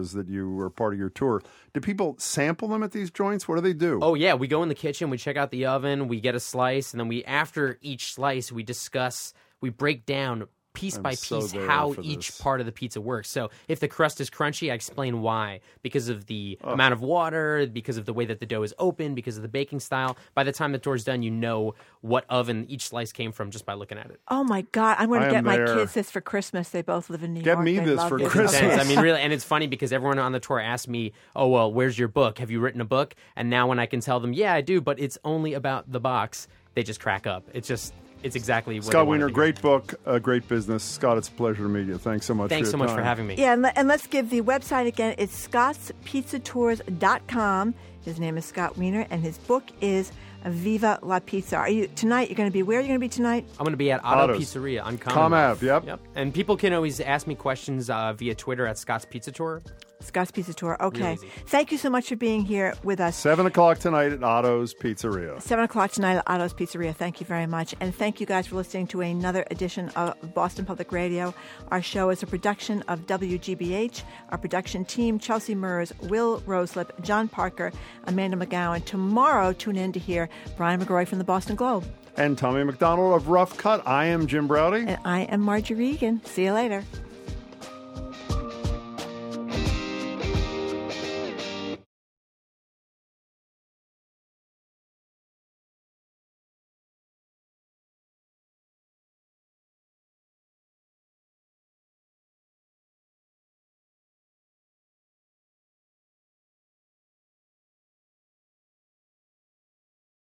pizzas that you were part of your tour. Do people sample them at these joints? What do they do? Oh yeah, we go in the kitchen, we check out the oven, we get a slice, and then we after each slice we discuss, we break down piece I'm by so piece there how for each this. part of the pizza works. So if the crust is crunchy, I explain why. Because of the Oh. amount of water, because of the way that the dough is open, because of the baking style. By the time the tour's done, you know what oven each slice came from just by looking at it. Oh my God! I'm going I to am get my there. kids this for Christmas. They both live in New Get York. me They this love for it. Christmas. Intense. I mean, really, and it's funny because everyone on the tour asked me, "Oh, well, where's your book? Have you written a book?" And now when I can tell them, "Yeah, I do," but it's only about the box, they just crack up. It's just, it's exactly what they Scott wanted Wiener, to great book, uh, great business. Scott, it's a pleasure to meet you. Thanks so much Thanks for so your much for time. having me. Yeah, and, le- and let's give the website again. It's scotts pizza tours dot com. His name is Scott Wiener, and his book is Viva la Pizza. Are you tonight? You're going to be where? Are you going to be tonight? I'm going to be at Otto Otto's. Pizzeria on Com Commonwealth. Ave, yep. Yep. And people can always ask me questions uh, via Twitter at Scott's Pizza Tour. Scott's Pizza Tour. Okay. Real easy. Thank you so much for being here with us. Seven o'clock tonight at Otto's Pizzeria. Seven o'clock tonight at Otto's Pizzeria. Thank you very much. And thank you guys for listening to another edition of Boston Public Radio. Our show is a production of W G B H. Our production team, Chelsea Mers, Will Roslip, John Parker, Amanda McGowan. Tomorrow, tune in to hear Brian McGroy from the Boston Globe. And Tommy McDonald of Rough Cut. I am Jim Browdy. And I am Marjorie Egan. See you later.